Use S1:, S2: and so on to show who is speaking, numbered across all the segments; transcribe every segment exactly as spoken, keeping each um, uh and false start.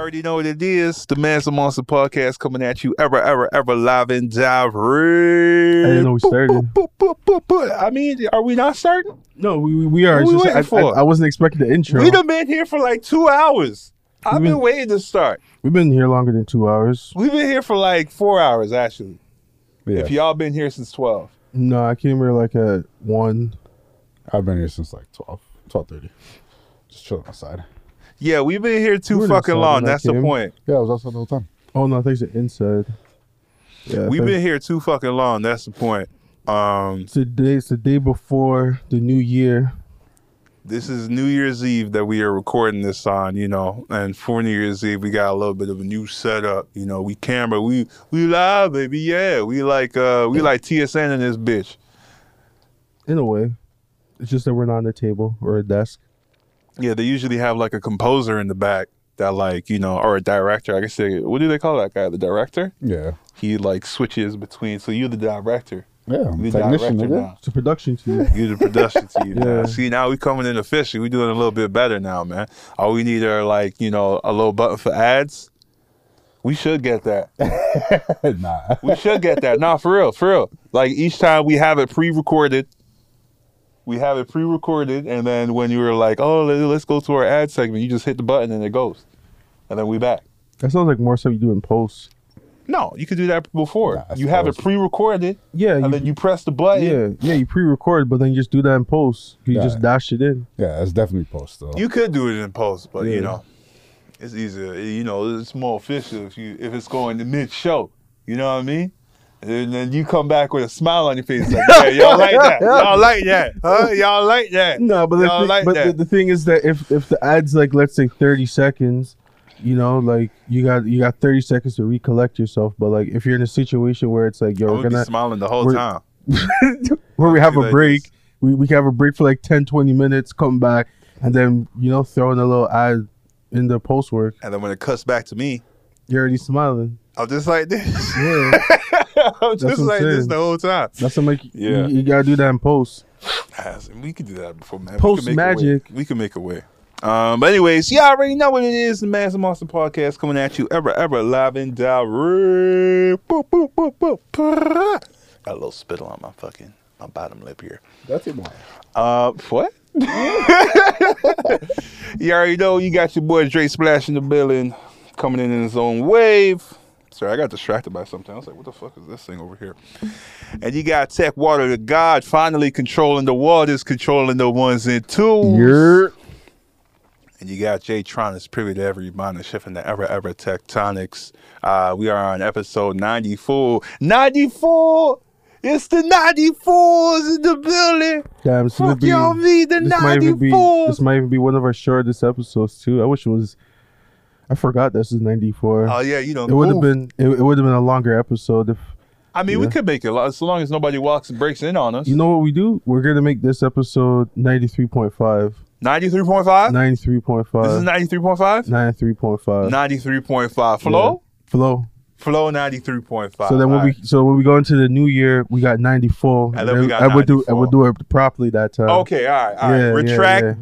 S1: already know what it is. The Man's a Monster podcast coming at you ever, ever, ever live and direct. I
S2: didn't know we started.
S1: Boop, boop, boop, boop. I mean, are we not starting?
S2: No, we we are.
S1: What we
S2: just,
S1: waiting
S2: I,
S1: for?
S2: I, I wasn't expecting the intro.
S1: We've been here for like two hours. I've
S2: We've
S1: been,
S2: been-
S1: waiting to start.
S2: We've been here longer than two hours.
S1: We've been here for like four hours, actually.
S3: Yeah.
S1: If y'all been here since twelve.
S2: No, I came here like at one.
S3: I've been here since like twelve, twelve thirty. Just chilling outside.
S1: Yeah, we've been here
S2: You
S1: too
S2: were
S1: fucking
S2: inside
S1: long.
S2: when I
S1: That's the
S2: came.
S1: point.
S3: Yeah, I was outside the whole time.
S2: Oh no, I think it's inside. Yeah,
S1: We've
S2: I think
S1: been here too fucking long. That's the point. Um,
S2: it's the day. It's the day before the new year.
S1: this is New Year's Eve that we are recording this on, you know, and for New Year's Eve we got a little bit of a new setup. You know, we camera, we we live, baby. Yeah, we like uh we like T S N in this bitch.
S2: In a way, it's just that we're not on the table or a desk.
S1: Yeah, they usually have like a composer in the back that like, you know, or a director. I guess they, what do they call that guy? The director?
S3: Yeah.
S1: He like switches between. So you're the director.
S3: Yeah, I'm
S1: You're
S3: a
S1: the
S3: technician,
S1: director
S3: nigga.
S1: now.
S2: It's a production team.
S1: You're the production team. now.
S2: Yeah.
S1: See, now we coming in official. We doing a little bit better now, man. All we need are like, you know, a little button for ads. We should get that.
S3: Nah.
S1: We should get that. Nah, for real, for real. Like each time we have it pre-recorded. We have it pre-recorded, and then when you were like, oh, let- let's go to our ad segment, you just hit the button and it goes. And then we back.
S2: That sounds like more stuff you do in post.
S1: No, you could do that before.
S3: Nah, I
S1: you have it
S3: suppose.
S1: pre-recorded,
S2: Yeah,
S1: and
S2: you,
S1: then you press the button.
S2: yeah, yeah. You pre-record, but then you just do that in post. You
S3: Yeah.
S2: just dash it in.
S3: Yeah, it's definitely post though.
S1: You could do it in post, but
S2: Yeah.
S1: you know, it's easier. You know, it's more official if you if it's going to mid-show. You know what I mean? And then you come back with a smile on your face, like, yeah, y'all like that, y'all like that, huh? Y'all like that.
S2: No, but, the,
S1: Y'all
S2: thi-
S1: like
S2: but
S1: that.
S2: the, the thing is that if if the ad's like, let's say thirty seconds, you know, like you got you got thirty seconds to recollect yourself. But like if you're in a situation where it's like, yo,
S1: I'm
S2: we're
S1: gonna be
S2: gonna
S1: smiling the whole
S2: we're-
S1: time.
S2: where we have
S1: Be
S2: a
S1: like
S2: break,
S1: this.
S2: we we can have a break for like ten, twenty minutes, come back, and then you know throw in a little ad in the post work.
S1: And then when it cuts back to me,
S2: You're already smiling.
S1: I'm just like this.
S2: Yeah,
S1: I'm just
S2: what I'm
S1: like this
S2: saying.
S1: the whole time.
S2: that's something. Like,
S1: Yeah.
S2: you, you gotta do that in post.
S1: Yes, we could do that before, man.
S2: Post
S1: we can make a way.
S2: magic.
S1: We can make a way. Um, but anyways, y'all already know what it is. The Man's a Monster podcast coming at you ever, ever live and direct. Boop, boop, boop, boop. Got a little spittle on my fucking my bottom lip here.
S3: That's it, man.
S1: Uh, what? You already know you got your boy Dre Splash in the building, coming in in his own wave. Sorry, I got distracted by something. I was like, what the fuck is this thing over here? And you got Tech Water the God finally controlling the waters, controlling the ones and twos.
S2: You're
S1: And you got Jay Tronus, privy to every mind shifting the ever, ever tectonics. Uh, we are on episode ninety-four. ninety-four! It's the ninety-fours in the building.
S2: damn. So
S1: Fuck y'all me, the
S2: this might even be
S1: ninety-fours.
S2: this might even be one of our shortest episodes too. I wish it was. I forgot this is ninety-four.
S1: Oh, yeah, you know.
S2: it would have
S1: oof.
S2: been it, it would have been a longer episode if
S1: I mean, we
S2: yeah.
S1: could make it as long as nobody walks and breaks in on us.
S2: you know what we do. We're gonna make this episode ninety-three point five.
S1: ninety-three point five?
S2: ninety-three point
S1: This is
S2: five.
S1: ninety-three point five?
S2: ninety-three point five.
S1: ninety-three point five. Flow?
S2: Flow.
S1: Flow ninety-three point five.
S2: So then when
S1: All
S2: we so when we go into the new year, we got ninety-four.
S1: And then we got
S2: I would do I
S1: ninety-four.
S2: would do it properly that time.
S1: Okay, all right, all right.
S2: Yeah,
S1: Retract.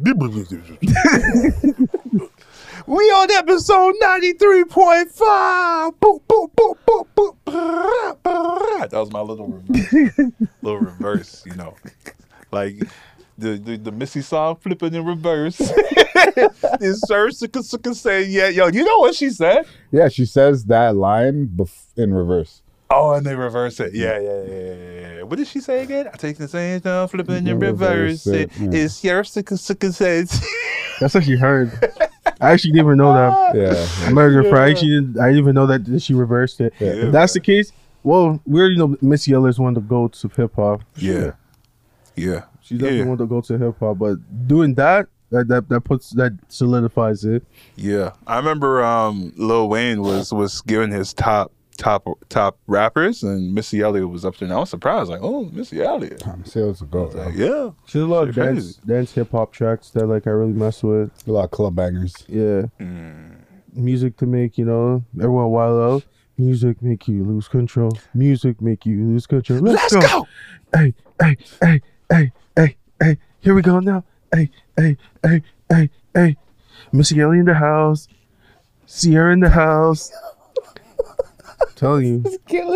S1: We on episode ninety-three point five. Boop, boop, boop, boop, boop. Brrrah, brrrah. That was my little reverse. little reverse, you know. Like the, the, the Missy song flipping in reverse. This sir suka suka say, yeah, yo, you know what she said?
S3: Yeah, she says that line bef- in reverse.
S1: Oh, and they reverse it. Yeah, yeah, yeah, yeah, yeah. What did she say again? I take the same time, flipping in
S3: Yeah,
S1: reverse.
S3: reverse it,
S1: it.
S3: yeah.
S1: It's your suka suka says.
S2: That's what she heard. I actually didn't even know that.
S3: Yeah.
S2: American
S1: Yeah.
S2: Fry. I actually didn't, I didn't even know that she reversed it.
S3: Yeah.
S2: If that's the case, well, we already know Missy Elliott is one of the goats of hip hop.
S1: Yeah. Yeah.
S2: She's definitely
S1: Yeah.
S2: one of the goats of hip hop. But doing that, that that that puts that solidifies it.
S1: Yeah, I remember um, Lil Wayne was was giving his top top top rappers, and Missy Elliott was up there. And I was surprised, like, oh, Missy Elliott.
S3: Time to say it's a go.
S1: Like,
S3: Right?
S1: yeah,
S2: She has a lot of
S1: Shit
S2: dance
S1: crazy.
S2: dance hip hop tracks that like I really mess with.
S3: A lot of club bangers.
S2: Yeah,
S1: Mm.
S2: music to make you know everyone wild out. Music make you lose control. Music make you lose control. Let's,
S1: Let's go.
S2: Hey, hey, hey, hey, hey, hey. Here we go now. Hey, hey, hey, hey, hey. Missy Elliott in the house. Sierra in the house. Telling you.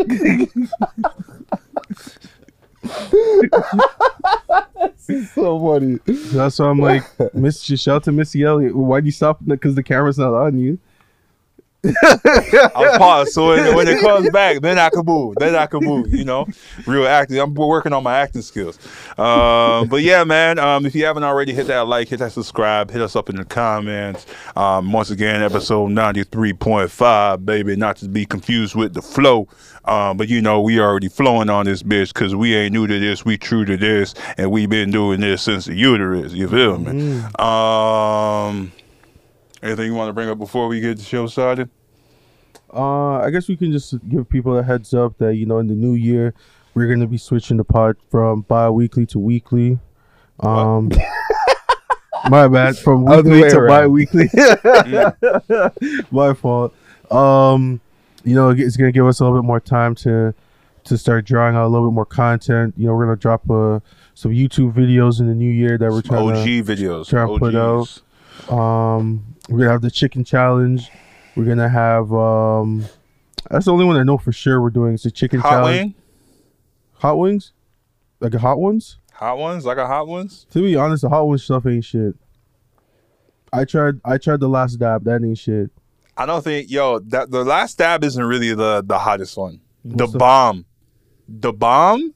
S3: So funny.
S2: That's why I'm like, Miss, shout out to Missy Elliott. Why do you stop? Because the camera's not on you.
S1: I'll pause. So when, when it comes back, then I can move. Then I can move, you know? Real acting. I'm working on my acting skills. Um, but yeah, man, um, if you haven't already, hit that like, hit that subscribe, hit us up in the comments. Um, once again, episode ninety-three point five, baby, not to be confused with the flow. Um, but you know, we already flowing on this bitch because we ain't new to this, we true to this, and we been doing this since the uterus, you feel me? Mm. Um... Anything you want to bring up before we get the show started?
S2: Uh, I guess we can just give people a heads up that, you know, in the new year, we're going to be switching the pod from bi-weekly to weekly. Um, my bad. From weekly to bi-weekly. My fault. Um, you know, it's going to give us a little bit more time to to start drawing out a little bit more content. You know, we're going to drop uh, some YouTube videos in the new year that we're trying
S1: O G
S2: to,
S1: videos.
S2: trying to put out. Um, we're gonna have the chicken challenge. We're gonna have um, that's the only one I know for sure we're doing. It's a chicken
S1: hot
S2: challenge.
S1: Wing?
S2: Hot wings, like a hot ones.
S1: Hot ones, like a hot ones.
S2: To be honest, the hot wings stuff ain't shit. I tried. I tried the last dab. That ain't shit.
S1: I don't think, yo, that the last dab isn't really the the hottest one. The
S2: What's
S1: bomb, the bomb,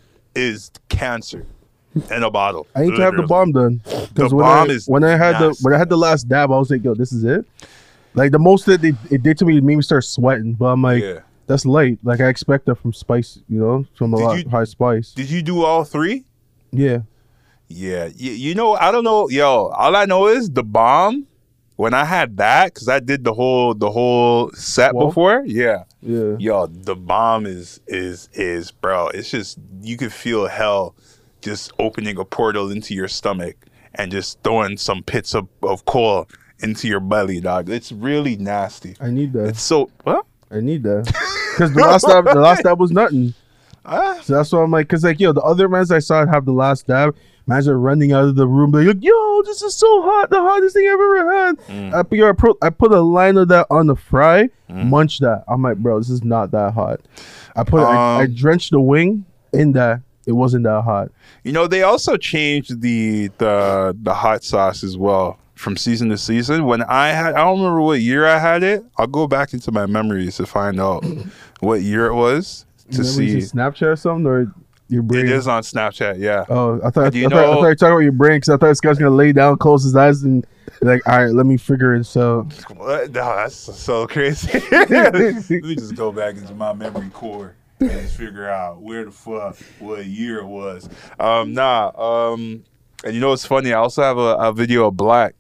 S1: is cancer. In a bottle.
S2: I need to have the bomb done. Because
S1: The
S2: when
S1: bomb
S2: I,
S1: is
S2: when I had
S1: nasty.
S2: the when I had the last dab, I was like, yo, this is it. Like the most that they, it did to me, it made me start sweating. But I'm like,
S1: Yeah.
S2: that's light. Like I expect that from spice, you know, from a
S1: Did
S2: lot
S1: you-
S2: high spice.
S1: Did you do all three?
S2: Yeah.
S1: Yeah. You, you know, I don't know. Yo, all I know is the bomb. When I had that, because I did the whole the whole set
S2: Well?
S1: before. Yeah.
S2: Yeah.
S1: Yo, the bomb is is is bro. It's just you could feel hell just opening a portal into your stomach and just throwing some pits of, of coal into your belly, dog. It's really nasty.
S2: I need that.
S1: It's so what?
S2: I need that. Because the last dab, the last dab was nothing.
S1: Ah.
S2: So that's why I'm like, because like, yo, the other mans I saw have the last dab, mans are running out of the room like, yo, this is so hot, the hottest thing I've ever had.
S1: Mm.
S2: I, yo, I, put, I put a line of that on the fry,
S1: Mm.
S2: munch that. I'm like, bro, this is not that hot. I put, I, I
S1: Um,
S2: drenched the wing in that. It wasn't that hot.
S1: You know, they also changed the the the hot sauce as well from season to season. When I had, I don't remember what year I had it. I'll go back into my memories to find out what year it was to
S2: Remember
S1: see.
S2: you said Snapchat or something, or your brain?
S1: It is on Snapchat, yeah.
S2: Oh, I thought, I,
S1: Do you
S2: thought, I
S1: know-
S2: thought you were talking about your brain because I thought this guy's gonna lay down, close his eyes, and be like, all right, let me figure it. So
S1: What? No, that's so crazy. Let me just go back into my memory core and just figure out where the fuck, what year it was. Um, nah. Um, and you know what's funny? I also have a, a video of Black.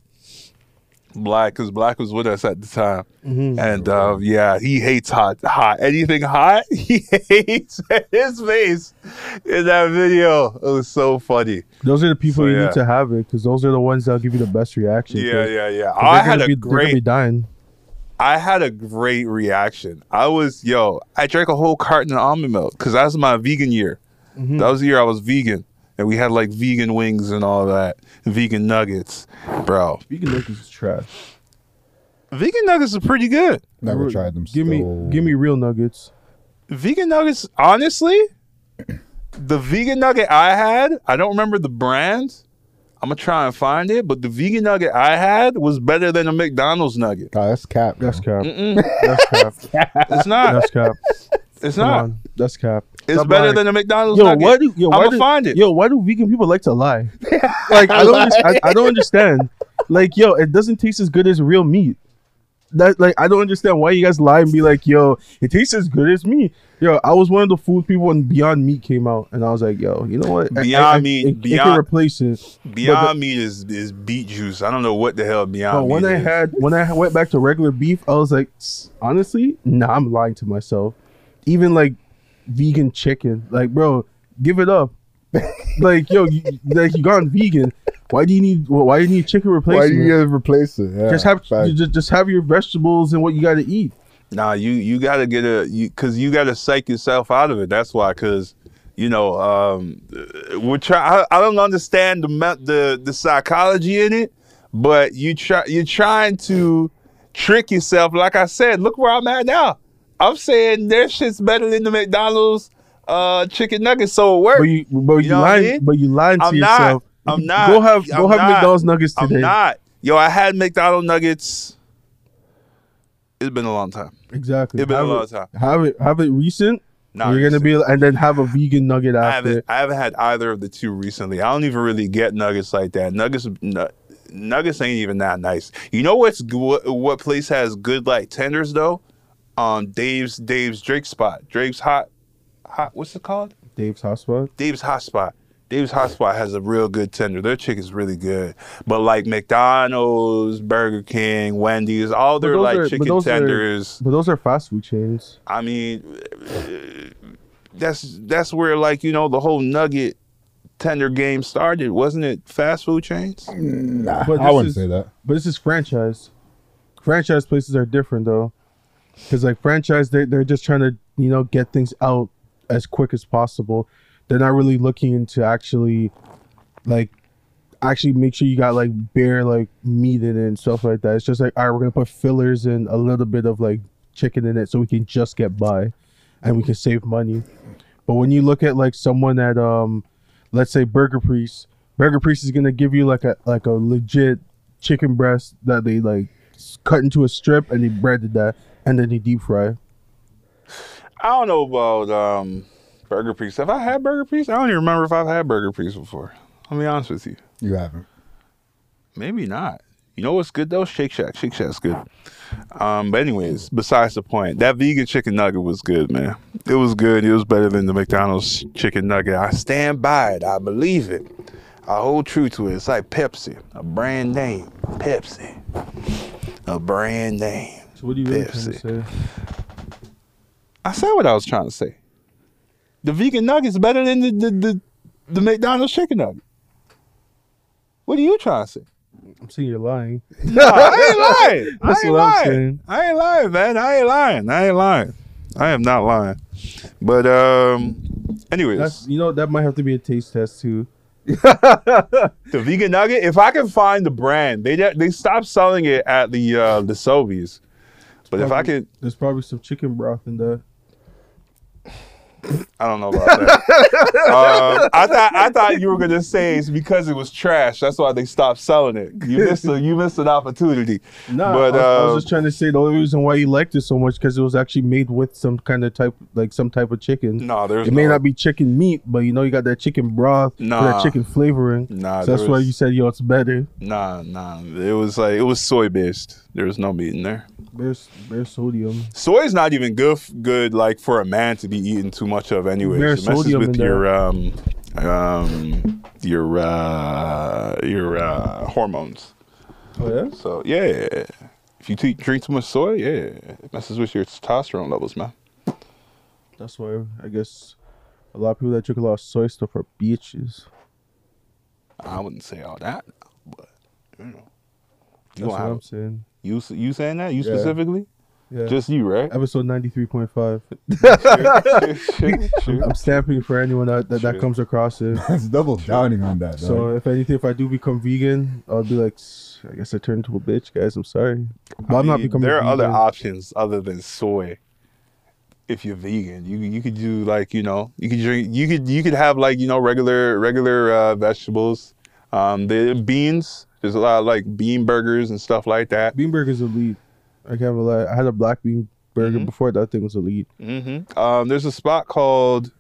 S1: Black, because Black was with us at the time,
S2: Mhm.
S1: and uh, yeah, he hates hot, hot anything hot. He hates his face in that video. It was so funny.
S2: those are the people
S1: So,
S2: you
S1: yeah.
S2: need to have it because those are the ones that'll give you the best reaction.
S1: Yeah,
S2: 'cause-
S1: yeah, yeah.
S2: 'cause
S1: I
S2: they're
S1: had
S2: gonna
S1: a
S2: be, they're gonna be
S1: great.
S2: dying.
S1: I had a great reaction. I was, yo, I drank a whole carton of almond milk because that was my vegan year.
S2: Mhm.
S1: That was the year I was vegan. And we had like vegan wings and all that, vegan nuggets. Bro,
S2: Vegan nuggets is trash.
S1: vegan nuggets are pretty good.
S3: Never
S2: Re-
S3: tried them.
S2: Give me,
S3: still.
S2: give me real nuggets.
S1: Vegan nuggets, honestly, the vegan nugget I had, I don't remember the brand. I'm going to try and find it. But the vegan nugget I had was better than a McDonald's nugget.
S3: God, that's cap.
S2: That's
S3: bro.
S2: cap.
S1: Mm-mm,
S2: That's cap.
S1: it's not.
S2: That's cap.
S1: It's
S2: Come
S1: not.
S2: on. That's cap.
S1: It's
S2: Stop
S1: better
S2: lying.
S1: than a McDonald's
S2: Yo,
S1: nugget.
S2: why do yo,
S1: I'm
S2: why
S1: gonna
S2: do,
S1: find it.
S2: Yo, why do vegan people like to lie? Like I don't, under- I, I don't understand. Like yo, it doesn't taste as good as real meat. That like I don't understand why you guys lie and be like, yo, it tastes as good as me. Yo, I was one of the food people when Beyond Meat came out, and I was like, yo, you know what? I-
S1: Beyond
S2: I- I-
S1: Meat-
S2: it, it
S1: Beyond-
S2: can replace it.
S1: Beyond Meat is, is beet juice. I don't know what the hell Beyond
S2: But
S1: Meat
S2: when I
S1: is.
S2: had when I went back to regular beef, I was like, honestly, nah, I'm lying to myself. Even like vegan chicken, like bro, give it up. Like yo, you, like you gone vegan. Why do you need? Why do you need chicken
S3: Why
S2: replacement?
S3: do you gotta replace it? Yeah,
S2: just have
S3: fact.
S2: you just, just have your vegetables and what you got to eat.
S1: Nah, you you gotta get a you because you gotta psych yourself out of it. That's why, because you know um, we're try. I, I don't understand the me- the the psychology in it, but you try you're trying to trick yourself. Like I said, look where I'm at now. I'm saying their shit's better than the McDonald's uh, chicken nuggets, so it works.
S2: But you, but you,
S1: You know what I
S2: lying,
S1: mean?
S2: but you lying to
S1: I'm
S2: yourself.
S1: not. I'm not.
S2: Go have
S1: I'm
S2: go have
S1: not.
S2: McDonald's nuggets today.
S1: I'm not. Yo, I had McDonald's nuggets. It's been a long time.
S2: Exactly.
S1: It's been
S2: have
S1: a long
S2: it,
S1: time.
S2: Have it have it recent.
S1: Not
S2: You're gonna
S1: recent.
S2: be and then have a vegan nugget
S1: I
S2: after.
S1: haven't. I haven't had either of the two recently. I don't even really get nuggets like that. Nuggets. nu- Nuggets ain't even that nice. You know what's g- what, what place has good like tenders though? Um, Dave's Dave's Drake Spot. Drake's hot, hot. What's it called?
S2: Dave's Hotspot.
S1: Dave's Hot Spot. Dave's Hot Spot has a real good tender. Their chicken's really good. But like McDonald's, Burger King, Wendy's, all
S2: But
S1: their
S2: those
S1: like
S2: are- but
S1: chicken
S2: those are-
S1: tenders.
S2: But those are fast food chains.
S1: I mean, uh, that's that's where like you know the whole nugget tender game started, wasn't it? Fast food chains.
S3: Nah,
S2: But
S3: I
S2: this
S3: wouldn't
S2: is-
S3: say that.
S2: But this is franchise. Franchise places are different though, because like franchise, they they're just trying to you know get things out as quick as possible. They're not really looking into actually, like, actually make sure you got like bare like meat in it and stuff like that. It's just like, all right, we're gonna put fillers and a little bit of like chicken in it so we can just get by, and we can save money. But when you look at like someone at um, let's say Burger Priest, Burger Priest is gonna give you like a like a legit chicken breast that they like s- cut into a strip and they breaded that and then they deep fry.
S1: I don't know about um, Burger Priest. Have I had Burger Priest? I don't even remember if I've had Burger Priest before. I'll be honest with you.
S3: You haven't.
S1: Maybe not. You know what's good though? Shake Shack. Shake Shack's good. Um, but anyways, besides the point, that vegan chicken nugget was good, man. It was good. It was better than the McDonald's chicken nugget. I stand by it. I believe it. I hold true to it. It's like Pepsi, a brand name. Pepsi, a brand name.
S2: So what are you really trying to
S1: Pepsi.
S2: say?
S1: I said what I was trying to say. The vegan nugget's better than the the, the, the McDonald's chicken nugget. What are you trying to say?
S2: I'm saying you're lying.
S1: No, I ain't lying. I
S2: That's
S1: ain't
S2: what I'm
S1: lying.
S2: saying.
S1: I ain't lying, man. I ain't lying. I ain't lying. I am not lying. But um, anyways,
S2: That's you know that might have to be a taste test too.
S1: the vegan nugget. If I can find the brand, they they stopped selling it at the uh, the Sobeys. But if I could,
S2: There's probably some chicken broth in there.
S1: I don't know about that. um, I thought I thought you were gonna say it's because it was trash. That's why they stopped selling it. You missed a, you missed an opportunity.
S2: No,
S1: but
S2: I, was, I
S1: uh,
S2: was just trying to say the only reason why you liked it so much because it was actually made with some kind of type, like some type of chicken.
S1: no, there's
S2: It may
S1: no,
S2: not be chicken meat, but you know you got that chicken broth, or
S1: Nah.
S2: that chicken flavoring.
S1: Nah,
S2: so that's
S1: there
S2: why
S1: was-
S2: you said, yo, it's better.
S1: Nah, nah. It was like it was soy based. There was no meat in there.
S2: There's there's sodium.
S1: Soy is not even good. Good like for a man to be eating too much of anyway.
S2: There's
S1: It messes
S2: sodium
S1: with
S2: in
S1: your um um your uh your uh hormones.
S2: Oh yeah.
S1: So yeah, if you t- drink too much soy, yeah, it messes with your testosterone levels, man.
S2: That's why I guess a lot of people that drink a lot of soy stuff are bitches.
S1: I wouldn't say all that, but you know, you
S2: That's
S1: don't
S2: what
S1: have
S2: I'm saying.
S1: you you saying that you
S2: Yeah.
S1: specifically,
S2: Yeah.
S1: just you, right?
S2: Episode ninety-three point five.
S1: Sure, sure, sure.
S2: I'm stamping for anyone that, that, that
S1: Sure.
S2: comes across it.
S3: It's double downing on that.
S2: So
S3: dog.
S2: if anything, if I do become vegan, I'll be like, "S- I guess I turned into a bitch, guys. I'm sorry. But
S1: I
S2: I'm not
S1: mean,
S2: becoming
S1: there are other
S2: vegan.
S1: options other than soy. If you're vegan, you you could do like you know you could drink you could you could have like you know regular regular uh, vegetables, um, the beans. There's a lot of like bean burgers and stuff like that.
S2: Bean burger's elite. I can't lie. I had a black bean burger
S1: Mhm.
S2: before. That thing was elite.
S1: Mm-hmm. Um, there's a spot called,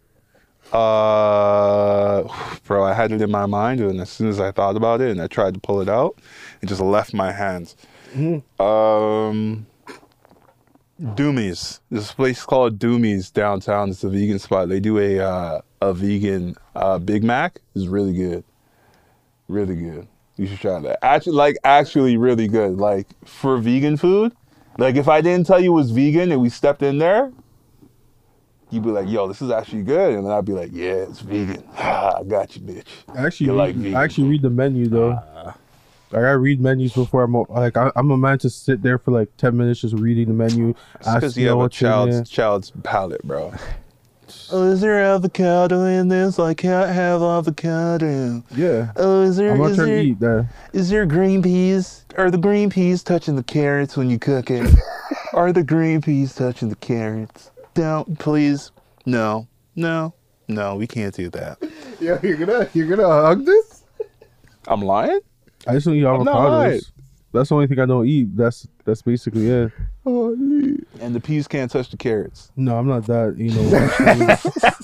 S1: uh, bro. I had it in my mind, and as soon as I thought about it and I tried to pull it out, it just left my hands.
S2: Mhm.
S1: Um, Doomies. There's a place called Doomies downtown. It's a vegan spot. They do a uh, a vegan uh, Big Mac. It's really good. Really good. You should try that. Actually, like actually, really good. Like for vegan food. Like if I didn't tell you it was vegan and we stepped in there, you'd be like, "Yo, this is actually good," and then I'd be like, "Yeah, it's vegan." Ah, I got you, bitch.
S2: I actually,
S1: You
S2: read,
S1: like vegan
S2: I actually read the menu though. Like I read menus before I'm like I, I'm a man to sit there for like ten minutes just reading the menu.
S1: It's because
S2: ask,
S1: you
S2: know,
S1: have a
S2: what's in there.
S1: child's child's palate, bro. Oh, is there avocado in this? I can't have avocado.
S2: Yeah.
S1: Oh, is there?
S2: I'm not
S1: is
S2: trying
S1: there,
S2: to eat that.
S1: Is there green peas? Are the green peas touching the carrots when you cook it? Are the green peas touching the carrots? Don't, please. No, no, no. We can't do that.
S3: Yeah, you're gonna you're gonna hug this?
S1: I'm lying.
S2: I just don't eat
S1: I'm not lying.
S2: avocados. That's the only thing I don't eat. That's that's basically it.
S3: Oh,
S1: And the peas can't touch the carrots.
S2: No, I'm not that, you know.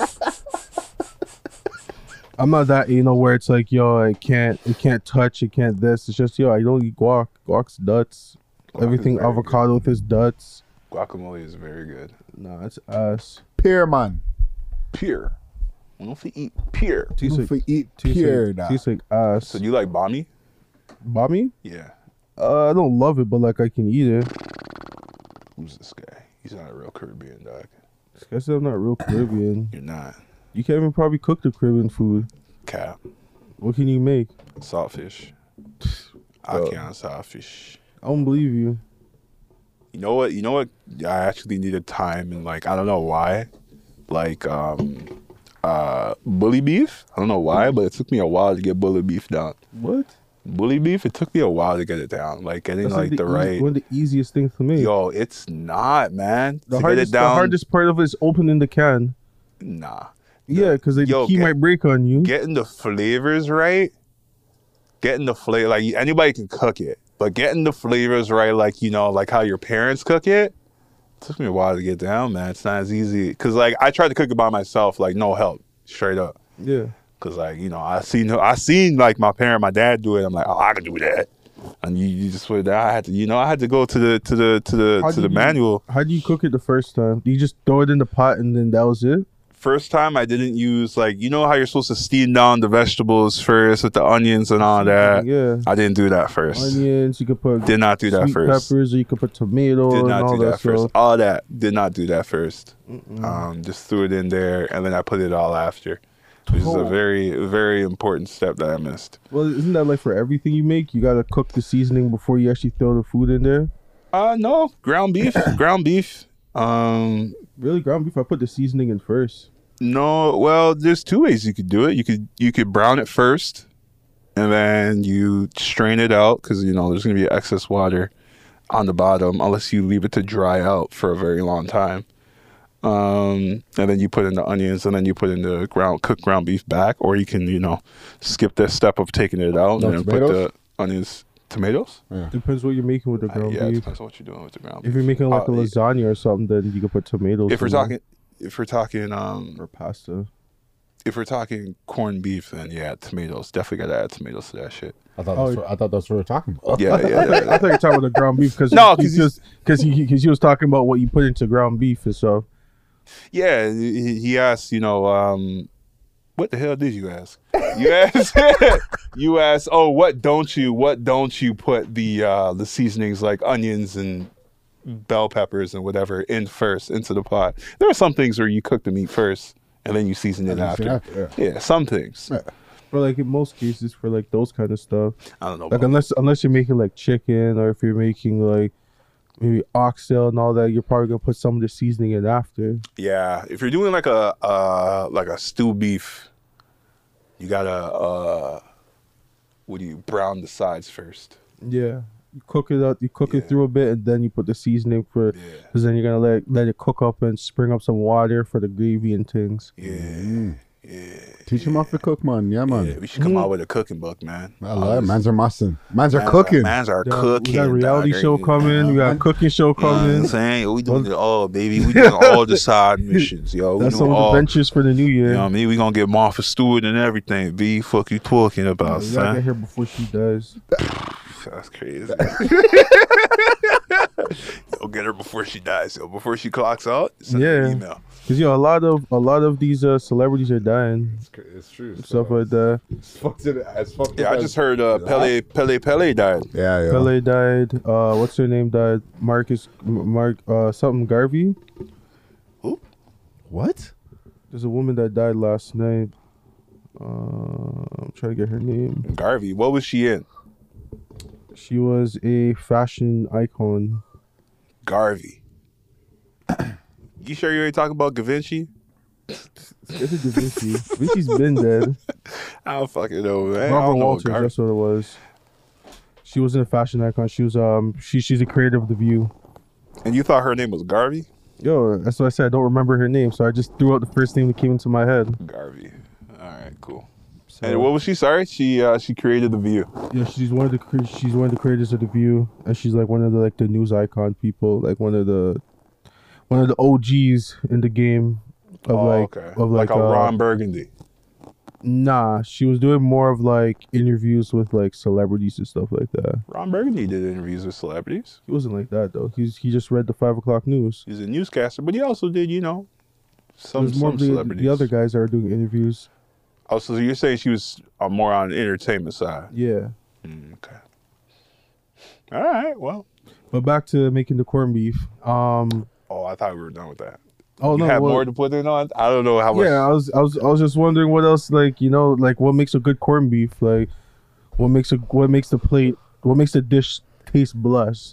S2: I'm not that, you know, where it's like, yo, I can't, it can't touch, it can't this. It's just, yo, I don't eat guac. Guac's nuts.
S1: Guac is
S2: Everything
S1: very
S2: avocado with is nuts.
S1: Guacamole is very good.
S2: Nah, it's ass.
S3: Pear man.
S1: Pure. I don't know if you eat pure.
S2: Tastes
S3: If
S2: like,
S3: we eat
S2: tastes
S3: pear
S2: like,
S3: now.
S2: tastes like ass.
S1: So you like bami?
S2: Bami?
S1: Yeah.
S2: Uh, I don't love it, but like I can eat it.
S1: Who's this guy? He's not a real Caribbean dog.
S2: I said I'm not real Caribbean.
S1: You're not.
S2: You can't even probably cook the Caribbean food.
S1: Cap.
S2: What can you make?
S1: Saltfish. I
S2: Bro.
S1: can't saltfish.
S2: I don't believe you.
S1: You know what? You know what? I actually needed time and like I don't know why. Like um uh bully beef. I don't know why, but it took me a while to get bully beef down.
S2: What?
S1: Bully beef, it took me a while to get it down. Like getting
S2: That's
S1: like,
S2: like
S1: the,
S2: easy-
S1: right
S2: one of the easiest things to make.
S1: Yo, it's not, man.
S2: the
S1: to
S2: hardest,
S1: get it
S2: the
S1: down.
S2: hardest part of it is opening the can.
S1: Nah.
S2: Yeah, because the
S1: Yo,
S2: key
S1: get-
S2: might break on you.
S1: Getting the flavors right. Getting the flavor like anybody can cook it. But getting the flavors right, like you know, like how your parents cook it, took me a while to get down, man. It's not as easy. Cause like I tried to cook it by myself, like no help, straight up.
S2: Yeah.
S1: Cause like you know, I seen I seen like my parent, my dad do it. I'm like, oh, I can do that. And you, you just would. I had to, you know, I had to go to the to the to the
S2: How
S1: to the
S2: did you-
S1: manual.
S2: How do you cook it the first time? Do you just throw it in the pot and then that was it?
S1: First time I didn't use like you know how you're supposed to steam down the vegetables first with the onions and all that.
S2: Yeah.
S1: I didn't do that first.
S2: Onions, you could put
S1: Did not do that
S2: sweet
S1: first.
S2: peppers, or you could put tomato
S1: Did
S2: and
S1: not
S2: all
S1: do that,
S2: that
S1: first.
S2: stuff.
S1: All that did not do that first.
S2: Mm-mm.
S1: Um, just threw it in there and then I put it all after, which is a
S2: Oh.
S1: very very important step that I missed.
S2: Well, isn't that like for everything you make? You gotta cook the seasoning before you actually throw the food in there.
S1: Uh no, ground beef, ground beef. Um,
S2: Really, ground beef? I put the seasoning in first.
S1: no, well, there's two ways you could do it. You could you could brown it first, and then you strain it out because you know there's gonna be excess water on the bottom unless you leave it to dry out for a very long time. Um, and then you put in the onions, and then you put in the ground cooked ground beef back, or you can you know skip the step of taking it out
S3: No
S1: and then put
S3: tomatoes?
S1: the onions, tomatoes.
S2: Depends what you're making with the
S1: Uh,
S2: ground
S1: yeah, it
S2: beef.
S1: depends on what you're doing with the ground
S2: If
S1: beef.
S2: you're making like
S1: Uh,
S2: a lasagna or something, then you can put tomatoes.
S1: if we're
S2: in there.
S1: talking, if we're talking, um,
S2: or pasta.
S1: if we're talking corned beef, then yeah, tomatoes. Definitely gotta add tomatoes to that shit.
S3: I thought
S2: Oh,
S3: that's what, I thought that's what we were talking about.
S1: Yeah, yeah, yeah.
S2: I thought you were talking about the ground beef because
S1: No, 'cause he's-
S2: because he because he was talking about what you put into ground beef and stuff.
S1: Yeah, he he asked, you know, um, what the hell did you ask? You asked, you asked, oh, what don't you, what don't you put the uh, the seasonings like onions and bell peppers and whatever in first into the pot? There are some things where you cook the meat first and then you season it
S3: And you
S1: after.
S3: season after,
S1: Yeah, some things.
S3: Yeah.
S2: But like in most cases, for like those kind of stuff,
S1: I don't know.
S2: like
S1: about-
S2: unless unless you're making like chicken or if you're making like maybe oxtail and all that, you're probably gonna put some of the seasoning in after.
S1: Yeah, if you're doing like a uh like a stew beef, you gotta uh, what do you brown the sides first?
S2: Yeah, you cook it up, you cook
S1: Yeah.
S2: it through a bit, and then you put the seasoning for.
S1: Yeah,
S2: Because then you're gonna let let it cook up and spring up some water for the gravy and things.
S1: yeah,
S3: Mm.
S1: yeah.
S3: Teach him how to cook, man. Yeah, man.
S1: Yeah, we should come out with a cooking book, man.
S3: I love it. Mans are massing. Mans are
S1: Mans
S3: cooking.
S1: Mans are
S2: We got-
S1: cooking.
S2: We got a reality
S1: dog.
S2: show coming. We got a cooking show
S1: You know what I'm
S2: coming.
S1: saying? We doing it all, baby. We doing all the side missions, yo. We
S2: That's
S1: doing
S2: some of
S1: all.
S2: the ventures for the new year.
S1: You know what I mean? We gonna get Martha Stewart and everything. B, fuck you talking about,
S2: we gotta get
S1: son?
S2: here before she does.
S1: That's crazy. Yo, get her before she dies. Yo, before she clocks out, send her an
S2: Yeah.
S1: email.
S2: Cause yo, a lot of a lot of these uh, celebrities are dying,
S3: It's, cr- it's true.
S2: stuff like that.
S3: It's fucked it. It's fucked
S1: Yeah, I
S3: it
S1: just
S3: as-
S1: heard uh, Pele Pele Pele died.
S3: Yeah, yeah.
S2: Pele died. Uh, what's her name died? Marcus M- Mark uh something Garvey.
S3: What?
S2: There's a woman that died last night. Uh, I'm trying to get her name.
S1: Garvey. What was she in?
S2: She was a fashion icon.
S1: Garvey. You sure you ain't talking about Gavinci?
S2: Get to Da Vinci. Da Vinci's been dead.
S1: I don't fucking know, man. I
S2: Barbara
S1: don't know
S2: Walters,
S1: Gar-
S2: that's what it was. She wasn't a fashion icon. She was um she she's a creator of The View.
S1: And you thought her name was Garvey?
S2: Yo, that's what I said. I don't remember her name, so I just threw out the first name that came into my head.
S1: Garvey. All right, cool.
S2: So,
S1: And what was she? Sorry, she uh, she created The View.
S2: yeah, she's one of the cre- she's one of the creators of The View, and she's like one of the like the news icon people, like one of the one of the O Gs in the game of
S1: Oh,
S2: like
S1: okay.
S2: of like,
S1: like a
S2: uh,
S1: Ron Burgundy.
S2: Nah, she was doing more of like interviews with like celebrities and stuff like that.
S1: Ron Burgundy did interviews with celebrities.
S2: He wasn't like that though. He's he just read the five o'clock news.
S1: He's a newscaster, but he also did, you know, some,
S2: There's more
S1: some
S2: of the,
S1: celebrities.
S2: the other guys that are doing interviews.
S1: Oh, so you're saying she was uh, more on the entertainment side?
S2: Yeah.
S1: Mm, okay. All right. Well.
S2: But back to making the corned beef. Um
S1: Oh, I thought we were done with that.
S2: oh
S1: you
S2: no,
S1: have
S2: well,
S1: more to put in on? I don't know how much.
S2: yeah, I was I was I was just wondering what else, like, you know, like what makes a good corned beef, like what makes a what makes the plate what makes the dish taste blessed.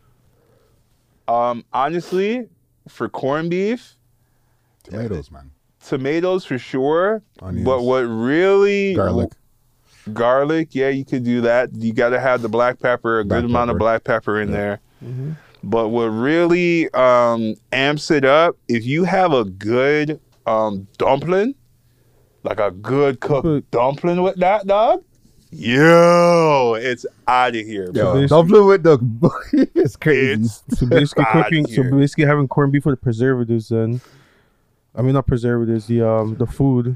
S1: Um, honestly, for corned beef,
S3: Tomatoes, man.
S1: tomatoes for sure.
S3: Onions.
S1: But what really
S3: Garlic.
S1: garlic, yeah, you could do that. You got to have the black pepper, a
S3: Black
S1: good amount of
S3: pepper.
S1: black pepper in
S3: Yeah.
S1: there.
S2: Mm-hmm.
S1: But what really um, amps it up, if you have a good um, dumpling, like a good cooked
S2: Put-
S1: dumpling with that, dog, yo, it's out of here, bro.
S3: Yo,
S2: basically-
S3: dumpling with the it's crazy.
S1: It's
S2: So basically
S1: outta
S2: cooking so
S1: here.
S2: basically having corned beef with the preservatives then. I mean not preservatives, the um the food.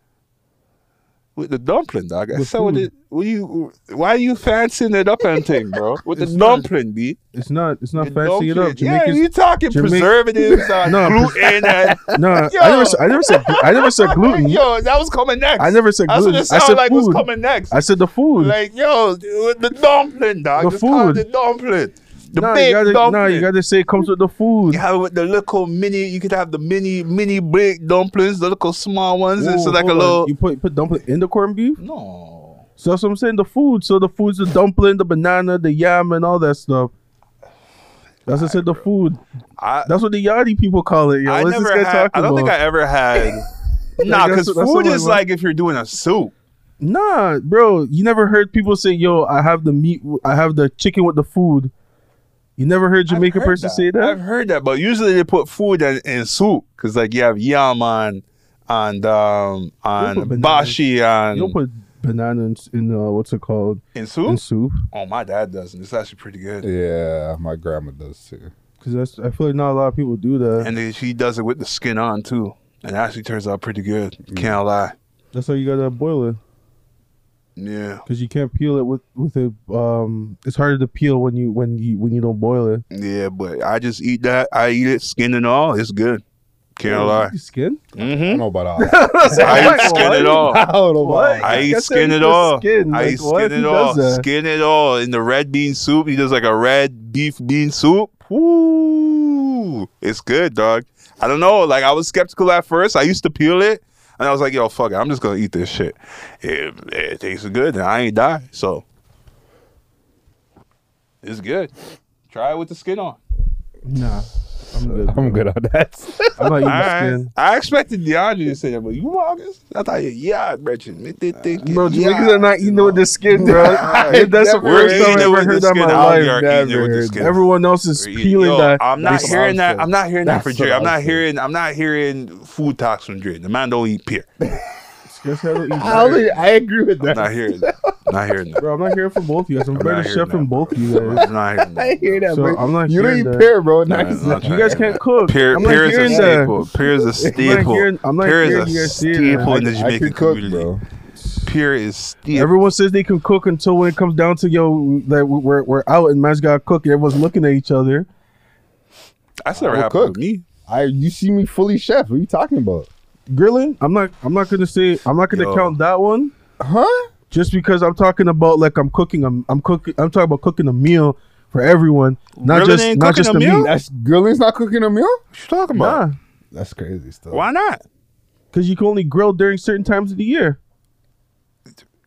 S1: With the dumpling, dog. I
S2: With
S1: said, what,
S2: food.
S1: it, what you, why are you fancying it up and thing, bro? With the
S2: It's not-
S1: dumpling, B.
S2: It's not it's not
S1: The
S2: fancy it
S1: dumpling.
S2: up.
S1: Yeah,
S2: Jamaicans
S1: you talking
S2: Jamaic-
S1: preservatives on
S2: No,
S1: gluten and
S2: No, I
S1: Yo.
S2: never said I never said I never said gluten.
S1: Yo, that was coming next.
S2: I never said
S1: That's
S2: gluten.
S1: what it
S2: I
S1: sounded
S2: said
S1: like was
S2: food.
S1: coming next.
S2: I said the food.
S1: Like, yo, with the dumpling, dog.
S2: The
S1: Just call it
S2: food.
S1: the dumpling. The
S2: nah,
S1: big
S2: you gotta,
S1: dumpling.
S2: nah, you gotta say it comes with the food.
S1: You have it with the little mini. You could have the mini, mini big dumplings, the little small ones. It's
S2: Whoa,
S1: like a
S2: hold on.
S1: little.
S2: You put put dumpling in the corned beef.
S1: No.
S2: So that's what I'm saying. The food. So the food's the dumpling, the banana, the yam, and all that stuff. That's what I said. The food.
S1: I,
S2: That's what the Yachty people call it. Yo,
S1: I
S2: what's this
S1: never
S2: guy
S1: had.
S2: talking
S1: I don't think
S2: about?
S1: I ever had. Nah,
S2: that's-
S1: because
S2: that's
S1: food
S2: what
S1: is
S2: my-
S1: like if you're doing a soup.
S2: Nah, bro. You never heard people say, "Yo, I have the meat. I have the chicken with the food." You never heard
S1: I've
S2: Jamaican
S1: heard
S2: person say that?
S1: I've heard that, but usually they put food in, in soup because like you have yam on, and um, on
S2: put bananas.
S1: bashi on
S2: You don't put banana in, in uh, what's it called
S1: in soup.
S2: in soup,
S1: Oh, my dad doesn't. It's actually pretty good.
S3: Yeah, my grandma does too.
S2: because that's I feel like not a lot of people do that.
S1: And then she does it with the skin on too, and it actually turns out pretty good. Can't lie.
S2: That's why you gotta boil it,
S1: Yeah,
S2: because you can't peel it with with it. Um, it's harder to peel when you when you when you don't boil it.
S1: yeah, but I just eat that. I eat it, skin and all. It's good. Can't lie.
S2: The skin.
S3: I don't
S1: Mm-hmm.
S3: know about all.
S1: I eat skin it all.
S3: I don't know about
S2: What?
S3: all.
S1: I eat
S2: Guess
S1: skin
S2: I eat
S1: it
S2: the
S1: all.
S2: skin.
S1: I
S2: Like,
S1: eat
S2: what?
S1: skin
S2: Who
S1: it
S2: does
S1: all.
S2: that?
S1: Skin it all in the red bean soup. He does like a red beef bean soup. Ooh, it's good, dog. I don't know. Like I was skeptical at first. I used to peel it, and I was like, "Yo, fuck it. I'm just gonna eat this shit. It, it tastes good, and I ain't die. So it's good. Try it with the skin on.
S2: Nah, I'm good.
S3: I'm good on that.
S2: I'm not eating
S1: All right.
S2: skin.
S1: I expected DeAndre to say that, but you August? I thought you yeah, Gretchen.
S2: Bro, Jamaicans are not eating it with the skin, bro.
S1: Right.
S2: That's the
S3: We're
S2: first
S1: eating
S2: time I
S1: it
S2: ever
S1: with
S2: heard
S1: the
S2: that in
S1: skin.
S2: my
S1: Out
S2: life.
S1: here eating it
S3: Never
S1: with the
S3: heard
S1: skin.
S2: Everyone else is
S1: Yo,
S2: peeling that.
S1: I'm not
S3: That's what
S1: hearing
S3: I'm
S1: that.
S3: saying.
S1: I'm not hearing that
S3: That's
S1: for Dre.
S3: what
S1: I'm
S3: I'm
S1: not
S3: saying.
S1: hearing. I'm not hearing food talks from Dre. The man don't eat pear.
S2: Guess I don't eat
S3: I, only- I agree with
S1: I'm
S3: that.
S1: not hearing that. Not hearing that.
S2: Bro, I'm not hearing from both of you guys. I'm,
S1: I'm
S2: better
S1: not
S2: chef
S1: hearing
S2: from
S1: that.
S2: both of you guys.
S1: I'm not hearing
S3: I
S1: that.
S3: hear that,
S2: So,
S3: bro.
S2: I'm not
S3: you don't
S2: hearing
S3: eat
S2: that.
S3: pear, bro.
S1: Nah,
S3: Nice.
S1: I'm not
S2: You guys
S1: hearing
S2: can't cook.
S1: Pear,
S2: I'm not
S1: pear is a
S2: hearing that.
S1: staple. Pear is a
S2: I'm not
S1: staple.
S2: hearing, I'm not
S1: Pear
S2: hearing you
S1: is
S2: guys
S1: a
S2: say that.
S1: staple in the
S3: I
S1: Jamaican
S3: can cook,
S1: community.
S3: bro.
S1: Pear is staple.
S2: Everyone says they can cook until when it comes down to yo, that we're we're out and man's got to cook. And everyone's looking at each other.
S1: That's never
S3: I will
S1: happened
S3: cook.
S1: to me.
S3: I you see me fully chef. What are you talking about?
S2: Grilling, I'm not. I'm not gonna say. I'm not gonna
S1: Yo.
S2: count that one.
S3: Huh?
S2: Just because I'm talking about like I'm cooking. I'm I'm cooking. I'm talking about cooking a meal for everyone, not
S1: Grilling
S2: just
S1: ain't
S2: not
S1: cooking
S2: just
S1: a
S2: the
S1: meal?
S2: meat.
S3: That's grilling's not cooking a meal?
S1: What you talking about?
S2: Nah,
S3: That's crazy stuff.
S1: Why not?
S2: because you can only grill during certain times of the year.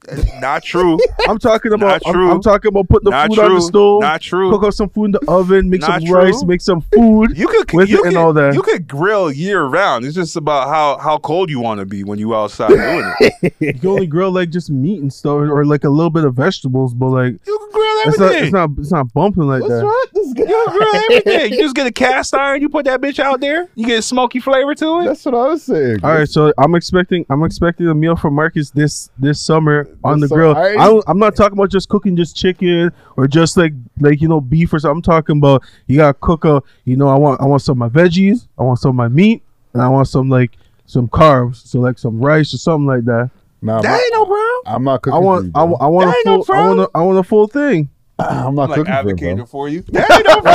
S1: Not true.
S2: I'm talking about.
S1: Not
S2: I'm,
S1: true.
S2: I'm talking about putting the
S1: Not
S2: food
S1: true.
S2: on the stove.
S1: Not true.
S2: Cook up some food in the oven. Make
S1: Not
S2: some
S1: true.
S2: rice. Make some food.
S1: You could
S2: with
S1: you
S2: it
S1: could,
S2: and all that.
S1: You could grill year round. It's just about how how cold you want to be when you outside doing it.
S2: You can only grill like just meat and stuff, or like a little bit of vegetables, but like
S1: You can grill
S2: it's not.
S1: everything.
S2: It's not. It's not bumping like
S3: What's
S2: that.
S3: wrong with this guy?
S1: You can grill everything. You just get a cast iron. You put that bitch out there. You get a smoky flavor to it.
S3: That's what I was saying.
S2: All right, so I'm expecting. I'm expecting a meal from Marcus this this summer on the
S3: This
S2: grill.
S3: summer,
S2: I
S3: I-
S2: don't, I'm not talking about just cooking just chicken or just like like you know beef or something. I'm talking about you gotta cook a. You know, I want I want some of my veggies. I want some of my meat, and I want some like some carbs. So like some rice or something like that.
S3: Nah, I'm
S1: That
S3: not,
S1: ain't no problem.
S3: I'm not cooking
S2: I
S3: for
S2: want
S3: you,
S2: I,
S3: bro.
S2: want- I want
S1: That
S2: a
S1: ain't no
S2: full. I want a, I want a full thing.
S3: I'm not
S1: Like
S3: cooking for you,
S1: advocating
S3: bro.
S1: for you. That ain't no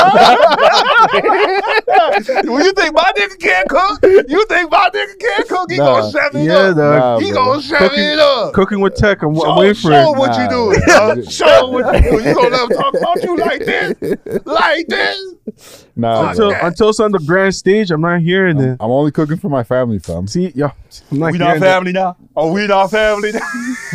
S1: problem. When you think my nigga can't cook, you think my nigga can't cook, he
S3: Nah.
S1: gonna shove it
S2: Yeah,
S1: up.
S2: dog.
S3: Nah,
S1: He
S3: bro.
S1: gonna shove
S2: Cooking-
S1: it up.
S2: Cooking with tech. I'm, I'm
S1: Show,
S2: waiting for
S1: show
S2: it.
S1: what you
S3: Nah.
S1: doing, dog. Show what you doing. You gonna let him talk about you like this? Like this?
S3: Nah,
S2: Until
S3: bro.
S2: until it's on the grand stage, I'm not hearing it.
S3: I'm only cooking for my family, fam.
S2: See, yo, I'm not
S1: We not
S2: hearing that.
S1: family now? Oh, we not family now?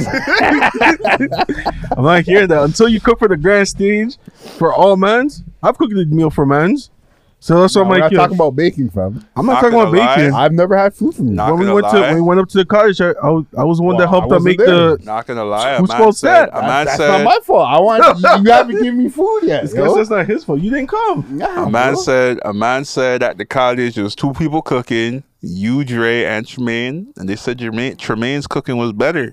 S2: I'm not hearing that until you cook for the grand stage for all mans. I've cooked a meal for mans, so that's what
S3: Nah,
S2: I'm
S3: we're
S2: like.
S3: not
S2: yo,
S3: talking about baking, fam.
S2: I'm not,
S1: Not
S2: talking about
S1: gonna lie.
S2: bacon.
S3: I've never had food from you.
S1: Not
S2: when we
S1: gonna
S2: went to
S1: lie.
S2: when we went up to the cottage, I, I, was, I was the one that
S3: Well,
S2: helped
S3: I
S2: out make
S3: wasn't
S2: the.
S1: Not gonna lie.
S2: Whose
S1: a man
S2: fault's
S1: said,
S2: that?
S1: A man
S3: That's
S1: said,
S3: not my fault. I want you, you haven't given me food yet.
S2: This
S3: yo.
S2: guy says that's not his fault. You didn't come.
S3: Nah,
S1: A man
S3: bro.
S1: said, a man said at the cottage there was two people cooking, you, Dre, and Tremaine, and they said Tremaine, Tremaine's cooking was better.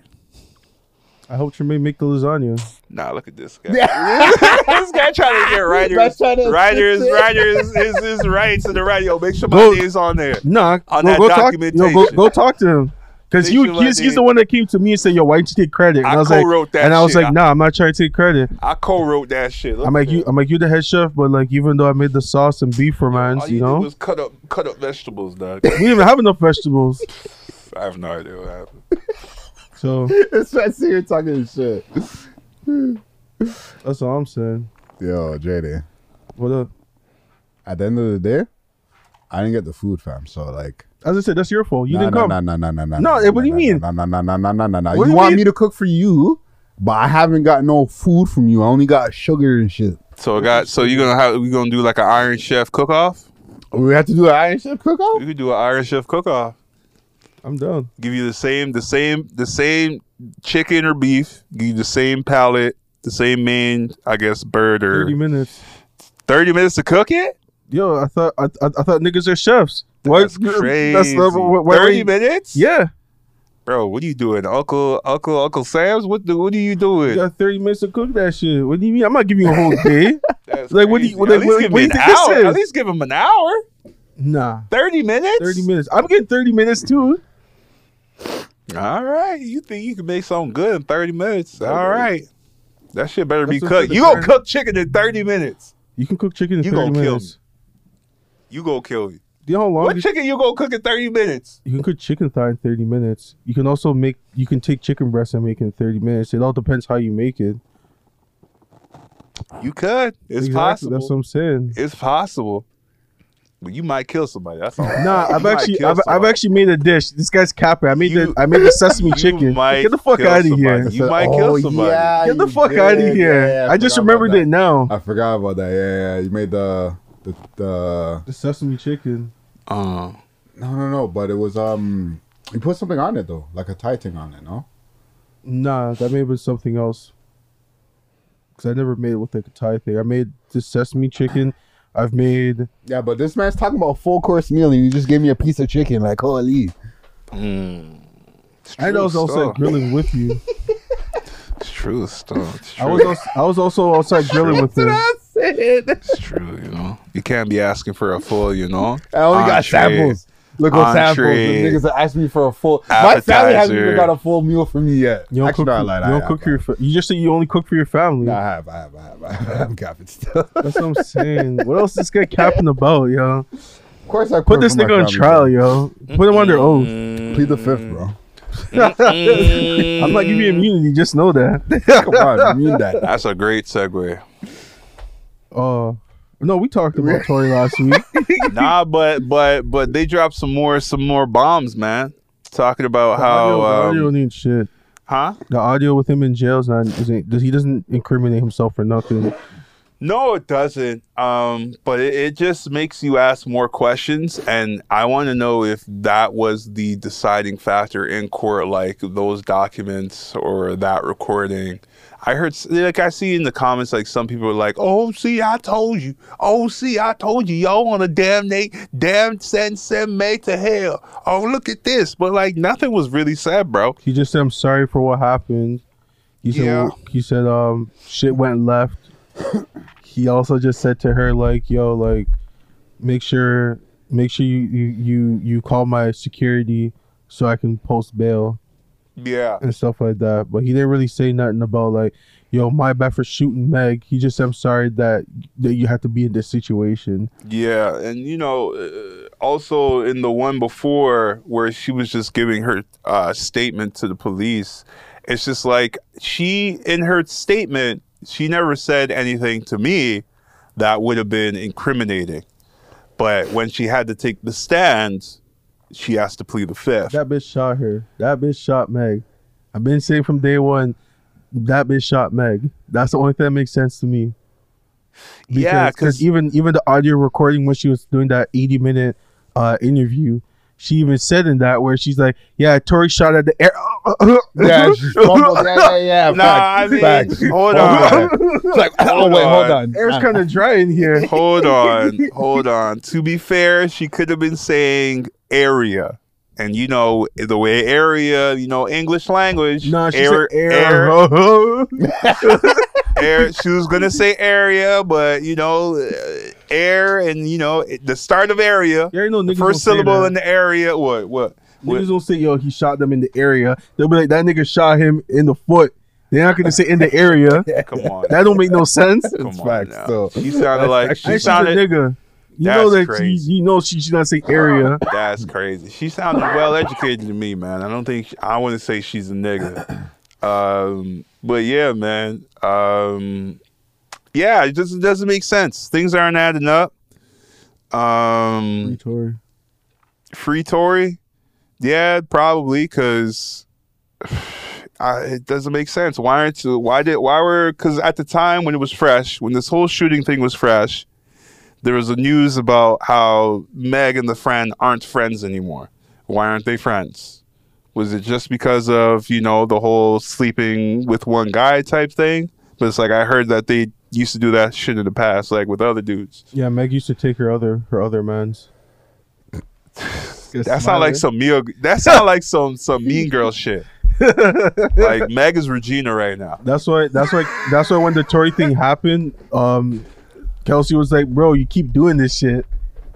S2: I hope Tremaine make the lasagna.
S1: Nah, look at this guy. This guy trying to get writers,
S3: That's trying to
S1: writers,
S3: assist it.
S1: writers, his, his rights in the radio. Make sure my
S2: Go-
S1: name's on there.
S2: Nah,
S1: On
S2: go,
S1: that
S2: go talk. Yo, go,
S1: documentation.
S2: go talk to him. Cause
S1: They
S2: you,
S1: should let
S2: he's, he's
S1: me-
S2: the one that came to me and said, "Yo, why don't you take credit?" And I,
S1: I
S2: was like,
S1: co-wrote that
S2: and I was
S1: shit.
S2: like, "Nah, I'm not trying to take credit."
S1: I co-wrote that shit. Look
S2: I'm like
S1: at
S2: you.
S1: that.
S2: I'm like you, the head chef, but like even though I made the sauce and beef for
S1: All
S2: mans,
S1: you
S2: you
S1: did
S2: know,
S1: was cut up, cut up vegetables, dog.
S2: we didn't even have enough vegetables.
S1: I have no idea what happened.
S2: So
S3: It's right here talking shit.
S2: that's all I'm saying.
S3: Yo, J D.
S2: What up?
S3: At the end of the day, I didn't get the food, fam. So like,
S2: As I said, that's your fault. You
S3: nah,
S2: didn't
S3: nah,
S2: come.
S3: Nah, nah, nah, nah, nah.
S2: No,
S3: nah,
S2: what do you
S3: nah,
S2: mean?
S3: Nah, nah, nah, nah, nah, nah, nah, nah.
S2: What
S3: You
S2: do you
S3: want
S2: mean?
S3: me to cook for you, but I haven't got no food from you. I only got sugar and shit.
S1: So I got. So you gonna have? We gonna do like an Iron Chef cook-off?
S3: We have to do an Iron Chef cook-off?
S1: We could do an Iron Chef cook-off.
S2: I'm done.
S1: Give you the same, the same, the same chicken or beef. Give you the same palate, the same main, I guess, bird or
S2: Thirty minutes.
S1: thirty minutes to cook it.
S2: Yo, I thought I, I, I thought niggas are chefs. What?
S1: That's crazy.
S2: That's the, what, what,
S1: thirty minutes.
S2: Yeah,
S1: bro. What are you doing, Uncle, Uncle, Uncle Sam's? What the? What are you
S2: you
S1: doing?
S2: got thirty minutes to cook that shit. What do you mean? I'm not giving you a whole day.
S1: That's
S2: Like, what do you-
S1: crazy.
S2: like,
S1: At least
S2: what-
S1: give
S2: what
S1: me
S2: do you
S1: an
S2: think this
S1: hour.
S2: is?
S1: At least give him an hour.
S2: Nah,
S1: Thirty minutes.
S2: thirty minutes. I'm getting thirty minutes too.
S1: All right. You think you can make something good in thirty minutes? All right. That shit better be
S2: That's
S1: cooked.
S2: what
S1: You
S2: the
S1: gonna
S2: third-
S1: cook chicken in thirty minutes?
S2: You can cook chicken in
S1: You
S2: thirty
S1: gonna kill
S2: minutes.
S1: You gonna kill me?
S2: Do you know how long?
S1: What
S2: it-
S1: chicken you gonna cook in thirty minutes?
S2: You can cook chicken thigh in thirty minutes. You can also make. You can take chicken breast and make it in thirty minutes. It all depends how you make it.
S1: You could. It's
S2: Exactly,
S1: possible.
S2: That's what I'm saying.
S1: It's possible. But you might kill somebody. That's all.
S2: Nah,
S1: You
S2: I've
S1: might
S2: actually,
S1: kill
S2: I've, I've
S1: somebody.
S2: actually made a dish. This guy's capping. I made
S1: You-
S2: the, I made the sesame
S1: You
S2: chicken.
S1: might
S2: Get the fuck
S1: kill
S2: out of
S1: somebody.
S2: here.
S1: You might kill
S3: Oh,
S1: somebody.
S3: yeah,
S2: Get the
S3: you
S2: fuck
S3: did.
S2: out of here.
S3: Yeah,
S2: I just
S3: forgot about
S2: remembered
S3: that.
S2: it now.
S3: I forgot about that. Yeah, yeah. You made the the the.
S2: The sesame chicken.
S1: Uh,
S3: No, no, no. But it was um. You put something on it though, like a Thai thing on it. No.
S2: Nah, that may have been something else. Cause I never made it with like a Thai thing. I made the sesame chicken. I've made.
S3: Yeah, but this man's talking about full course meal, and you just gave me a piece of chicken. Like, holy.
S1: mm, it's
S2: I
S1: true
S2: was also
S1: stuff.
S2: grilling with you.
S1: It's true stuff. It's
S2: I
S1: true.
S2: was also, I was also outside grilling with him.
S1: It's true, you know. You can't be asking for a full, you know.
S3: I only got
S1: Entree,
S3: samples. Look what samples.
S1: entree,
S3: The niggas that asked me for a full. My family hasn't even
S1: appetizer.
S3: got a full meal from me yet.
S2: You don't
S3: Actually,
S2: cook.
S3: no, I
S2: For,
S3: lied.
S2: you
S3: I
S2: don't
S3: have,
S2: cook
S3: I
S2: for your.
S3: have.
S2: Fa- you just say you only cook for your family.
S3: No, I have, I have, I have, I have. I'm capping still.
S2: That's what I'm saying. What else is this guy capping about, yo?
S3: Of course, I
S2: Put this nigga on trial, yo. Put him under oath.
S3: Plead the fifth, bro.
S2: I'm not giving you immunity. Just know that.
S3: Come on, you mean that?
S1: That's a great segue.
S2: Uh, no, we talked about Tory last week.
S1: Nah, but but but they dropped some more some more bombs, man. Talking about how
S2: I don't
S1: um,
S2: need shit.
S1: Huh?
S2: The audio with him in jail is not. Isn't, does he doesn't incriminate himself for nothing?
S1: No, it doesn't. Um, but it, it just makes you ask more questions, and I want to know if that was the deciding factor in court, like those documents or that recording. I heard, like, I see in the comments, like, some people are like, "Oh, see, I told you. Oh, see, I told you. Y'all want to damnate, damn, send, send Meg to hell. Oh, look at this." But like, nothing was really said, bro.
S2: He just said, "I'm sorry for what happened." He said,
S1: Yeah.
S2: he said, um, shit went left. He also just said to her, like, yo, like, make sure, make sure you, you, you, you call my security so I can post bail
S1: Yeah.
S2: and stuff like that. But he didn't really say nothing about, like, yo, my bad for shooting Meg. He just said, I'm sorry that, that you had to be in this situation.
S1: Yeah, and you know, uh, also in the one before where she was just giving her uh, statement to the police, it's just like she, in her statement, she never said anything to me that would have been incriminating. But when she had to take the stand, she has to plead the fifth.
S2: That bitch shot her. That bitch shot Meg. I've been saying from day one, that bitch shot Meg. That's the only thing that makes sense to me. Because,
S1: Yeah,
S2: 'cause
S1: because
S2: even even the audio recording when she was doing that eighty minute uh, interview, she even said in that where she's like, "Yeah, Tori shot at the air."
S3: Yeah, she fumbled. Yeah, yeah, yeah.
S1: Nah,
S3: Facts,
S1: I mean,
S3: facts.
S1: hold
S3: Fumbled.
S1: on.
S3: It's like, oh
S1: Hold
S3: wait, hold
S1: on.
S3: on.
S2: Air's kind of dry in here.
S1: Hold on, hold on. To be fair, she could have been saying area. And you know, the way area, you know, English language.
S2: No, she
S1: air,
S2: said air.
S1: air, air. She was going to say area, but, you know, uh, air and, you know, the start of area.
S2: You already know
S1: The
S2: niggas don't
S1: first
S2: say
S1: syllable
S2: that.
S1: in the area. What? What? what?
S2: Niggas don't say, yo, he shot them in the area. They'll be like, that nigga shot him in the foot. They're not gonna say in the area.
S1: Come on.
S2: That don't make no sense.
S1: Come
S3: It's
S1: on
S3: facts,
S1: now.
S3: so-
S1: She sounded like,
S3: That's
S1: she
S2: And she's a
S1: sounded,
S2: nigga. You
S1: That's
S2: know that she,
S1: crazy.
S2: you know she should not say area.
S1: that's crazy. She sounded well educated to me, man. I don't think, I wouldn't say she's a nigga. Um, but yeah, man. Um, yeah, it just it doesn't make sense. Things aren't adding up. Um,
S2: Tory.
S1: free Tory? Yeah, probably, because it doesn't make sense. Why aren't you, why did, why were, because at the time when it was fresh, when this whole shooting thing was fresh, there was a news about how Meg and the friend aren't friends anymore. Why aren't they friends? Was it just because of, you know, the whole sleeping with one guy type thing? But it's like, I heard that they used to do that shit in the past, like with other dudes.
S2: Yeah, Meg used to take her other her other mans.
S1: That sound like some meal. That sound like some some mean girl shit. Like Meg is Regina right now.
S2: That's why. That's why. That's why when the Tory thing happened, um, Kelsey was like, "Bro, you keep doing this shit."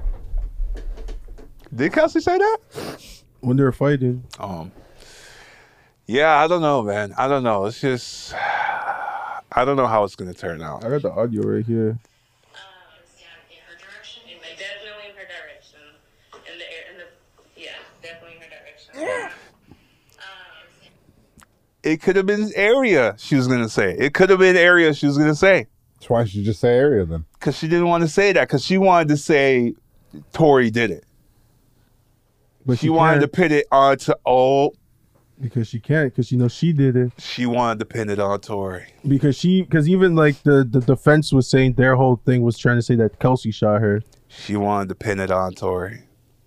S1: Did Kelsey say that?
S2: When they were fighting,
S1: Um. Yeah, I don't know, man. I don't know. It's just, I don't know how it's gonna turn out.
S2: I got the audio right here.
S4: In her direction, in the, definitely in her direction. In the air, in the yeah, definitely in her direction. Yeah. Um,
S1: It could have been area. She was gonna say. It could have been area. She was gonna say.
S3: That's why she just say area then.
S1: Because she didn't want to say that. Because she wanted to say Tory did it.
S2: But
S1: She wanted to
S2: can't
S1: pin it onto oh.
S2: because she can't because you know she did it
S1: She wanted to pin it on Tory.
S2: because she because even like the the defense was saying their whole thing was trying to say that Kelsey shot her.
S1: She wanted to pin it on Tory.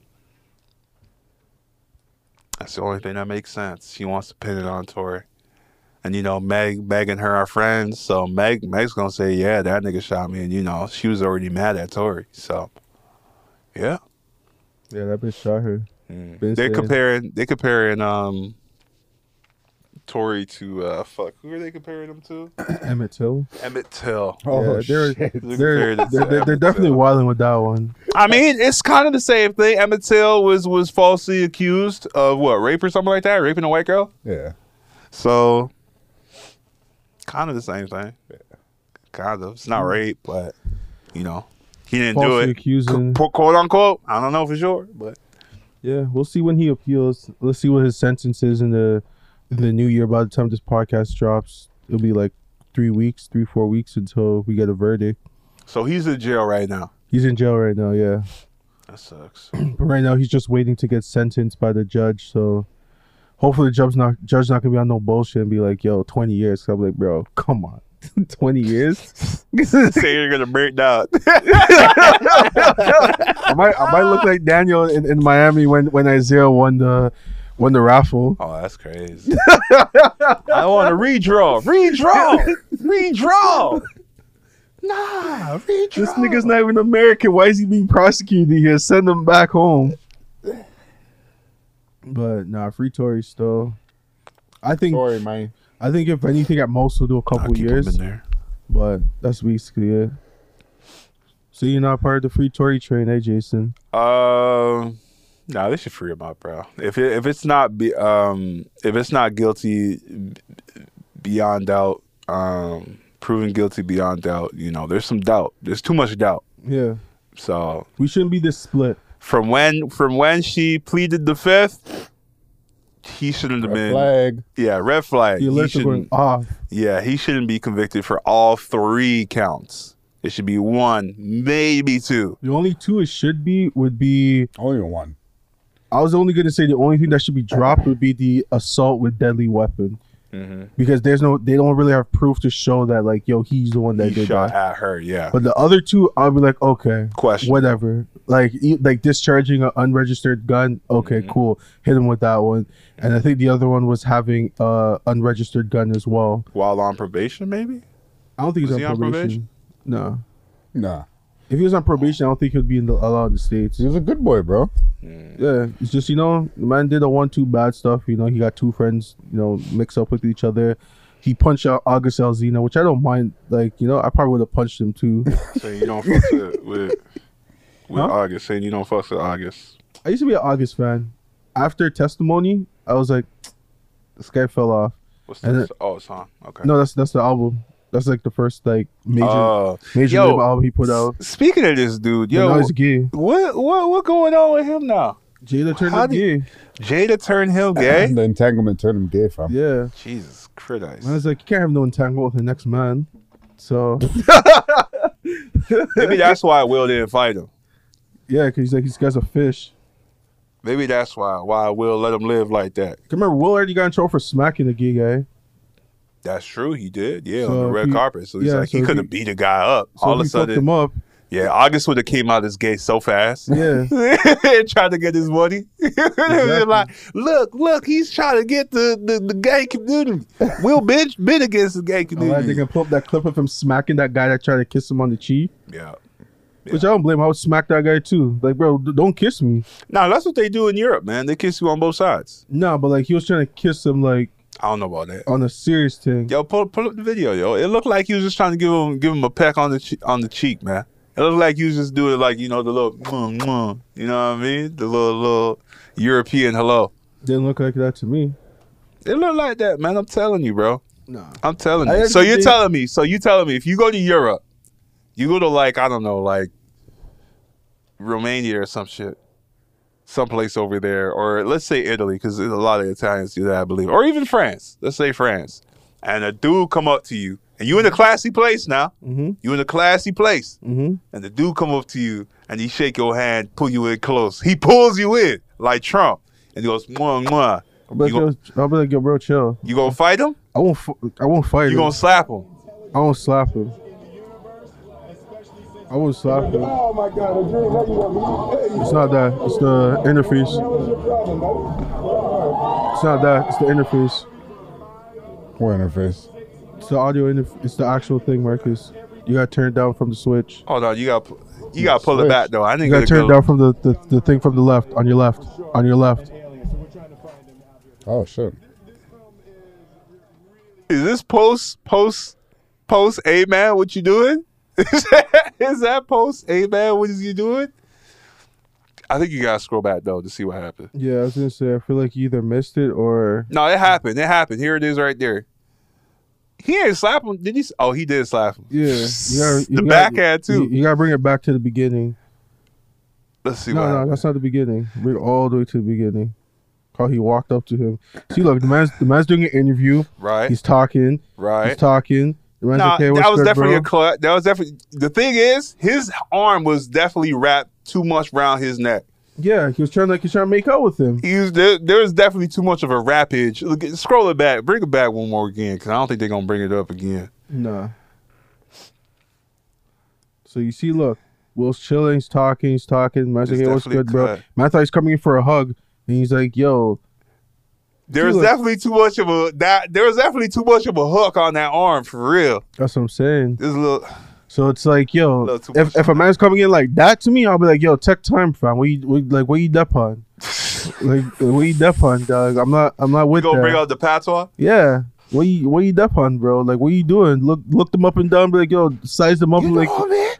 S1: That's the only thing that makes sense. She wants to pin it on Tory. And you know, Meg, Meg and her are friends, so Meg, Meg's gonna say, "Yeah, that nigga shot me," and you know, she was already mad at Tory. So, yeah,
S2: Yeah, that bitch shot her.
S1: mm.
S2: Been
S1: they're
S2: saying-
S1: comparing, they comparing um, Tory to uh, fuck. Who are they comparing him to?
S2: Emmett Till.
S1: Emmett Till.
S3: Oh
S2: Yeah, they're-
S3: shit.
S1: They're,
S2: They're
S1: comparing it to
S2: they're, they're, they're
S1: Emmett
S2: definitely
S1: Till.
S2: wilding with that one.
S1: I mean, it's kind of the same thing. Emmett Till was was falsely accused of what, rape or something like that, raping a white girl.
S3: Yeah.
S1: So, kind of the same thing. Kind of. It's not rape, but you know, he didn't do
S2: Falsely
S1: it.
S2: accusing.
S1: Qu- quote unquote. I don't know for sure, but
S2: Yeah, we'll see when he appeals. Let's see what his sentence is in the in the new year. By the time this podcast drops, it'll be like three weeks, three four weeks until we get a verdict.
S1: so he's in jail right now.
S2: He's in jail right now. Yeah,
S1: That sucks.
S2: but right now he's just waiting to get sentenced by the judge. So Hopefully the judge not judge not gonna be on no bullshit and be like, yo, twenty years. So I'm like, bro, come on. twenty years?
S1: Say you're gonna break down.
S2: I might I might look like Daniel in, in Miami when, when Isaiah won the won the raffle.
S1: Oh, that's crazy. I want to redraw. Redraw. Redraw. Nah, redraw.
S2: This nigga's not even American. Why is he being prosecuted here? Send him back home. But nah, free Tory still. I think
S3: Sorry, man.
S2: I think if anything at most we'll do a couple
S1: I'll keep
S2: years.
S1: him in there.
S2: But that's basically it. So you're not part of the free Tory train, eh, Jason?
S1: Um, nah, they should free him up, bro. If it, if it's not be um if it's not guilty b- beyond doubt, um, proven guilty beyond doubt, you know, there's some doubt. There's too much doubt.
S2: Yeah.
S1: So
S2: We shouldn't be this split.
S1: from when from when she pleaded the fifth, he shouldn't have
S3: Red
S1: been.
S3: flag.
S1: Yeah, red flag.
S2: The
S1: He
S2: alerts are going
S1: shouldn't.
S2: off.
S1: Yeah, he shouldn't be convicted for all three counts. It should be one, maybe two.
S2: The only two it should be would be
S3: Only one.
S2: I was only gonna say the only thing that should be dropped would be the assault with deadly weapon.
S1: Mm-hmm.
S2: Because there's no they don't really have proof to show that like, yo, he's the one that
S1: He
S2: did
S1: shot
S2: that.
S1: at her. Yeah.
S2: But the other two, I'll be like, okay,
S1: Question.
S2: whatever. Like, e- like discharging an unregistered gun. Okay,
S1: Mhm.
S2: cool. Hit him with that one. And I think the other one was having uh unregistered gun as well.
S1: While on probation, maybe.
S2: I don't think he's
S1: Was
S2: on
S1: he on
S2: probation. No.
S3: Nah.
S2: If he was on probation, I don't think he'd be in the, allowed in the States.
S3: He was a good boy, bro.
S2: Yeah, it's just, you know, the man did a one-two bad stuff. You know, he got two friends, you know, mix up with each other. He punched out August Alsina, which I don't mind. Like, you know, I probably would have punched him too.
S1: Saying you don't fuck with with, with
S2: Huh?
S1: August. Saying you don't fuck with August.
S2: I used to be an August fan. After Testimony, I was like, this guy fell off.
S1: What's
S2: And
S1: this? Oh, song. Okay.
S2: No, that's that's the album. That's like the first like major
S1: Uh,
S2: major
S1: yo,
S2: label album he put out.
S1: Speaking of this dude,
S2: Yo,
S1: yo,
S2: now he's gay.
S1: what what what going on with him now?
S2: Jada turned
S1: How
S2: him
S1: did-
S2: gay.
S1: Jada turned him gay.
S3: The entanglement turned him gay, fam.
S2: Yeah.
S1: Jesus Christ.
S2: I was like, you can't have no entanglement with the next man. So
S1: Maybe that's why Will didn't fight him.
S2: yeah, because he's like, this guy's a fish.
S1: Maybe that's why why Will let him live like that.
S2: Remember, Will already got in trouble for smacking a gay guy.
S1: That's true. He did. Yeah,
S2: So
S1: on the
S2: if
S1: red
S2: he-
S1: carpet. So he's
S2: yeah,
S1: like,
S2: so
S1: he
S2: if
S1: could
S2: he-
S1: have beat a guy up.
S2: So
S1: All of a
S2: he fucked
S1: sudden,
S2: him up.
S1: yeah, August would have came out as gay so fast.
S2: Yeah.
S1: Trying to get his money.
S2: Exactly.
S1: Like, look, look, he's trying to get the, the, the gay community. Will been, been against the gay
S2: Alright, they
S1: community.
S2: can pull up that clip of him smacking that guy that tried to kiss him on the cheek.
S1: Yeah.
S2: Which I don't blame him. I would smack that guy too. Like, bro, d- don't kiss me.
S1: Now, that's what they do in Europe, man. They kiss you on both sides.
S2: No, but like he was trying to kiss him like
S1: I don't know about that.
S2: on a serious thing.
S1: Yo, pull, pull up the video, yo. It looked like he was just trying to give him give him a peck on the che- on the cheek, man. It looked like he was just doing it like, you know, the little, mwah, mwah, you know what I mean? The little, little European hello.
S2: Didn't look like that to me.
S1: It looked like that, man. I'm telling you, bro.
S2: Nah.
S1: I'm telling
S2: I
S1: you. So
S2: actually
S1: you're
S2: think-
S1: telling me, so you telling me if you go to Europe, you go to like, I don't know, like Romania or some shit, someplace over there, or let's say Italy, because there's a lot of Italians do that, I believe, or even France. Let's say France, and a dude come up to you, and you in a classy place now.
S2: Mm-hmm.
S1: You in a classy place,
S2: Mm-hmm.
S1: and the dude come up to you, and he shake your hand, pull you in close. He pulls you in like Trump, and he goes, mwah, mwah.
S2: I'll be
S1: You,
S2: like,
S1: gon-
S2: yo, I'll be like, yo, bro, chill.
S1: you gonna fight him?
S2: I won't. F- I won't fight
S1: You
S2: him.
S1: gonna slap him?
S2: I won't slap him. I won't slap him.
S5: Oh my God, a dream. How you want me?
S2: It's not that. It's the interface.
S5: What's your problem, man?
S2: It's not that. It's the interface.
S3: What interface?
S2: It's the audio interface. It's the actual thing, Marcus. You got turned down from the switch.
S1: Hold on, you got you got to pull it
S3: Switch.
S1: back though. I
S2: You
S1: didn't
S2: got
S1: get a
S2: turned
S1: good.
S2: down from the, the, the thing from the left. On your left. On your left.
S3: Oh shit.
S1: Is this post post post? Hey man, what you doing? Is that, is that post? Hey man, what is you doing? I think you gotta scroll back though to see what happened.
S2: Yeah, I was gonna say. I feel like you either missed it or
S1: No, it happened. It happened. Here it is, right there. He ain't slap him. Did he? s- Oh, he did slap him.
S2: yeah. You gotta,
S1: the
S2: you gotta-
S1: backhand too.
S2: You, you gotta bring it back to the beginning.
S1: Let's see
S2: No,
S1: what
S2: no,
S1: happened.
S2: that's not the beginning. Bring it all the way to the beginning. How he walked up to him. See, look, the man's the man's doing an interview.
S1: Right,
S2: He's talking. He's
S1: right.
S2: talking. The man's
S1: Nah,
S2: like, hey, what's
S1: that was
S2: good,
S1: definitely
S2: bro?
S1: a cut. That was definitely the thing is his arm was definitely wrapped too much around his neck.
S2: Yeah, he was trying to like, he was trying to make out with him.
S1: He was, there, there was definitely too much of a rapage. Look, scroll it back. Bring it back one more again, because I don't think they're going to bring it up again.
S2: Nah. So you see, look, Will's chilling, he's talking, he's talking. Man's like,
S1: It's
S2: hey, what's
S1: definitely
S2: good, bro?
S1: cut.
S2: Man thought he's coming in for a hug, and he's like, yo.
S1: There was
S2: look-
S1: definitely too much of a that. There was definitely too much of a hook on that arm for real.
S2: That's what I'm saying.
S1: This little.
S2: So it's like, yo,
S1: Little too
S2: if,
S1: much
S2: if a man's coming in like that to me, I'll be like, yo, tech time, fam. What you what, like? What you dep on? Like, what you dep on, dog? I'm not, I'm not
S1: We
S2: with
S1: gonna
S2: that.
S1: bring out the patois.
S2: Yeah. What you, what you dep on, bro? Like, what you doing? Look, look them up and down. Be like, yo, size them up.
S1: You
S2: Like,
S1: know, man.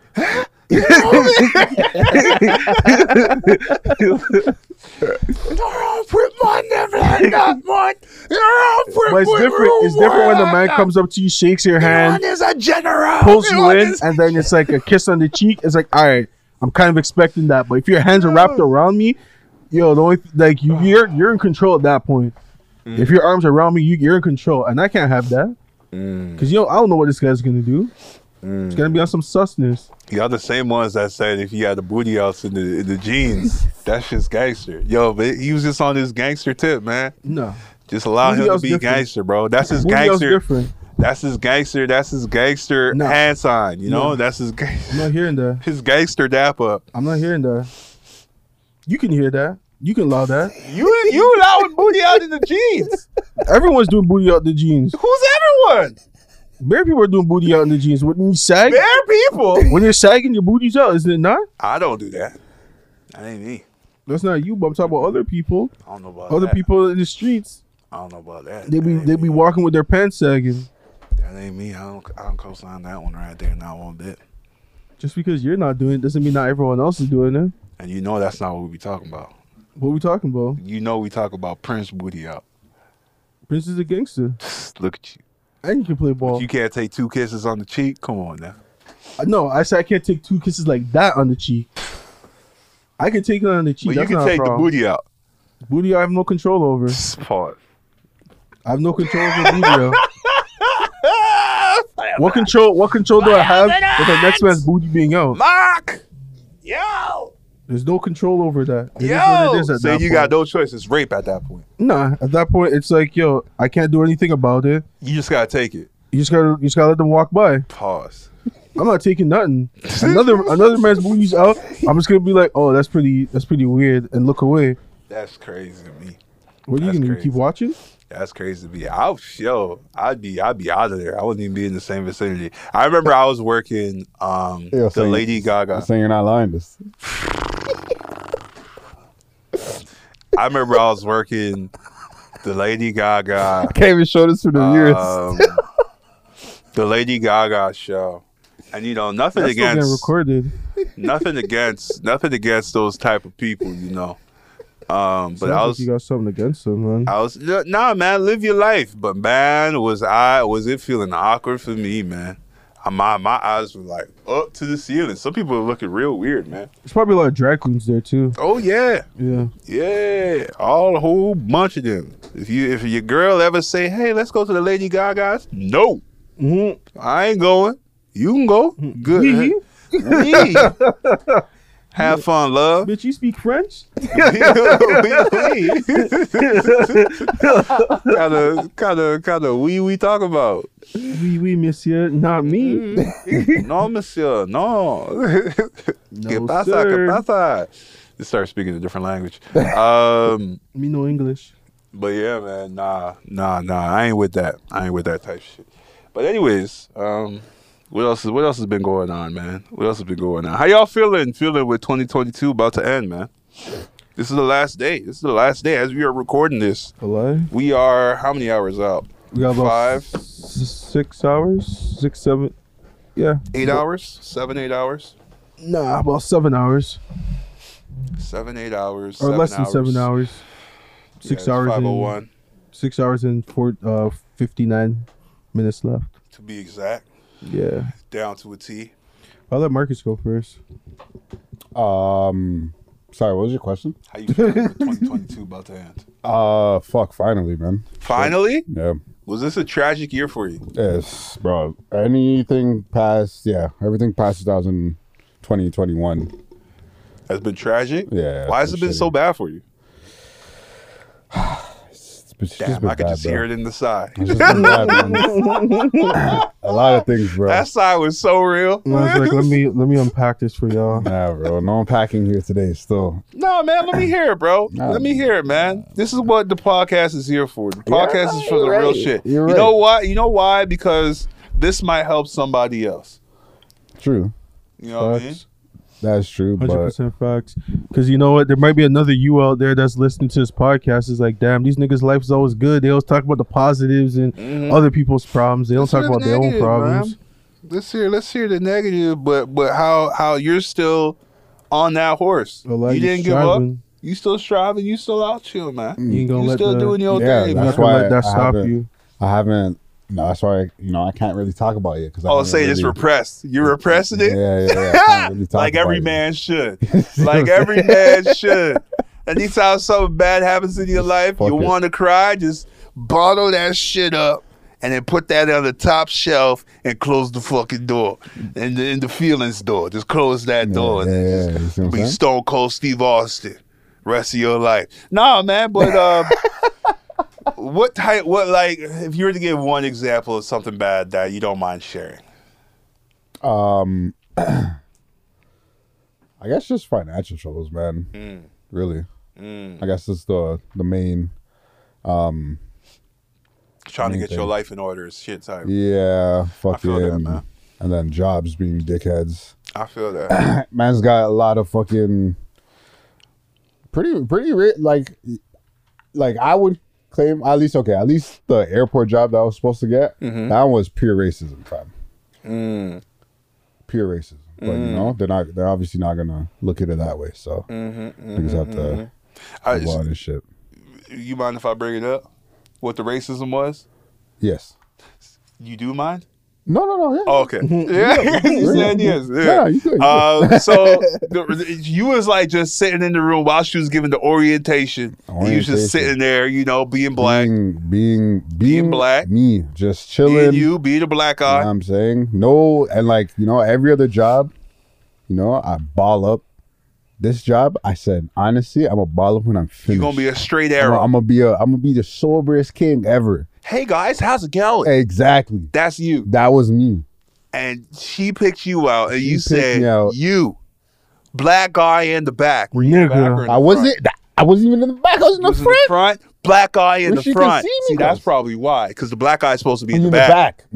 S1: Don't put my name like that, man. Don't put
S2: but it's
S1: my
S2: different. It's
S1: room
S2: different when the
S1: like
S2: man
S1: that.
S2: comes up to you, shakes your hand,
S1: Man is a general.
S2: pulls
S1: You
S2: you
S1: know,
S2: in,
S1: this-
S2: and then it's like a kiss on the cheek. It's like, all right, I'm kind of expecting that. But if your hands are wrapped around me, yo, the only th- like you, you're you're in control at that point. If your arms are around me, you, you're in control, and I can't have that because yo, I don't know what this guy's gonna do. It's gonna be on some susness.
S1: Y'all the same ones that said if you had the booty outs in the in the jeans, that's just gangster. Yo, but he was just on his gangster tip, man.
S2: No,
S1: Just allow
S2: Booty
S1: him to
S2: out's
S1: be
S2: different.
S1: gangster, bro. That's his
S2: Booty out's
S1: gangster.
S2: different.
S1: That's his gangster. That's his gangster
S2: No.
S1: hand sign. You know,
S2: No.
S1: that's his
S2: I'm
S1: ga-
S2: not hearing that.
S1: his gangster dap up.
S2: I'm not hearing that. You can hear that. You can allow that.
S1: You you allowing booty out in the jeans?
S2: Everyone's doing booty out the jeans.
S1: Who's everyone?
S2: Bare people are doing booty out in the jeans. When you sag,
S1: Bare people.
S2: when you're sagging, your booty's out, isn't it not?
S1: I don't do that. That ain't me.
S2: That's not you, but I'm talking about other people.
S1: I don't know about
S2: Other
S1: that.
S2: people in the streets.
S1: I don't know about that.
S2: They be
S1: that
S2: they
S1: ain't
S2: be
S1: me.
S2: walking with their pants sagging.
S1: That ain't me. I don't. I don't co-sign that one right there. Not one bit.
S2: Just because you're not doing it doesn't mean not everyone else is doing it.
S1: And you know that's not what we be talking about.
S2: What are we talking about?
S1: You know we talk about Prince booty out.
S2: Prince is a gangster.
S1: Look at you.
S2: And you can play ball.
S1: You can't take two kisses on the cheek. Come on now.
S2: No, I said I can't take two kisses like that on the cheek. I can take it on the cheek.
S1: But you
S2: That's
S1: can
S2: not a
S1: take the
S2: problem.
S1: booty out.
S2: Booty I have no control over.
S1: Pause.
S2: I have no control over booty. Yo. What control? What control do I have with the next man's booty being out?
S1: Mark! Yo!
S2: There's no control over that. It is
S1: Yo!
S2: what it is at
S1: So
S2: that
S1: you
S2: point.
S1: got no choice. It's rape at that point.
S2: Nah, at that point it's like, yo, I can't do anything about it.
S1: You just gotta take it.
S2: You just gotta, you just gotta let them walk by.
S1: Pause.
S2: I'm not taking nothing. Another, another man's booty's out. I'm just gonna be like, oh, that's pretty, that's pretty weird, and look away.
S1: That's crazy to me.
S2: What are you
S1: That's
S2: gonna do?
S1: crazy.
S2: Keep watching?
S1: That's crazy to me. I yo, I'd be I'd be out of there. I wouldn't even be in the same vicinity. I remember I was working um
S3: Yo,
S1: the
S3: saying-
S1: Lady Gaga.
S3: Saying you're not lying. This.
S1: I remember I was working the Lady Gaga
S3: Can't even show this to the viewers.
S1: um, the Lady Gaga show. And you know, nothing
S2: That's still getting
S1: against
S2: recorded.
S1: nothing against nothing against those type of people, you know. Um, but
S2: Sounds
S1: I
S2: like
S1: was
S2: you got something against them, man.
S1: I was nah, man, live your life. But man, was I was it feeling awkward for me, man? Uh, My my eyes were like up to the ceiling. Some people were looking real weird, man.
S2: There's probably a lot of drag queens there too.
S1: Oh yeah,
S2: Yeah.
S1: yeah, all a whole bunch of them. If you if your girl ever say, "Hey, let's go to the Lady Gaga's," no,
S2: Mm-hmm.
S1: I ain't going. You can go. Good.
S2: Wee.
S1: Wee. Have fun, love.
S2: Bitch, you speak French?
S1: Kind of, kind of, kind of. We we talk about.
S2: Oui, oui, monsieur. Not me.
S1: No, monsieur, no. ¿Qué pasa?
S2: sir.
S1: ¿Qué pasa? Just start speaking a different language. Um,
S2: Me no English.
S1: but yeah, man, nah, nah, nah. I ain't with that. I ain't with that type of shit. But anyways, um, what else? Is, what else has been going on, man? What else has been going on? How y'all feeling? Feeling with twenty twenty-two about to end, man? This is the last day. This is the last day as we are recording this.
S2: A lie?
S1: We are how many hours out?
S2: We got about
S1: Five,
S2: s- six hours? Six, seven. Yeah.
S1: eight hours, seven, eight hours,
S2: Nah, about seven hours.
S1: seven, eight hours,
S2: Or
S1: seven
S2: less than
S1: hours.
S2: seven hours. Six hours
S1: Five oh
S2: and
S1: one
S2: six hours and four uh fifty nine minutes left.
S1: to be exact,
S2: Yeah.
S1: down to a T.
S2: I'll let Marcus go first.
S3: Um, sorry, what was your question?
S1: How you feeling with twenty twenty-two about to end?
S3: Uh, fuck, finally, man.
S1: Finally,
S3: Yeah,
S1: was this a tragic year for you?
S3: yes, bro. Anything past, yeah, everything past two thousand twenty, twenty-one.
S1: Has been tragic?
S3: Yeah.
S1: Why has it been
S3: shitty.
S1: so bad for you?
S3: It's, it's just
S1: Damn,
S3: been
S1: I could
S3: bad,
S1: just
S3: bro.
S1: hear it in the side.
S3: It's just been bad, man. A lot of things, bro.
S1: That side was so real.
S2: And I was like, let me let me unpack this for y'all.
S3: Nah, bro. No unpacking here today. Still.
S1: No, man, let me hear it, bro.
S3: Nah.
S1: Let me hear it, man. This is what the podcast is here for. The
S3: Yeah,
S1: podcast is for the
S3: you're
S1: real
S3: right.
S1: shit.
S3: You're
S1: You
S3: right.
S1: know why? You know why? Because this might help somebody else.
S3: True.
S1: You know what I mean?
S2: Facts.
S3: That's true.
S2: Hundred
S3: But
S2: percent facts. Because you know what, there might be another you out there that's listening to this podcast. Is like, damn, these niggas' life is always good. They always talk about the positives and
S1: Mhm.
S2: other people's problems. They don't
S1: Let's
S2: talk
S1: hear the
S2: about their own
S1: negative,
S2: problems.
S1: man. Let's hear. Let's hear the negative, but but how how you're still on that horse.
S2: Well, like,
S1: you
S2: you
S1: didn't give up.
S2: striving.
S1: You still striving. You still out chill, man.
S2: You ain't gonna
S1: You
S2: let
S1: still
S2: the,
S1: doing your
S3: Yeah,
S1: thing,
S2: you
S1: man.
S3: that's
S2: not gonna
S3: why
S2: let that
S3: I
S2: stop
S3: haven't-
S2: you.
S3: I haven't. No, that's why you know I can't really talk about it because
S1: Oh, say it's repressed. You're repressing it.
S3: Yeah, yeah, yeah. I can't really talk
S1: like
S3: about
S1: every
S3: it.
S1: man should. Like every man should. Anytime something bad happens in your life,
S3: Fuck
S1: you
S3: it.
S1: want to cry, just bottle that shit up and then put that on the top shelf and close the fucking door. And the, in the feelings door. Just close that door.
S3: Yeah,
S1: and
S3: yeah,
S1: just
S3: yeah. You see what I'm
S1: be
S3: saying?
S1: Stone Cold Steve Austin. Rest of your life. Nah, man, but uh, what type, what like, if you were to give one example of something bad that you don't mind sharing?
S3: Um, I guess just financial troubles, man.
S1: Mm.
S3: Really,
S1: Mm.
S3: I guess it's the the main. Um,
S1: Trying to
S3: Main
S1: get
S3: thing.
S1: your life in order is shit type.
S3: yeah, fucking,
S1: feel that, man.
S3: and then jobs being dickheads.
S1: I feel that.
S3: Man's got a lot of fucking pretty pretty ri- like like I would claim at least okay at least the airport job that I was supposed to get
S1: Mhm.
S3: that was pure racism, fam.
S1: Mm.
S3: Pure racism, but you know they're not they're obviously not gonna look at it that way. So
S1: Mm-hmm,
S3: niggas have to
S1: I,
S3: move on and shit.
S1: you mind if I bring it up? What the racism was?
S3: Yes.
S1: You do mind?
S3: No, no, no. Yeah.
S1: Oh, okay. Yeah, you said yes.
S3: Yeah,
S1: Yeah.
S3: you could.
S1: Uh, so the, you was like just sitting in the room while she was giving the orientation. And you was just
S3: Orientation.
S1: sitting there, you know, being black,
S3: being being being,
S1: black.
S3: me, just chilling.
S1: being you, being a black
S3: You know what
S1: guy.
S3: I'm saying? No, and like, you know, every other job, you know, I ball up. This job, I said, honestly, I'm a ball up when I'm finished.
S1: You're gonna be a straight
S3: I'm
S1: arrow.
S3: gonna- I'm gonna be a I'm gonna be the soberest king ever.
S1: Hey guys, how's it going?
S3: Exactly.
S1: That's you.
S3: That was me.
S1: And she picked you out, and
S3: She
S1: you
S3: picked
S1: said,
S3: me out.
S1: "You, black guy in the back." Were you in the
S2: Nigga.
S1: back or in the
S3: I
S1: front?
S3: wasn't I wasn't even in the back, I was in
S1: You
S3: the
S1: was in
S3: front.
S1: the front, black guy in
S3: Where
S1: the
S3: she can
S1: front.
S3: see me,
S1: See, that's
S3: cuz.
S1: probably why, because the black guy is supposed to be
S3: I'm
S1: in
S3: in
S1: the
S3: the
S1: back.
S3: back.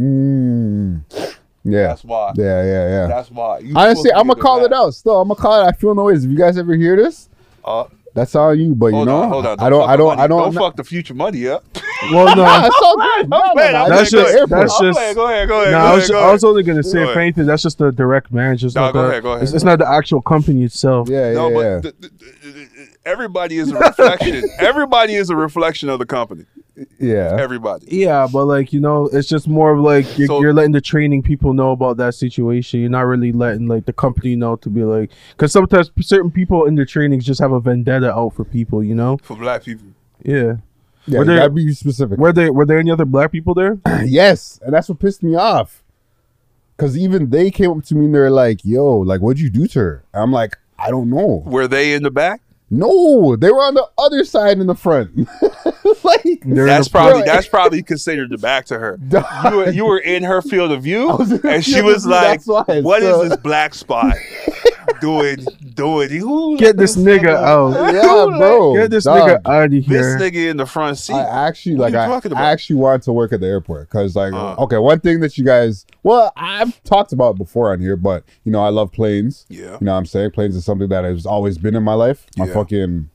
S3: Mm. Yeah.
S1: That's why.
S3: Yeah, yeah, yeah.
S1: That's why. You
S3: Honestly,
S1: supposed to
S3: I'm
S1: be
S3: gonna
S1: in the
S3: call it
S1: back.
S3: out. Still, I'm gonna call it. I feel no ways. If you guys ever hear this,
S1: Uh,
S3: that's on you. But you
S1: hold
S3: know,
S1: on, hold on.
S3: I don't,
S1: fuck
S3: I
S1: the
S3: don't,
S1: money.
S3: I don't.
S1: Don't fuck the future money up.
S2: Well, no,
S3: Nah, it's all good. No, no,
S1: playing,
S3: no,
S1: I'm
S3: I
S2: That's
S3: just-
S2: just-
S3: airport.
S2: that's
S1: I'm
S2: just-
S1: playing. Go ahead, go ahead,
S2: no,
S1: go
S2: I
S1: ahead,
S2: was,
S1: go
S2: I
S1: ahead.
S2: was only gonna say,
S1: Go
S2: if
S1: ahead.
S2: anything, that's just the direct manager. It's
S1: No,
S2: not
S1: go
S2: the,
S1: ahead, go ahead.
S2: It's, it's not the actual company itself.
S3: Yeah, yeah,
S1: No, but
S3: yeah.
S1: the, the, the, everybody is a reflection. Everybody is a reflection of the company.
S3: yeah.
S1: Everybody.
S2: Yeah, but like, you know, it's just more of like you're,
S1: So-
S2: you're letting the training people know about that situation. You're not really letting like the company know to be like, because sometimes certain people in the trainings just have a vendetta out for people. You know?
S1: For black people.
S2: Yeah.
S3: Yeah,
S2: Were
S3: you
S2: there-
S3: gotta be specific.
S2: Were there were there any other black people there?
S3: Yes, and that's what pissed me off. Cause even they came up to me and they're like, "Yo, like, what'd you do to her?" And I'm like, "I don't know."
S1: Were they in the back?
S3: No, they were on the other side in the front. like,
S2: They're
S1: That's
S2: in the-
S1: probably
S3: Bro,
S1: that's probably considered the back to her. You were, you were in her field of view,
S3: I was in her
S1: and she
S3: field
S1: was
S3: of view,
S1: like,
S3: that's why,
S1: "What is
S3: so-
S1: this black spot doing? Doing? Who
S2: Get this nigga out.
S3: yeah, bro.
S2: Get this
S3: dog.
S2: nigga out of
S1: This
S2: here.
S1: nigga in the front seat."
S3: I actually
S1: What
S3: like
S1: are you
S3: I,
S1: talking about?
S3: I actually wanted to work at the airport because like
S1: Uh.
S3: okay, one thing that you guys well I've talked about it before on here, but you know I love planes.
S1: Yeah.
S3: You know what I'm saying? Planes is something that has always been in my life. My
S1: Yeah.
S3: fucking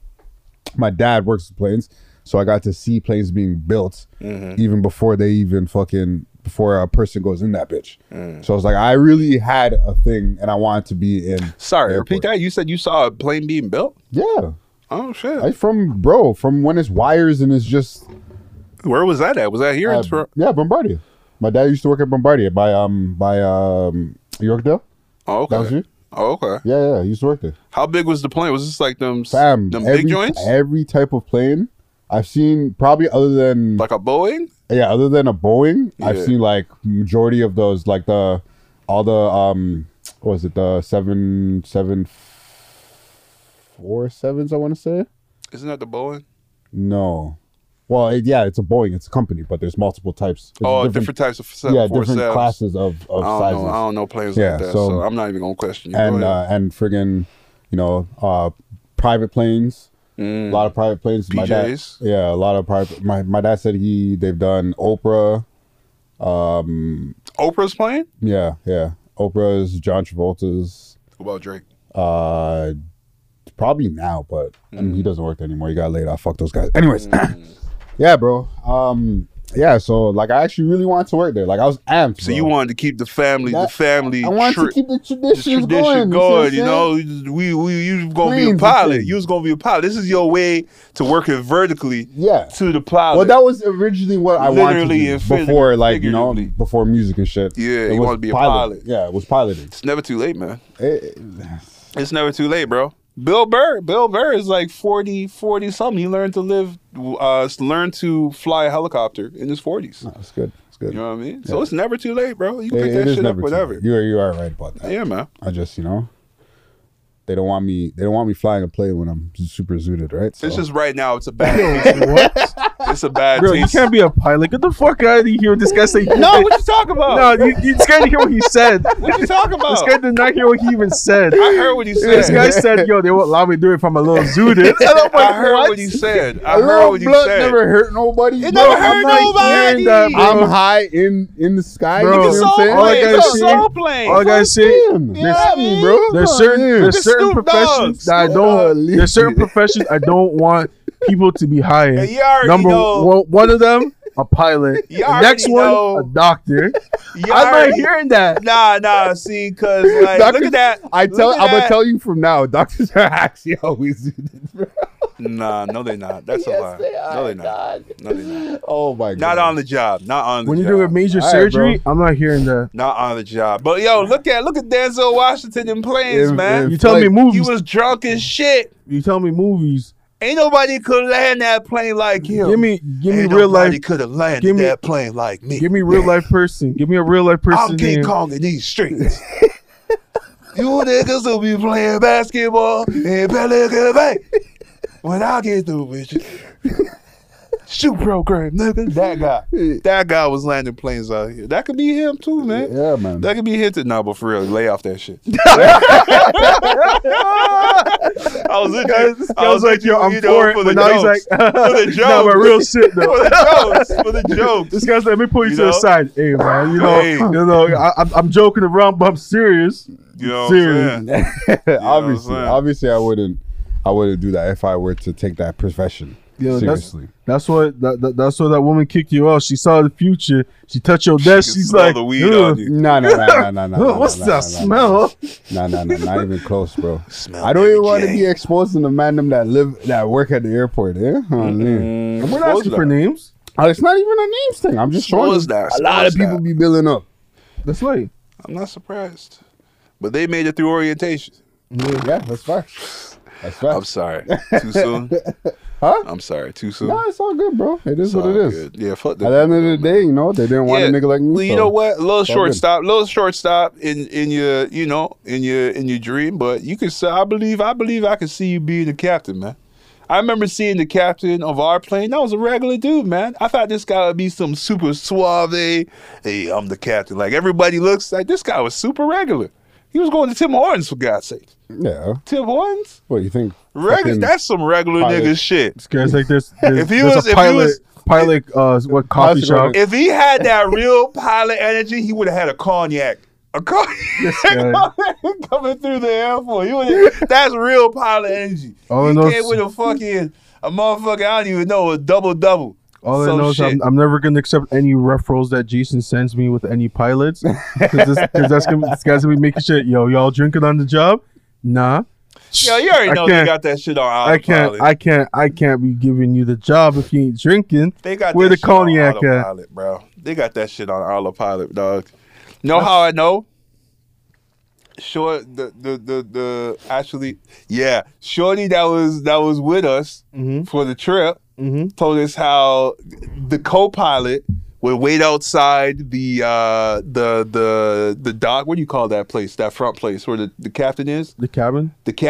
S3: my dad works with planes, so I got to see planes being built
S1: Mm-hmm.
S3: even before they even fucking before a person goes in that bitch.
S1: Mm.
S3: So I was like, I really had a thing and I wanted to be in.
S1: Sorry,
S3: airport.
S1: repeat that. You said you saw a plane being built.
S3: Yeah.
S1: Oh shit!
S3: I from bro, from when it's wires and it's just
S1: Where was that at? Was that here in
S3: Uh,
S1: Toronto?
S3: yeah, Bombardier. My dad used to work at Bombardier by um by um Yorkdale.
S1: Oh, okay.
S3: That was you?
S1: Oh, okay.
S3: Yeah, yeah, he used to work there.
S1: How big was the plane? Was this like them
S3: Fam,
S1: them
S3: every,
S1: big joints?
S3: every type of plane I've seen, probably other than
S1: Like a Boeing?
S3: yeah, other than a Boeing, I've
S1: Yeah.
S3: seen like majority of those, like the all the um what was it the seven seven four sevens, I want to say.
S1: Isn't that the Boeing?
S3: No. Well, it, yeah, it's a Boeing. It's a company, but there's multiple types. It's
S1: Oh, different, types of seven,
S3: yeah,
S1: four
S3: different
S1: sevens.
S3: classes of, of
S1: I don't
S3: sizes.
S1: know. I don't know planes
S3: Yeah,
S1: like that,
S3: so-
S1: so, I'm not even gonna question you.
S3: and
S1: Go
S3: uh,
S1: ahead.
S3: and friggin', you know, uh, private planes.
S1: Mm.
S3: A lot of private planes. My dad,
S1: P Js.
S3: yeah, a lot of private. My my dad said he they've done Oprah. Um,
S1: Oprah's plane.
S3: yeah, yeah, Oprah's, John Travolta's.
S1: What about Drake?
S3: Uh, probably now, but I mean,
S1: Mm.
S3: he doesn't work there anymore. He got laid off. Fuck those guys. Anyways, yeah, bro. Um, yeah. So like, I actually really wanted to work there. Like, I was amped.
S1: So
S3: bro.
S1: you wanted to keep the family, the
S3: That-
S1: family.
S3: I wanted
S1: tri-
S3: to keep the
S1: the
S3: traditions
S1: tradition
S3: going.
S1: going,
S3: see
S1: you
S3: what I'm
S1: know.
S3: saying?
S1: We we you was gonna be a
S3: Planes and
S1: pilot.
S3: things.
S1: You was gonna be a pilot. This is your way to work it vertically
S3: Yeah.
S1: to the pilot.
S3: Well, that was originally what I wanted to
S1: Literally
S3: do
S1: and fig-
S3: before, like you know,
S1: figuratively.
S3: before music and shit.
S1: Yeah,
S3: It
S1: you
S3: was
S1: wanted to be a
S3: pilot.
S1: pilot.
S3: Yeah, it was piloting.
S1: It's never too late, man.
S3: It-
S1: It's never too late, bro. Bill Burr, Bill Burr is like forty, forty something. He learned to live, uh, learned to fly a helicopter in his forties.
S3: no, it's good. It's good.
S1: You know what I mean? So
S3: Yeah.
S1: it's never too late, bro. You can
S3: It-
S1: pick
S3: it
S1: that
S3: is
S1: shit up
S3: never too
S1: whenever.
S3: late. You are you are right about that.
S1: Yeah, man.
S3: I just you know, they don't want me. They don't want me flying a plane when I'm super zooted, right? So.
S1: It's just right now. It's a bad.
S2: What?
S1: It's a bad
S2: Bro, you
S1: taste.
S2: can't be a pilot. Get the fuck out of here with this guy saying.
S1: No, what you talking about?
S2: No, you, you just gotta hear what he said.
S1: What you talking
S2: This
S1: about?
S2: guy did not hear what he even said.
S1: I heard what he said.
S2: This guy said, "Yo, they won't allow me to do it if I'm a little zooted." And I'm like,
S1: I heard
S2: what?
S1: what he said. I
S3: A
S1: heard
S3: little
S1: what he
S3: blood
S1: said.
S3: never hurt nobody.
S1: It
S3: bro.
S1: never
S3: I'm
S1: hurt
S3: not
S1: nobody.
S2: hearing that, bro.
S3: I'm high in in the sky.
S2: Bro,
S3: you know
S1: It's
S3: what
S1: soul
S3: I'm saying?
S2: all I
S1: plane.
S2: gotta
S1: It's a
S2: say-
S1: soul plane.
S2: All I gotta say,
S3: Damn,
S1: Yeah,
S3: you
S1: I
S3: at me,
S1: mean,
S3: bro.
S2: there's
S3: Come
S2: certain
S3: on,
S2: there's
S1: It's
S2: certain
S1: Snoop
S2: professions
S1: Dogg.
S2: that I
S3: Snoop
S2: don't.
S3: Dogg.
S2: There's certain professions I don't want people to be high in.
S1: And you already
S2: Number
S1: know.
S2: one, one of them, a pilot.
S1: You
S2: The
S1: already
S2: next
S1: know.
S2: one, a doctor.
S1: You
S2: I'm not
S1: already-
S2: hearing that.
S1: Nah, nah. See, cause like,
S3: Doctor-
S1: look at that.
S3: I tell.
S1: Look at
S3: I'm gonna
S1: that.
S3: tell you from now. Doctors are actually always zooted, bro.
S1: Nah, no, they not. That's a lie. No, they not. No, they not.
S3: Oh my god.
S1: Not on the job. Not on the
S2: When
S1: job.
S2: you're doing major
S3: All right,
S2: surgery, I'm not hearing that.
S1: Not on the job. But yo, look at look at Denzel Washington in planes,
S3: In-
S1: man.
S3: in
S2: You tell me
S3: Like,
S2: movies.
S1: He was drunk as shit.
S2: You tell me movies.
S1: Ain't nobody could land that plane like him.
S2: Give me, give me
S1: Ain't
S2: real
S1: nobody
S2: life.
S1: could have landed
S2: give me-
S1: that plane like me.
S2: Give me real life person. Give me a real life person.
S1: I'm King
S2: name.
S1: Kong in these streets. You niggas will be playing basketball in Pelican Bay when I get through with you. Shoot program, nigga. That guy. That guy was landing planes out here. That could be him too, man.
S3: Yeah, man.
S1: That could be him too. Nah, but for real, lay off that shit. I was
S2: This guy,
S1: looking.
S2: this guy was like, yo, I'm
S1: you know,
S2: for it.
S1: for
S2: But
S1: the
S2: now he's
S1: jokes.
S2: like,
S1: For the
S2: no, but
S1: jokes.
S2: real shit
S1: for
S2: though.
S1: the jokes. For the jokes.
S2: This guy's like, let me pull you,
S1: You
S2: to
S1: know?
S2: the side. Hey, man, you know,
S1: Hey.
S2: you know, I, I'm, I'm joking around, but I'm serious.
S1: You know what
S2: Serious.
S1: I'm saying?
S3: obviously,
S1: saying?
S3: obviously, I wouldn't. I wouldn't do that if I were to take that profession
S2: Yo, that's
S3: seriously.
S2: that's what that, that, that's what that woman kicked you out. She saw the future. She touched your desk.
S1: can
S2: She's
S1: smell
S2: like,
S1: the weed
S2: "Ugh,
S1: on you.
S3: No, no, no, no, no, no.
S2: ugh, what's
S3: no,
S2: that smell?"
S3: No, no, no, not even close, bro.
S1: Smell
S3: I don't even
S1: Mary
S3: want to
S1: Jane.
S3: be exposed to the mandem that live that work at the airport. Eh? Oh, man.
S1: Mm,
S2: And we're
S1: what
S2: not
S1: was
S2: asking for
S1: that?
S2: names.
S3: Oh, it's not even a names thing. I'm just
S1: Small
S3: showing.
S1: as that,
S3: A
S1: small
S3: lot
S1: as
S3: of people
S1: that.
S3: be building up.
S2: That's right.
S1: I'm not surprised. But they made it through orientation.
S3: Yeah, that's facts. That's
S1: I'm
S3: facts.
S1: sorry. Too soon?
S3: Huh?
S1: I'm sorry. Too soon?
S3: No, it's all good, bro. It is
S1: It's
S3: what
S1: all
S3: it is.
S1: good. Yeah, fuck
S3: At the end of the day, you know, they didn't want
S1: Yeah,
S3: a nigga like me.
S1: Well, you
S3: so-
S1: know what? A little
S3: all
S1: short
S3: good.
S1: stop, little short stop in in your, you know, in your in your dream. But you can say, I believe, I believe, I can see you being the captain, man. I remember seeing the captain of our plane. That was a regular dude, man. I thought this guy would be some super suave. Hey, I'm the captain. Like everybody looks like this guy was super regular. He was going to Tim Hortons for God's sake.
S3: Yeah.
S1: Tim Hortons,
S3: What you think?
S1: regular.
S3: Fucking-
S1: That's some regular
S3: pilot.
S1: nigga shit.
S2: This guy's like this. There's,
S1: If he
S2: there's
S1: was-
S2: a
S1: if he
S2: pilot,
S1: was-
S2: pilot, uh, what coffee
S3: How's it
S2: shop?
S3: going?
S1: If he had that real pilot energy, he would have had a cognac. A
S2: This
S1: cognac
S2: guy.
S1: coming through the airport. He would that's real pilot energy.
S2: All I
S1: he
S2: know
S1: came
S2: is-
S1: with a fucking a motherfucker. I don't even know a double double.
S2: All I
S1: Some
S2: know is
S1: shit.
S2: I'm, I'm never gonna accept any referrals that Jason sends me with any pilots, because that's gonna this guy's gonna be making shit. Yo, y'all drinking on the job? Nah.
S1: Yo, you already
S2: I
S1: know they
S2: can't-
S1: got that shit on
S2: I can't.
S1: autopilot.
S2: I can't. I can't be giving you the job if you ain't drinking.
S1: They got
S2: Where
S1: that
S2: the
S1: shit on
S2: cognac at?
S1: autopilot, bro. They got that shit on autopilot, dog. Know how I know? Short the, the the the actually yeah, Shorty that was that was with us
S2: Mm-hmm.
S1: for the trip
S2: Mm-hmm.
S1: told us how the co-pilot would wait outside the uh the the the dock. What do you call that place? That front place where the, the captain is?
S2: The cabin.
S1: The cabin.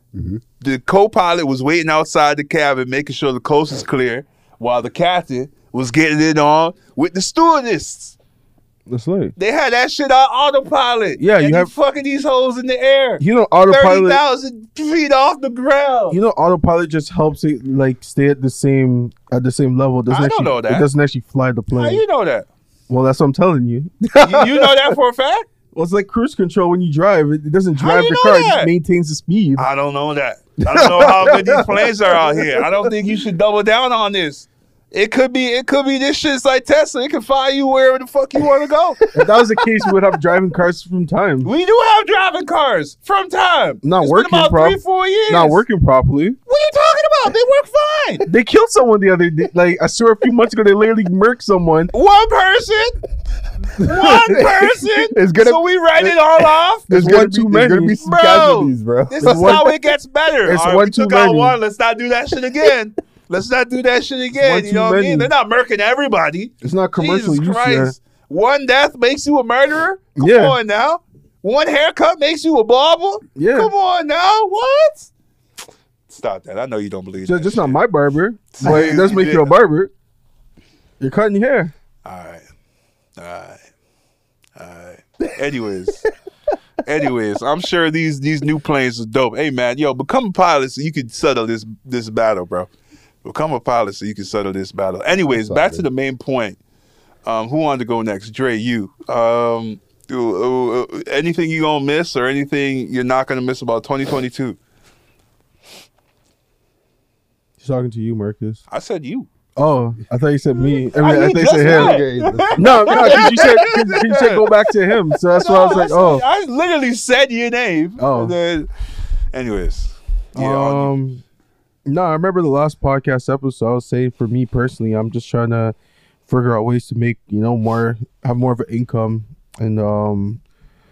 S3: Mm-hmm.
S1: The co-pilot was waiting outside the cabin, making sure the coast is clear, while the captain was getting it on with the stewardess.
S2: That's late.
S1: They had that shit on autopilot.
S2: Yeah,
S1: and
S2: you
S1: he
S2: have-
S1: fucking these hoes in the air.
S2: You know,
S1: thirty
S2: autopilot.
S1: thousand feet off the ground.
S2: You know, autopilot just helps it like stay at the same at the same level. It doesn't
S1: I don't
S2: actually,
S1: know that.
S2: It doesn't actually fly the
S1: How
S2: plane.
S1: you know that?
S2: Well, that's what I'm telling you.
S1: you? You know that for a fact?
S2: Well, it's like cruise control when you drive. It, it doesn't
S1: How
S2: drive
S1: you
S2: the
S1: know
S2: car; it
S1: that?
S2: just maintains the speed.
S1: I don't know that. I don't know how good these planes are out here. I don't think you should double down on this. It could be, it could be this shit's like Tesla. It can fly you wherever the fuck you want to go.
S2: If that was the case, we would have driving cars from time.
S1: We do have driving cars from time.
S2: Not
S1: It's
S2: working
S1: been about
S2: prop-
S1: three, four years.
S2: Not working properly.
S1: What are you talking about? They work fine.
S2: They killed someone the other day. Like I saw a few months ago, they literally murked someone.
S1: One person. One person.
S3: It's gonna-
S1: so we write it all off.
S3: There's
S2: It's
S3: gonna
S2: one
S3: be,
S2: too
S3: there's gonna
S2: many.
S3: be some
S1: Bro,
S3: casualties, bro.
S1: This
S2: It's
S1: is
S2: one-
S1: how it gets better.
S2: it's
S1: All right,
S2: one
S1: we
S2: too
S1: took out
S2: many.
S1: one. Let's not do that shit again. Let's not do that shit
S2: one
S1: again. You
S2: too
S1: know what I
S2: many.
S1: mean? They're not murking everybody.
S2: It's not commercial
S1: Jesus
S2: use
S1: Christ.
S2: yet.
S1: One death makes you a murderer? Come
S2: Yeah.
S1: on now. One haircut makes you a barber?
S2: Yeah.
S1: Come on now. What? Stop that. I know you don't believe
S2: Just,
S1: that.
S2: just not
S1: shit.
S2: my barber, but it does make you
S1: Yeah.
S2: a barber. You're cutting your hair.
S1: All right. All right. All right. Anyways. Anyways, I'm sure these these new planes are dope. Hey man, yo, become a pilot so you can settle this this battle, bro. Become a pilot so you can settle this battle. Anyways,
S3: That's
S1: back
S3: solid.
S1: to the main point. Um, who wanted to go next? Dre, you. Um, uh, uh, anything you gonna miss or anything you're not gonna miss about twenty twenty-two?
S2: He's talking to you, Marcus.
S1: I said you.
S2: Oh, I thought you said me. I mean,
S1: I
S2: I,
S1: mean,
S2: thought you
S1: just
S2: said him.
S1: that.
S2: No, no, because you said cause, you said go back to him. So that's why I was like,
S1: said-
S2: oh,
S1: I literally said your name.
S2: Oh.
S1: And then- anyways. Yeah, on you.
S2: um, no, I remember the last podcast episode. I was saying for me personally, I'm just trying to figure out ways to make you know more, have more of an income, and um,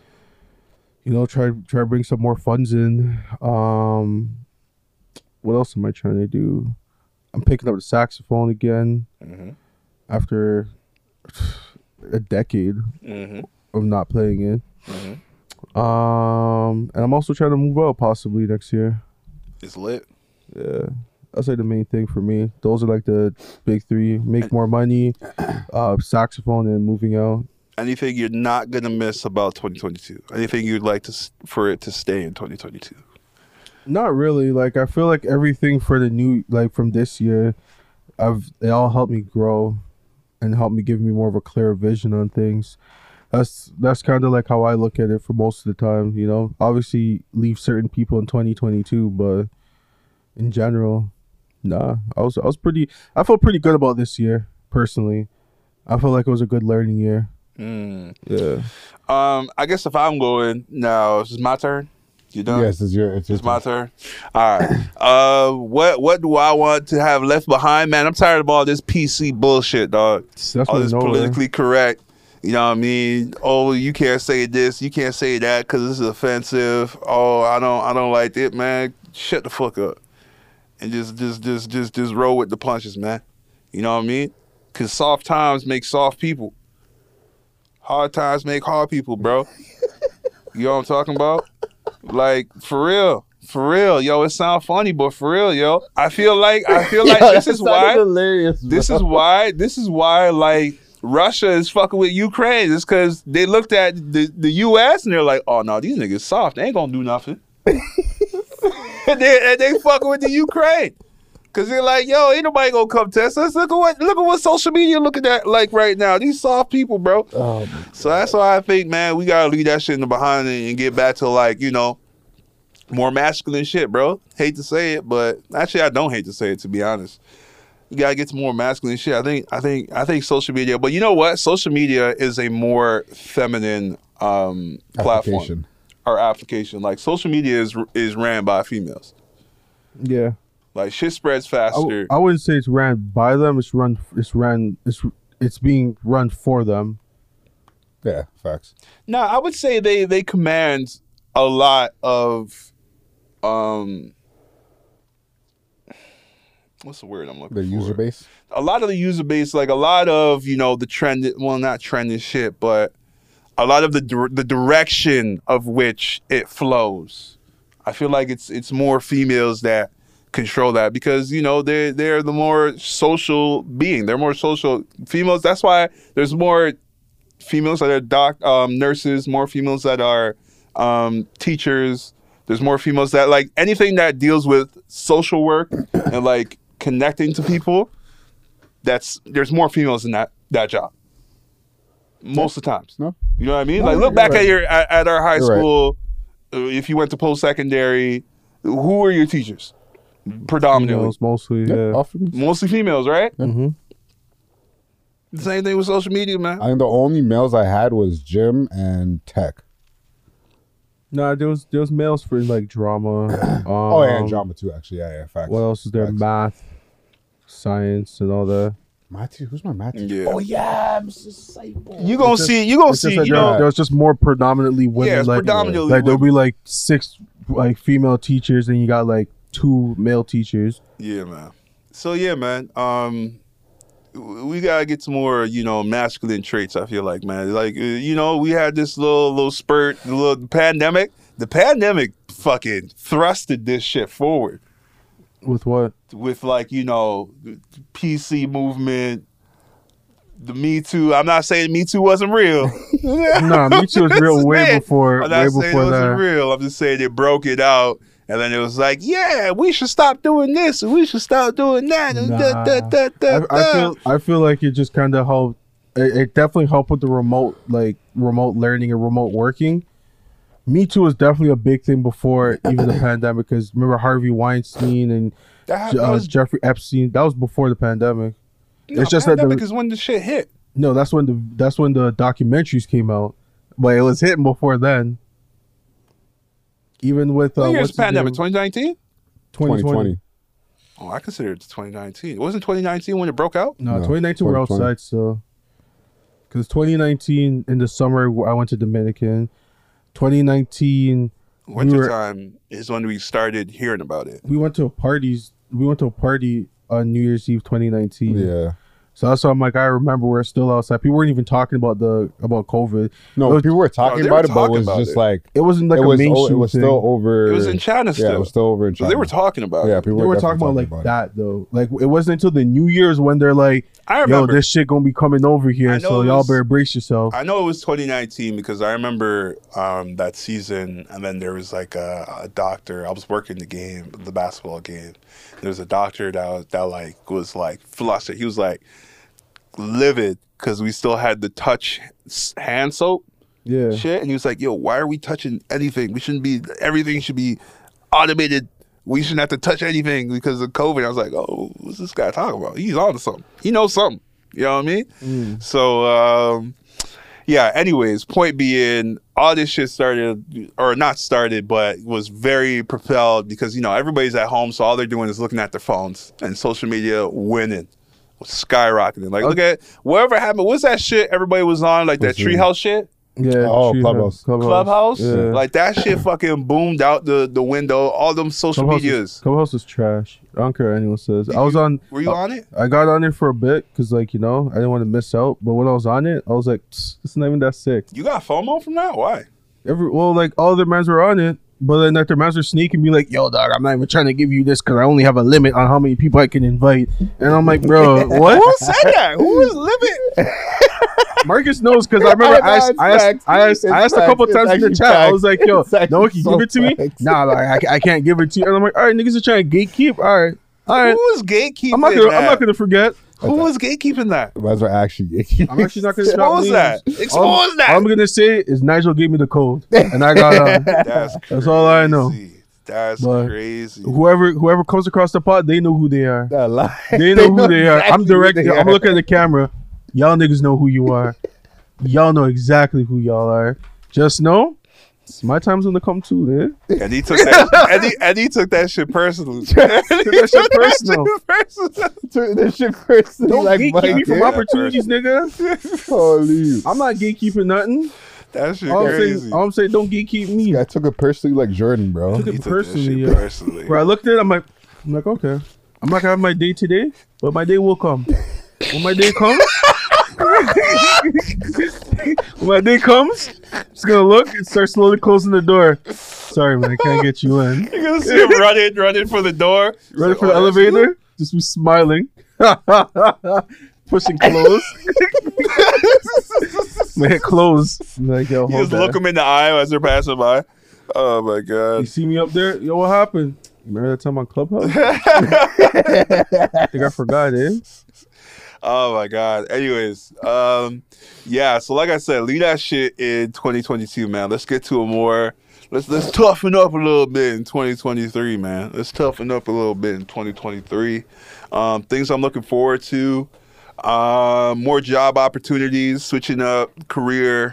S2: you know, try try to bring some more funds in. Um, what else am I trying to do? I'm picking up the saxophone again
S1: Mhm.
S2: after a decade
S1: Mhm.
S2: of not playing it.
S1: Mhm.
S2: Um, and I'm also trying to move out possibly next year.
S1: It's lit.
S2: Yeah, that's like the main thing for me. Those are like the big three: make more money, uh, saxophone, and moving out.
S1: Anything you're not gonna miss about twenty twenty-two? Anything you'd like to s- for it to stay in twenty twenty-two?
S2: Not really. Like I feel like everything for the new, like from this year, I've they all helped me grow, and helped me give me more of a clear vision on things. That's that's kind of like how I look at it for most of the time. You know, obviously leave certain people in twenty twenty-two, but in general, nah. I was I was pretty. I felt pretty good about this year personally. I felt like it was a good learning year.
S1: Mm.
S2: Yeah.
S1: Um, I guess if I'm going now, is this my turn? You done?
S3: Yes, it's your. It's, your
S1: It's my turn. All right. Uh, what what do I want to have left behind, man? I'm tired of all this P C bullshit, dog.
S2: That's
S1: All
S2: what
S1: this
S2: nowhere.
S1: politically correct. You know what I mean? Oh, you can't say this, you can't say that because this is offensive. Oh, I don't, I don't like it, man. Shut the fuck up, and just, just, just, just, just roll with the punches, man. You know what I mean? Because soft times make soft people. Hard times make hard people, bro. You know what I'm talking about? Like for real, for real, yo. It sounds funny, but for real, yo. I feel like, I feel like
S3: Yo,
S1: this
S3: that
S1: is
S3: sounded
S1: why.
S3: hilarious.
S1: This
S3: bro.
S1: is why. This is why. Like Russia is fucking with Ukraine. It's because they looked at the, the U S and they're like, "Oh no, these niggas soft. They ain't gonna do nothing." and, they, and they fucking with the Ukraine because they're like, "Yo, ain't nobody gonna come test us." Look at what look at what social media looking at like right now. These soft people, bro.
S3: Oh, my
S1: So that's why I think, man, we gotta leave that shit in the behind and get back to like you know more masculine shit, bro. Hate to say it, but actually I don't hate to say it, to be honest. You gotta get to more masculine shit. I think, I think, I think social media. But you know what? Social media is a more feminine um, platform
S3: Application.
S1: or application. Like social media is is ran by females.
S2: Yeah.
S1: Like shit spreads
S2: I,
S1: faster.
S2: w- I wouldn't say it's ran by them. It's run. It's ran. It's it's being run for them.
S3: Yeah, facts.
S1: No, I would say they they command a lot of um. What's the word I'm looking
S3: The
S1: for?
S3: user base.
S1: A lot of the user base, like a lot of, you know, the trend, well, not trending shit, but a lot of the dir- the direction of which it flows. I feel like it's it's more females that control that because you know they're they're the more social being. They're more social females. That's why there's more females that are doc um, nurses, more females that are um, teachers. There's more females that like anything that deals with social work and like connecting to people. That's there's more females in that that job. Most of the times.
S3: No.
S1: You know what I mean?
S3: No,
S1: like look
S3: you're
S1: back
S3: right.
S1: at your at, at our high
S3: You're right.
S1: school. Uh, if you went to post secondary, who were your teachers? Predominantly,
S2: Females mostly,
S3: Yeah,
S2: yeah.
S3: all for me.
S1: mostly females, right?
S2: Mm-hmm.
S1: The same thing with social media, man.
S3: I think the only males I had was gym and tech.
S2: Nah, there was there was males for like drama. Um,
S3: Oh, yeah, and drama too, actually. Yeah, yeah, facts.
S2: What else is there?
S3: Facts.
S2: Math, science, and all that.
S3: Matthew, who's my Matthew?
S1: Yeah.
S3: Oh, yeah, Mister Sable.
S1: You gonna
S2: It's just-
S1: see? You gonna
S2: It's just
S1: see?
S2: that
S1: You
S2: there,
S1: know?
S2: there was just more predominantly women.
S1: Yeah, it's
S2: like,
S1: predominantly
S2: like there'll
S1: women.
S2: be like six like female teachers, and you got like two male teachers.
S1: Yeah, man. So yeah, man. Um, w- we gotta get some more, you know, masculine traits. I feel like, man. Like, uh, you know, we had this little little spurt, the little pandemic. The pandemic fucking thrusted this shit forward
S2: With what?
S1: with like, you know, the P C movement, the Me Too. I'm not saying Me Too wasn't real.
S2: Nah, Me Too was real way
S1: Man,
S2: before
S1: I'm
S2: way
S1: not saying
S2: before
S1: it wasn't
S2: that.
S1: real. I'm just saying it broke it out. And then it was like, yeah, we should stop doing this and we should stop doing that. And da, da, da, da,
S2: I, I
S1: da.
S2: feel I feel like it just kind of helped. It, it definitely helped with the remote like remote learning and remote working. Me Too was definitely a big thing before even the pandemic. Because remember Harvey Weinstein and
S1: That, that
S2: uh,
S1: was,
S2: Jeffrey Epstein. That was before the pandemic.
S1: no,
S2: it's just that
S1: pandemic
S2: the-
S1: is when the shit hit.
S2: No, that's when the that's when the documentaries came out, but it was hitting before then. Even with uh,
S1: What year is
S2: what's
S1: the
S2: his
S1: pandemic?
S2: name?
S1: twenty nineteen?
S2: twenty twenty.
S1: Oh, I consider it twenty nineteen. It wasn't twenty nineteen when it broke out?
S2: No,
S3: No,
S2: twenty nineteen we're
S3: twenty twenty.
S2: outside still. Because twenty nineteen in the summer I went to Dominican. twenty nineteen we were
S1: Wintertime is when we started hearing about it.
S2: we went to a parties. We went to a party on New Year's Eve twenty nineteen.
S3: Yeah.
S2: So that's why I'm like I remember we're still outside. People weren't even talking about the about COVID.
S3: No,
S2: It was-
S3: people were talking
S1: they were
S3: about it, but it
S1: talking
S3: was
S1: about
S3: just
S1: it.
S3: like,
S2: It wasn't like
S3: it
S2: a
S3: was, o-
S2: mainstream
S3: it was
S2: thing.
S3: still over.
S1: It was in China still.
S3: Yeah, it was still over in
S1: So
S3: China.
S1: they were talking about
S3: Yeah,
S1: it.
S3: people
S2: They
S3: were,
S2: were talking
S3: definitely
S2: about like that though. Like it wasn't until the New Year's when they're like,
S1: I
S2: "Yo,
S1: remember.
S2: this shit gonna be coming over
S1: I
S2: here,
S1: know
S2: so
S1: it
S2: y'all
S1: was-
S2: better brace yourself."
S1: I know it was twenty nineteen because I remember um, that season, and then there was like a, a doctor. I was working the game, the basketball game. There was a doctor that was, that like was like flustered. He was like livid because we still had the touch s- hand soap
S2: Yeah,
S1: shit, and he was like, "Yo, why are we touching anything? We shouldn't be. Everything should be automated. We shouldn't have to touch anything because of COVID." I was like, "Oh, what's this guy talking about? He's on to something. He knows something." You know what I mean?
S2: Mm.
S1: So, um, yeah. Anyways, point being, all this shit started, or not started, but was very propelled because you know everybody's at home, so all they're doing is looking at their phones and social media winning. Skyrocketing. Like, look at whatever happened. What's that shit everybody was on? Like that
S3: What's the-
S1: treehouse shit?
S2: yeah.
S3: Oh,
S2: Tree
S3: Clubhouse.
S2: Clubhouse.
S1: Clubhouse?
S2: Yeah.
S1: Like that shit fucking boomed out the, the window. All them social
S2: Clubhouse
S1: medias.
S2: is, Clubhouse is trash. I don't care what anyone says. I was on.
S1: Were you on it?
S2: I got on it for a bit because, like, you know, I didn't want to miss out. But when I was on it, I was like, "It's not even that sick."
S1: You got FOMO from that? Why?
S2: Every well, like all the mans were on it, but then like their mans were sneaking me like, "Yo, dog, I'm not even trying to give you this because I only have a limit on how many people I can invite." And I'm like, "Bro, what?"
S1: Who said that? Who was living?
S2: Marcus knows because I remember I asked,
S3: It's
S2: I asked,
S3: facts.
S2: I asked, I
S3: It's
S2: asked a couple
S3: facts.
S2: times
S3: It's
S2: in the
S3: actually
S2: chat. I was
S3: facts.
S2: like, "Yo,
S3: It's actually
S2: no, can you
S3: so
S2: give it to me?"
S3: facts.
S2: Nah, like I, I can't give it to you. And I'm like, "All right, niggas are trying to gatekeep. All right, all right.
S1: Who was gatekeeping
S2: I'm not gonna,
S1: that?
S2: I'm not gonna forget.
S1: Who was gatekeeping that?
S3: That's what actually.
S2: I'm actually not gonna drop
S1: Expose
S2: names.
S1: that.
S2: All,
S1: Expose that.
S2: all I'm gonna say is Nigel gave me the code, and I got um,
S1: That's crazy.
S2: That's all I know.
S1: That's
S2: But
S1: crazy.
S2: whoever whoever comes across the pot, they know who they are.
S3: That lie.
S2: They know who they are. I'm
S3: exactly who
S2: direct.
S3: they
S2: I'm
S3: are.
S2: looking at the camera. Y'all niggas know who you are. Y'all know exactly who y'all are. Just know, it's my time's gonna come too, man.
S1: And he took that. and, he, and he took that shit personally.
S2: Took that shit personal.
S3: Took this shit personally.
S2: Don't
S3: like
S2: gatekeep
S3: Mike
S2: me from
S3: did.
S2: opportunities, nigga.
S3: Holy.
S2: I'm not gatekeeping nothing.
S1: That shit
S2: All I'm
S1: crazy.
S2: saying, all I'm saying, don't gatekeep me.
S3: I took it personally like Jordan, bro.
S2: Took
S1: He
S2: it
S1: took that
S2: personally,
S1: shit
S2: yeah.
S1: personally.
S2: Where I looked at it, I'm like, I'm like, okay. I'm not gonna have my day today, but my day will come. When my day comes, when my day comes, just gonna look and start slowly closing the door. Sorry, man. I can't get you in.
S1: You're gonna see him running, running for the door.
S2: Ready
S1: Like,
S2: for the
S1: oh, that's you?
S2: elevator? Just be smiling. Pushing clothes. Man, clothes. Like, yo,
S1: You
S2: hold
S1: just
S2: that.
S1: look them in the eye as they're passing by. Oh my
S2: You
S1: god.
S2: see me up there? Yo, what happened? Remember that time on Clubhouse? I think I forgot, eh?
S1: Oh my god. Anyways, um, yeah. So like I said, leave that shit in twenty twenty-two, man. Let's get to a more. Let's let's toughen up a little bit in twenty twenty-three, man. Let's toughen up a little bit in twenty twenty-three. Um, things I'm looking forward to. Um, more job opportunities, switching up career,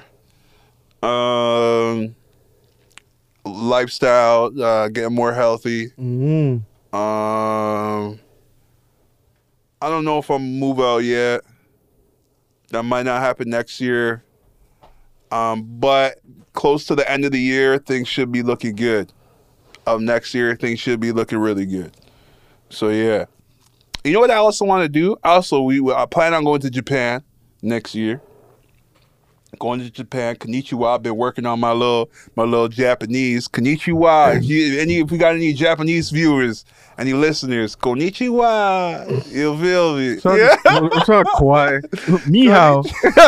S1: um, lifestyle, uh, getting more healthy.
S2: Mm-hmm.
S1: Um, I don't know if I'm move out yet. That might not happen next year. Um, but close to the end of the year, things should be looking good. Of next year, things should be looking really good. So yeah. You know what I also want to do? Also, we I plan on going to Japan next year. Going to Japan, konnichiwa. I've been working on my little my little Japanese. Konnichiwa. If you, any if we got any Japanese viewers, any listeners, konnichiwa. You feel me?
S2: It's not,
S1: Yeah.
S2: it's not quiet. Ni hao.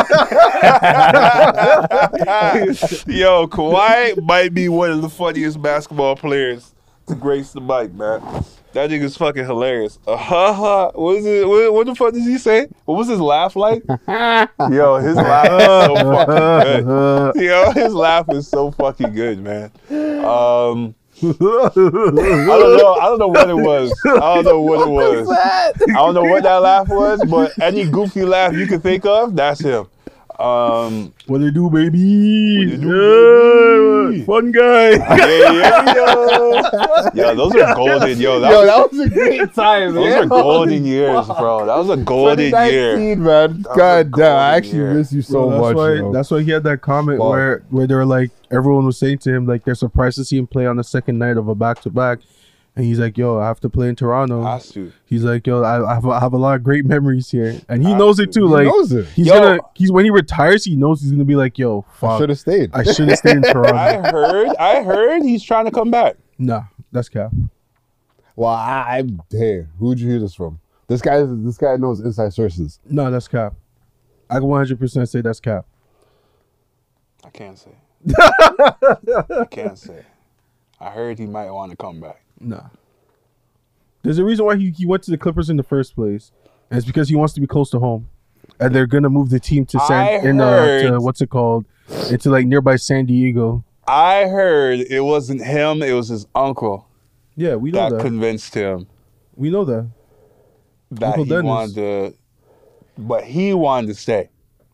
S1: Yo, Kawhi might be one of the funniest basketball players to grace the mic, man. That nigga's fucking hilarious. Uh, ha ha. What is it? What, what the fuck does he say? What was his laugh like? Yo, his laugh is so fucking good. Yo, his laugh is so fucking good, man. Um, I don't know. I don't know what it was. I don't know what it was. I don't know what that laugh was, but any goofy laugh you can think of, that's him. Um,
S2: What they do, baby?
S1: What they do,
S2: Yeah,
S1: baby?
S2: fun guy.
S1: yeah, yeah, yo. Yo, those are golden. Yo, that
S3: Yo,
S1: was,
S3: that was a great time,
S1: those
S3: man.
S1: are golden years, bro. That was a golden year.
S3: twenty nineteen, man.
S1: was a
S3: God damn, I
S1: golden
S3: actually
S1: year.
S3: miss you so
S2: Bro, that's
S3: much.
S2: why.
S3: yo.
S2: That's why he had that comment
S3: Fuck.
S2: where where they were like, everyone was saying to him like they're surprised to see him play on the second night of a back to back, and he's like, "Yo, I have to play in Toronto."
S1: Has to.
S2: He's like, "Yo, I, I, have, I have a lot of great memories here," and he
S1: Has
S2: knows
S1: to.
S2: it too.
S3: He
S2: Like
S3: knows it.
S2: he's
S1: Yo.
S2: gonna, he's when he retires, he knows he's gonna be like, "Yo,
S3: I
S2: fuck,
S3: should have stayed.
S2: I should have stayed in Toronto."
S1: I heard. I heard he's trying to come back.
S2: Nah, that's cap.
S3: Well, I, I hey, who'd you hear this from? This guy, this guy knows inside sources.
S2: No, that's cap. I can one hundred percent say that's cap.
S1: I can't say. I can't say. I heard he might want to come back.
S2: Nah. There's a reason why he, he went to the Clippers in the first place, and it's because he wants to be close to home, and they're gonna move the team to
S1: I
S2: San in uh,
S1: heard-
S2: to, what's it called? Into like nearby San Diego.
S1: I heard it wasn't him. It was his uncle
S2: Yeah, we know
S1: that
S2: that.
S1: convinced him
S2: We know that.
S1: that
S2: Uncle
S1: he
S2: Dennis.
S1: wanted to, but he wanted to stay.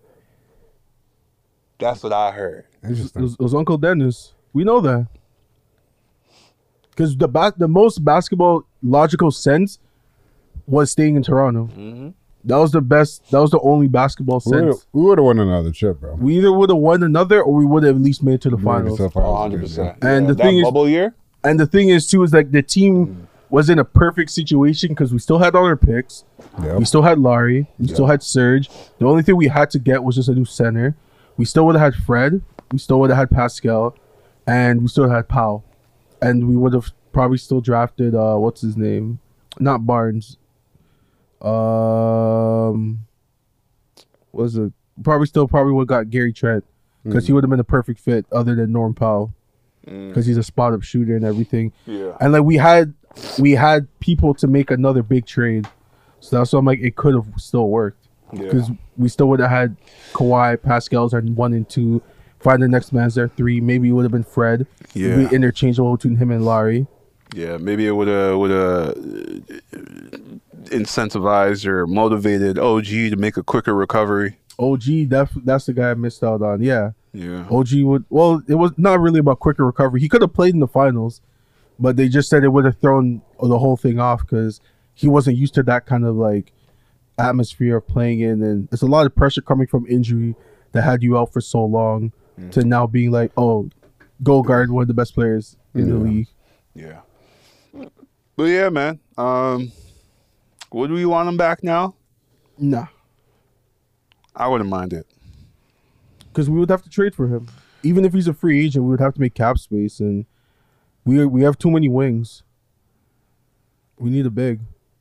S1: That's what I heard.
S2: It
S3: Interesting.
S2: was, it was Uncle Dennis. We know that. Because the ba- the most basketball logical sense was staying in Toronto.
S1: Mm-hmm.
S2: That was the best. That was the only basketball
S3: We would've-
S2: sense.
S3: we would have won another chip, bro.
S2: We either would have won another, or we would have at least made it to the
S3: We would've
S2: finals.
S3: got to
S1: one
S3: finals,
S1: hundred
S3: yeah.
S1: percent.
S2: And the
S1: that
S2: thing is-
S1: bubble year.
S2: And the thing is, too, is like the team was in a perfect situation because we still had all our picks.
S3: Yep.
S2: We still had Laurie. We still had Serge. The only thing we had to get was just a new center. We still would have had Fred. We still would have had Pascal. And we still had Powell. And we would have probably still drafted, uh, what's his name? Not Barnes. Um, was it? Probably still probably would have got Gary Trent. Because he would have been a perfect fit other than Norm Powell. Because he's a spot up shooter and everything.
S1: Yeah.
S2: And like we had we had people to make another big trade. So that's why I'm like it could have still worked.
S1: Yeah.
S2: Because we still would have had Kawhi, Pascal's our one and two. Find the next man's their three. Maybe it would have been Fred.
S1: Yeah.
S2: It'd be interchangeable between him and Larry.
S1: Yeah, maybe it would have would have incentivized or motivated O G to make a quicker recovery.
S2: O G, that, that's the guy I missed out on. Yeah.
S1: Yeah.
S2: O G would, well, it was not really about quicker recovery. He could have played in the finals, but they just said it would have thrown the whole thing off because he wasn't used to that kind of like atmosphere of playing in. And it's a lot of pressure coming from injury that had you out for so long to now being like, oh, go guard one of the best players in the
S3: Yeah.
S2: league.
S1: Yeah. But yeah, man. Um, would we want him back now?
S2: Nah,
S1: I wouldn't mind it.
S2: because we would have to trade for him. Even if he's a free agent, we would have to make cap space. And We we have too many wings. We need a big.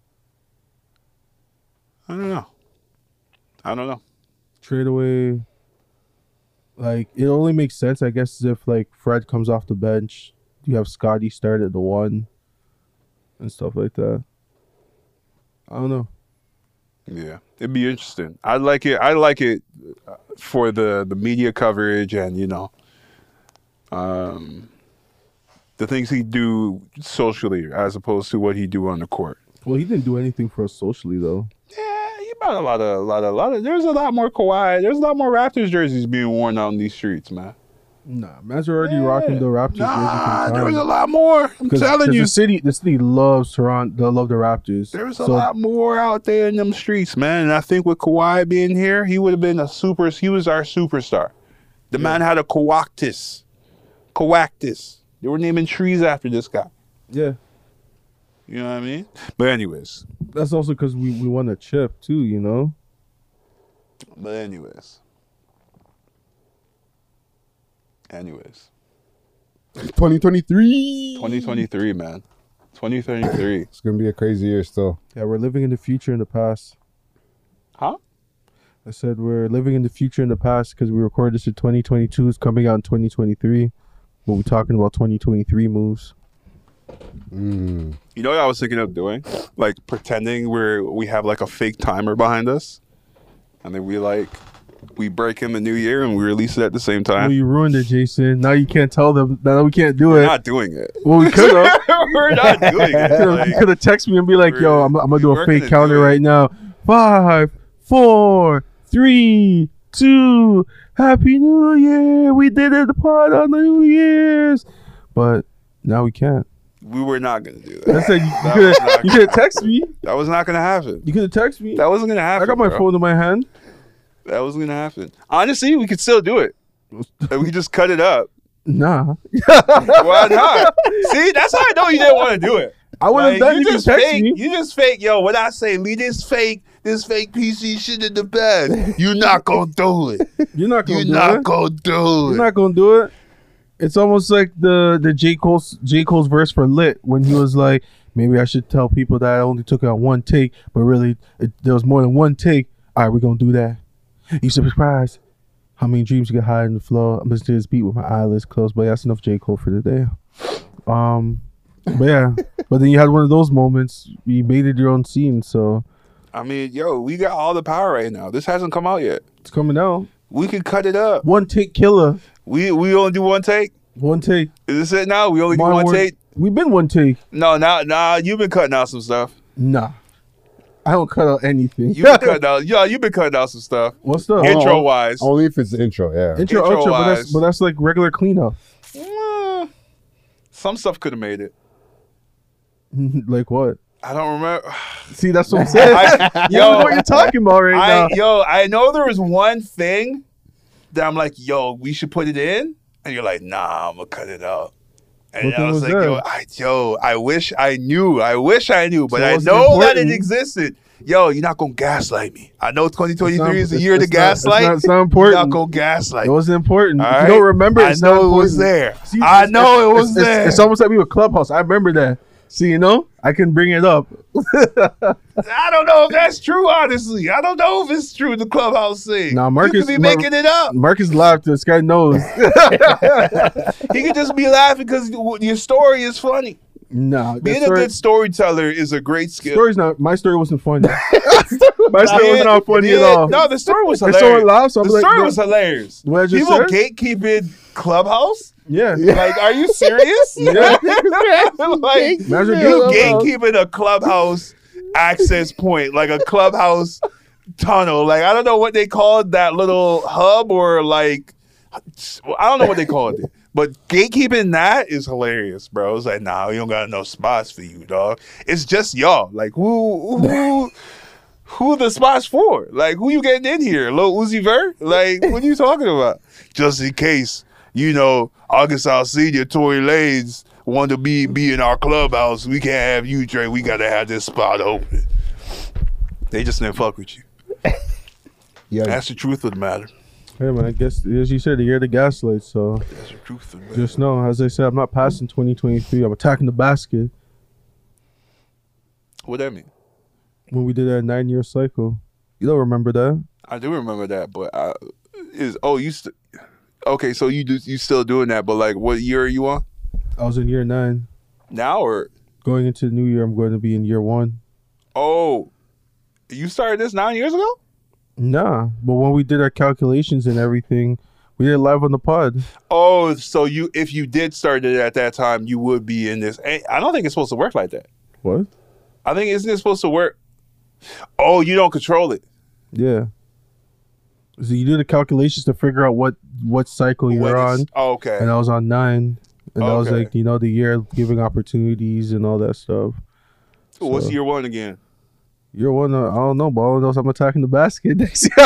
S1: I don't know. I don't know.
S2: Trade away. Like, it only makes sense, I guess, if like Fred comes off the bench. You have Scotty start at the one and stuff like that. I don't know.
S1: Yeah, it'd be interesting. I like it. I like it for the the media coverage and you know, um, the things he do socially as opposed to what he do on the court.
S2: Well, he didn't do anything for us socially though.
S1: Yeah, he bought a lot of, a lot of, a lot of. There's a lot more Kawhi. There's a lot more Raptors jerseys being worn out in these streets, man.
S2: Nah, man's already rocking the Raptors
S1: Nah,
S2: jersey.
S1: there was a lot more. I'm telling you,
S2: the city, the city loves Toronto. They love the Raptors.
S1: there's a
S2: So,
S1: lot more out there in them streets, man. And I think with Kawhi being here, he would have been a super. He was our superstar. The man had a Coactus, Coactus. They were naming trees after this guy.
S2: Yeah,
S1: You know what I mean? But anyways,
S2: that's also because we, we won a chip too. You know.
S1: but anyways, anyways,
S3: twenty twenty-three.
S1: twenty twenty-three, man, twenty twenty-three.
S3: It's gonna be a crazy year still.
S2: Yeah, we're living in the future in the past.
S1: Huh?
S2: I said we're living in the future in the past because we recorded this in twenty twenty-two. It's coming out in twenty twenty-three. But we're talking about twenty twenty-three moves.
S3: Mm.
S1: You know what I was thinking of doing? Like pretending we're we have like a fake timer behind us, and then we like we break in the new year and we release it at the same
S2: Well,
S1: time.
S2: you ruined it, Jason. Now you can't tell them. Now we can't do
S1: We're
S2: it.
S1: not doing it.
S2: Well, we could have.
S1: We're not doing it.
S2: You
S1: Like,
S2: could have texted me and be like,
S1: we're-
S2: "Yo, I'm, I'm gonna do a
S1: we're
S2: fake
S1: gonna
S2: counter
S1: do it.
S2: right now. Five, four, three, two. Happy New Year! We did it the pod on New Year's, but now we can't."
S1: we were not gonna do that.
S2: I said you
S1: That
S2: could
S1: was
S2: have.
S1: not-
S2: You could have texted me.
S1: That was not gonna happen.
S2: You could have texted me.
S1: That wasn't gonna happen.
S2: I got my
S1: bro.
S2: phone in my hand.
S1: That wasn't gonna happen. Honestly, we could still do it. And we could just cut it up.
S2: Nah,
S1: Why not? See, that's how I know you didn't want to do it.
S2: I would have
S1: Like,
S2: done.
S1: you
S2: You can
S1: just
S2: text
S1: fake.
S2: me.
S1: You just fake. Yo, what I say? Leave this fake, this fake P C shit in the bed. You not gonna do it.
S2: You're not gonna
S1: You
S2: do
S1: not
S2: it.
S1: gonna do
S2: You're
S1: it.
S2: not gonna do it. It's almost like the the J Cole's J Cole's verse for Lit when he was like, maybe I should tell people that I only took it on one take, but really it, there was more than one take. All right, we're gonna do that. You should be surprised how many dreams you get high in the flow. I'm listening to this beat with my eyelids closed, but that's enough J Cole for today. Um, but yeah, but then you had one of those moments. You made it your own scene, so
S1: I mean, yo, we got all the power right now. This hasn't come out yet.
S2: it's coming out.
S1: We can cut it up.
S2: One take killer.
S1: We we only do one take.
S2: One take.
S1: Is this it now? We only do
S2: My
S1: one
S2: word.
S1: take.
S2: We've been one take.
S1: No, now nah, you've been cutting out some stuff.
S2: Nah. I don't cut out anything.
S1: You've been cutting out. Yo, you've been cutting out some stuff.
S2: What's the
S1: Intro wise.
S3: Only if it's the intro, yeah.
S2: intro,
S1: intro
S2: outro, but that's,
S1: wise.
S2: but that's like regular cleanup.
S1: Eh, some stuff could have made it.
S2: Like what?
S1: I don't remember.
S2: See, that's what I'm saying.
S1: I,
S2: You don't know
S1: yo,
S2: what you're talking about right
S1: I,
S2: now.
S1: yo, I know there was one thing that I'm like, yo, we should put it in, and you're like, nah, I'm gonna cut it out. And
S2: What
S1: I
S2: thing
S1: was
S2: was
S1: like,
S2: that?
S1: yo, I, yo, I wish I knew. I wish I knew, but
S2: So it
S1: I
S2: wasn't
S1: know that it
S2: important.
S1: existed. Yo, you're not gonna gaslight me. I know twenty twenty-three
S2: It's
S1: is the
S2: not-
S1: year to
S2: it's not- it's
S1: gaslight.
S2: not- it's not
S1: You're
S2: important.
S1: not gonna gaslight.
S2: It wasn't important.
S1: All
S2: If
S1: right?
S2: you don't remember,
S1: I
S2: it's
S1: know
S2: not
S1: it was
S2: important.
S1: there.
S2: See,
S1: I
S2: it's-
S1: know
S2: it's-
S1: it was
S2: it's,
S1: there.
S2: It's, it's almost like we were Clubhouse. I remember that. See, you know, I can bring it up.
S1: I don't know if that's true, honestly. I don't know if it's true, the clubhouse thing.
S2: Nah,
S1: you
S2: Marcus-
S1: could be
S2: Mar-
S1: making it up.
S2: Marcus laughed. This guy knows.
S1: He could just be laughing because your story is funny.
S2: Nah, that
S1: Being
S2: story,
S1: a good storyteller is a great skill.
S2: story's not. My story wasn't funny. My story was not funny
S1: Yeah,
S2: at all.
S1: No, the story was
S2: If
S1: hilarious.
S2: someone laughs, I'm
S1: the
S2: like,
S1: story
S2: no.
S1: was hilarious.
S2: What I just
S1: People
S2: said?
S1: gatekeeping clubhouse.
S2: Yeah.
S1: Like, are you serious?
S2: Yeah.
S1: Like,
S2: Imagine
S1: you
S2: gatekeeping.
S1: gatekeeping a clubhouse access point, like a clubhouse tunnel. Like, I don't know what they called that little hub or like, I don't know what they called it. But gatekeeping that is hilarious, bro. It's like, nah, we don't got enough spots for you, dog. It's just y'all. Like, who, who, who the spots for? Like, who you getting in here? Lil Uzi Vert? Like, what are you talking about? Just in case, you know, August Alsina, Tory Lanez want to be be in our clubhouse. We can't have you, Dre. We gotta have this spot open. They just didn't fuck with you.
S3: Yeah,
S1: That's the truth of the matter.
S2: Hey man, I guess as you said, the year of the gaslight. So
S1: That's the truth, man.
S2: just know, as I said, I'm not passing twenty twenty-three. I'm attacking the basket.
S1: What that mean?
S2: When we did that nine year cycle, you don't remember that?
S1: I do remember that, but I, is oh you st- okay? So you do you still doing that? But like, what year are you on
S2: I was in year nine.
S1: now? Or
S2: Going into the new year, I'm going to be in year one.
S1: oh, you started this nine years ago?
S2: Nah, but when we did our calculations and everything, we did it live on the pod.
S1: Oh, so you if you did start it at that time, you would be in this. eh, I don't think it's supposed to work like that.
S2: What?
S1: I think isn't it supposed to work? Oh, you don't control it.
S2: Yeah. So you do the calculations to figure out what what cycle you're
S1: When
S2: on,
S1: it's- oh, okay.
S2: and I was on nine, and that was
S1: Okay.
S2: like you know the year giving opportunities and all that stuff.
S1: So what's
S2: so-
S1: year one again?
S2: You're one. Uh, I don't know, but all I know is I'm attacking the basket next year.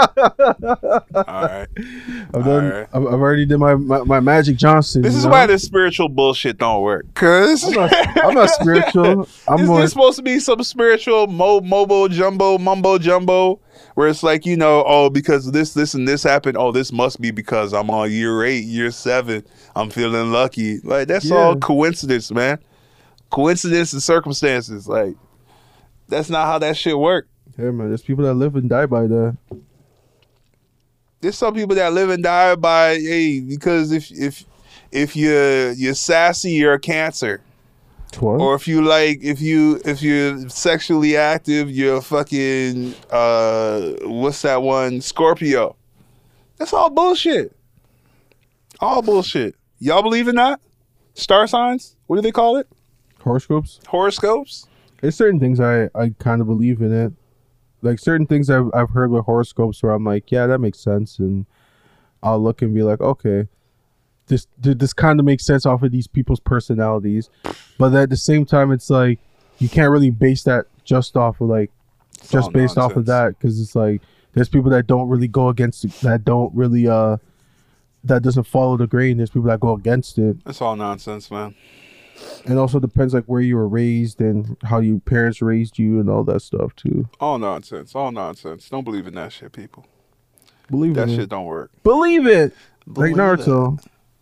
S1: All right.
S2: I've done.
S1: Alright.
S2: I've, I've already did my, my, my Magic Johnson.
S1: This
S2: you
S1: is
S2: know?
S1: why this spiritual bullshit don't work. Cause
S2: I'm not, I'm not spiritual. I'm
S1: Is
S2: more.
S1: this supposed to be some spiritual mo mobo jumbo mumbo jumbo where it's like, you know, oh, because this this and this happened, oh, this must be because I'm on year eight, year seven, I'm feeling lucky. Like that's
S2: Yeah.
S1: all coincidence, man. Coincidence and circumstances. Like that's not how that shit work.
S2: Yeah, man. There's people that live and die by that.
S1: There's some people that live and die by hey, because if if if you're you're sassy, you're a Cancer.
S2: What?
S1: Or if you like, if you if you're sexually active, you're a fucking uh, what's that one? Scorpio. That's all bullshit. All bullshit. Y'all believe in that? Star signs? What do they call it?
S2: Horoscopes.
S1: Horoscopes?
S2: There's certain things I, I kind of believe in it. Like certain things I've I've heard with horoscopes where I'm like, yeah, that makes sense, and I'll look and be like, okay, this this kind of makes sense off of these people's personalities, but at the same time, it's like you can't really base that just off of like
S1: It's
S2: just
S1: all
S2: based off of
S1: nonsense.
S2: that because it's like there's people that don't really go against it, that don't really uh that doesn't follow the grain. There's people that go against it.
S1: It's all nonsense, man.
S2: And also depends like where you were raised and how your parents raised you and all that stuff too.
S1: All nonsense. All nonsense. Don't believe in that shit, people.
S2: Believe
S1: That
S2: in
S1: shit
S2: it.
S1: don't work.
S2: Believe it.
S1: Believe
S2: like
S1: it.
S2: Naruto.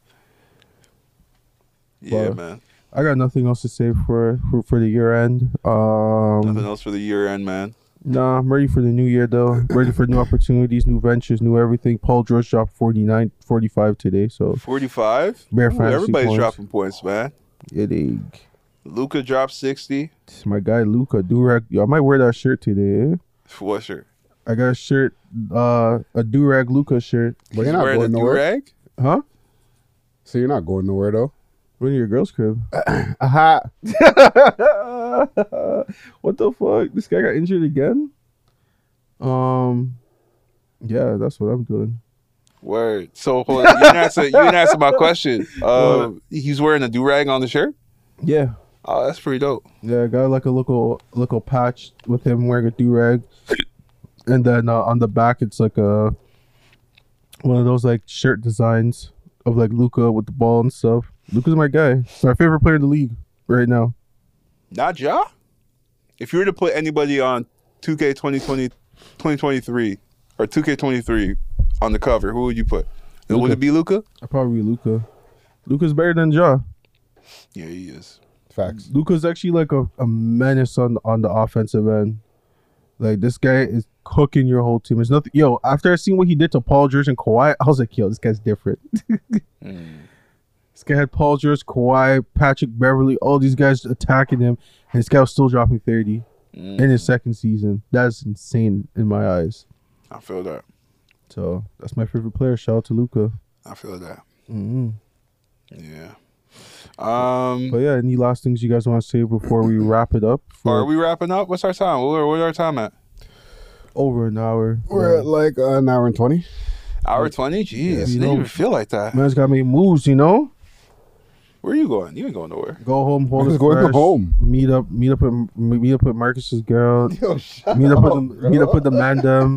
S1: Yeah,
S2: But-
S1: man.
S2: I got nothing else to say for for, for the year end.
S1: Nothing
S2: Um,
S1: else for the year end, man.
S2: nah, I'm ready for the new year though. Ready for new opportunities, new ventures, new everything. Paul George dropped forty-nine, forty-five today, so
S1: forty-five?
S2: Bare
S1: Ooh,
S2: fantasy
S1: everybody's
S2: points.
S1: dropping points, man.
S2: it is.
S1: Luca dropped sixty.
S2: It's my guy Luca Durag. Yo, I might wear that shirt today. Eh?
S1: For what shirt?
S2: I got a shirt, uh, a Durag Luca shirt.
S3: But
S1: He's
S3: you're not
S1: wearing a
S3: going nowhere.
S1: do-rag?
S2: Huh?
S3: So you're not going nowhere though.
S2: When are your girl's crib?
S3: Aha.
S2: What the fuck? This guy got injured again? Um, yeah, that's what I'm doing.
S1: Word. So hold on. You didn't answer, you didn't answer my question. Uh, he's wearing a do-rag on the shirt?
S2: Yeah.
S1: Oh, that's pretty dope.
S2: Yeah, I got like a little little patch with him wearing a do-rag. And then uh, on the back it's like a one of those like shirt designs of like Luca with the ball and stuff. Luca's my guy. He's my favorite player in the league right now.
S1: Not Ja? If you were to put anybody on two K twenty twenty, twenty twenty-three or two K twenty-three on the cover, who would you put? Would
S2: Luka.
S1: it be Luca?
S2: I'd probably be Luca. Luca's better than Ja.
S1: Yeah, he is.
S3: Facts.
S2: Luca's actually like a, a menace on on the offensive end. Like this guy is cooking your whole team. It's nothing. Yo, after I seen what he did to Paul George and Kawhi, I was like, yo, this guy's different.
S1: Mm.
S2: This guy had Paul George, Kawhi, Patrick Beverly, all these guys attacking him, and this guy was still dropping thirty
S1: Mm.
S2: in his second season. That's insane in my eyes.
S1: I feel that.
S2: So that's my favorite player. Shout out to Luca.
S1: I feel that.
S2: Mm-hmm.
S1: Yeah. Um,
S2: But yeah, any last things you guys want to say before we wrap it up? For
S1: are we wrapping up? What's our time? Where, where's our time at?
S2: over an hour?
S3: We're at like uh, an hour and twenty.
S1: Hour twenty? Jeez,
S2: you
S1: it didn't
S2: know-
S1: even feel like that.
S2: Man's got to make moves, you know.
S1: Where are you going? You ain't going nowhere.
S2: Go home, hold
S3: Who's
S2: it
S3: going
S2: fresh,
S3: home?
S2: Meet up, meet up, with, meet up with Marcus's girl.
S3: Yo, shut
S2: Meet up with
S3: up,
S2: the,
S3: bro.
S2: meet up with the mandem.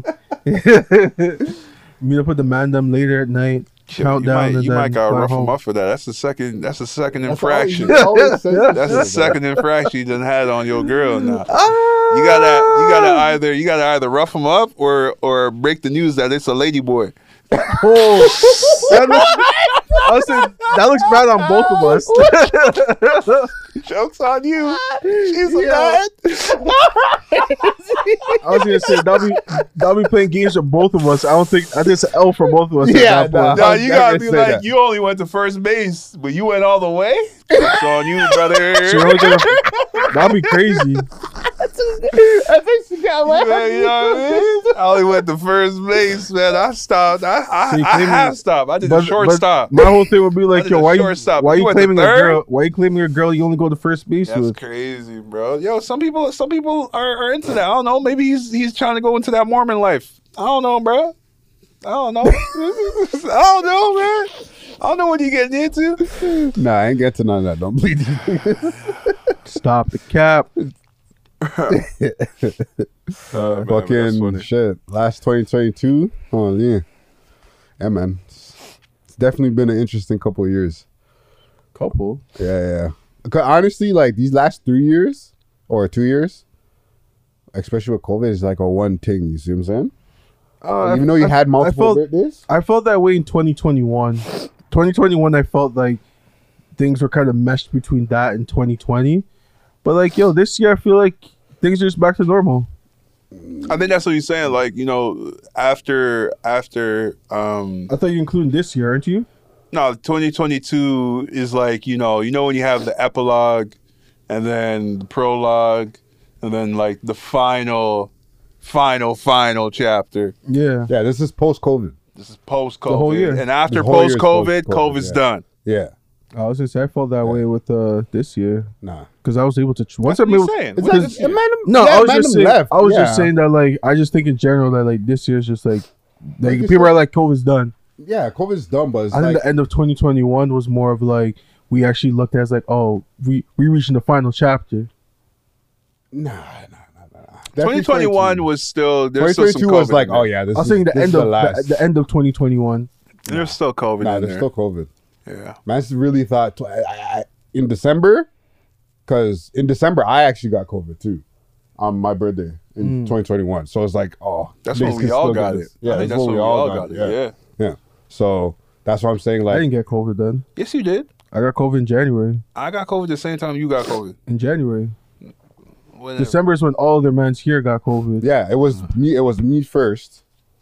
S2: Meet up with the mandem later at night.
S1: Shit,
S2: Countdown.
S1: You might,
S2: and
S1: you
S2: then
S1: might gotta
S2: fly
S1: rough him
S2: home.
S1: up for that. That's the second. That's the second
S3: That's all-
S1: infraction.
S3: he always says that
S1: That's the
S3: shit, bro.
S1: second infraction you done had on your girl now. You gotta, you gotta either, you gotta either rough him up or, or break the news that it's a lady boy.
S2: Oh, that looks, I said, that looks bad on both of us.
S1: Joke's on you. She's a
S3: Yeah.
S1: bad.
S2: I was gonna say that'll be that'll be playing games with both of us. I don't think I think it's an L for both of us.
S3: Yeah,
S2: at that point.
S1: No,
S3: I
S1: you
S3: was
S1: gotta
S3: gonna
S1: be
S3: say
S1: like,
S3: that.
S1: you only went to first base, but you went all the way. Joke's on you, brother.
S2: So we're gonna- that'd be crazy.
S3: I think she got
S1: Yeah, you know what I mean? I only went to first base, man. I stopped. I I,
S2: So you
S1: I
S2: claiming-
S1: have stopped. I did
S2: But-
S1: the short
S2: but
S1: stop.
S2: My whole thing would be
S1: I
S2: like,
S1: did
S2: yo,
S1: the
S2: why you
S1: shortstop.
S2: why
S1: You
S2: you
S1: went to
S2: claiming a
S1: third?
S2: girl? Why you claiming a girl you only go to first base
S1: That's
S2: with?
S1: crazy, bro. Yo, some people, some people are, are into that. I don't know. Maybe he's he's trying to go into that Mormon life. I don't know, bro. I don't know. I don't know, man. I don't know what you getting into.
S3: Nah, I ain't get to none of that. Don't bleed.
S2: Stop the cap.
S1: Uh,
S3: Fucking shit. Last twenty twenty-two. Oh yeah, yeah, man. It's, it's definitely been an interesting couple of years.
S2: Couple.
S3: Yeah, yeah. 'Cause honestly, like these last three years or two years, especially with COVID, is like a one thing. You see what I'm saying?
S2: Uh,
S3: Even though you
S2: I,
S3: had multiple
S2: felt-
S3: birthdays.
S2: I felt that way in twenty twenty-one. twenty twenty-one, I felt like things were kind of meshed between that and twenty twenty. But like, yo, this year I feel like things are just back to normal.
S1: I think that's what you're saying. Like, you know, after after um
S2: I thought you included this year, aren't you?
S1: no, twenty twenty-two is like, you know, you know when you have the epilogue and then the prologue and then like the final final final chapter.
S2: Yeah.
S3: Yeah, this is post COVID.
S1: This is post
S2: The whole year.
S1: COVID. And after
S3: The whole year is
S1: post COVID,
S3: post-COVID,
S1: COVID's
S3: yeah.
S1: done.
S3: Yeah,
S2: I was gonna say I felt that way with uh this year
S3: nah.
S2: because I was able to ch- once
S1: That's
S2: I'm
S1: what
S2: able.
S1: he's saying.
S3: It's
S1: What
S3: like,
S1: is
S3: it
S1: it?
S3: made him-
S2: No,
S3: yeah,
S2: I was
S3: made
S2: just
S3: him
S2: saying.
S3: left.
S2: I was
S3: Yeah.
S2: just saying that like I just think in general that like this year's just like like
S3: Like,
S2: people
S3: it's-
S2: are like COVID's done.
S3: Yeah, COVID's done, but it's
S2: I think
S3: like
S2: the end of twenty twenty-one was more of like we actually looked at it as like oh we we reaching the final chapter.
S3: nah, nah, nah, nah. nah. Definitely
S1: twenty twenty-one was still there's still
S3: twenty
S1: some
S3: twenty-two was
S1: COVID
S3: like,
S1: in there.
S3: oh yeah, this
S2: I was
S3: is,
S2: saying the
S3: this
S2: end
S3: is
S2: of
S3: the
S2: the,
S3: last.
S2: the end of twenty twenty-one.
S1: There's still COVID
S3: Nah,
S1: in
S3: there's
S1: there.
S3: still COVID.
S1: Yeah.
S3: Man, I just really thought tw- I, I, in December, because in December I actually got COVID too, on my birthday in twenty twenty-one. So it's like, oh,
S1: That's
S3: niggas
S1: when we
S3: can
S1: all
S3: still
S1: got
S3: get
S1: it.
S3: this. Yeah,
S1: I think that's when we all got it. Yeah.
S3: yeah. So that's what I'm saying.
S2: I
S3: Like,
S2: didn't get COVID then.
S1: Yes, you did.
S2: I got COVID in January.
S1: I got COVID the same time you got COVID.
S2: In January,
S1: When
S2: December is when all the mans here got COVID.
S3: yeah, it was me. It was me first.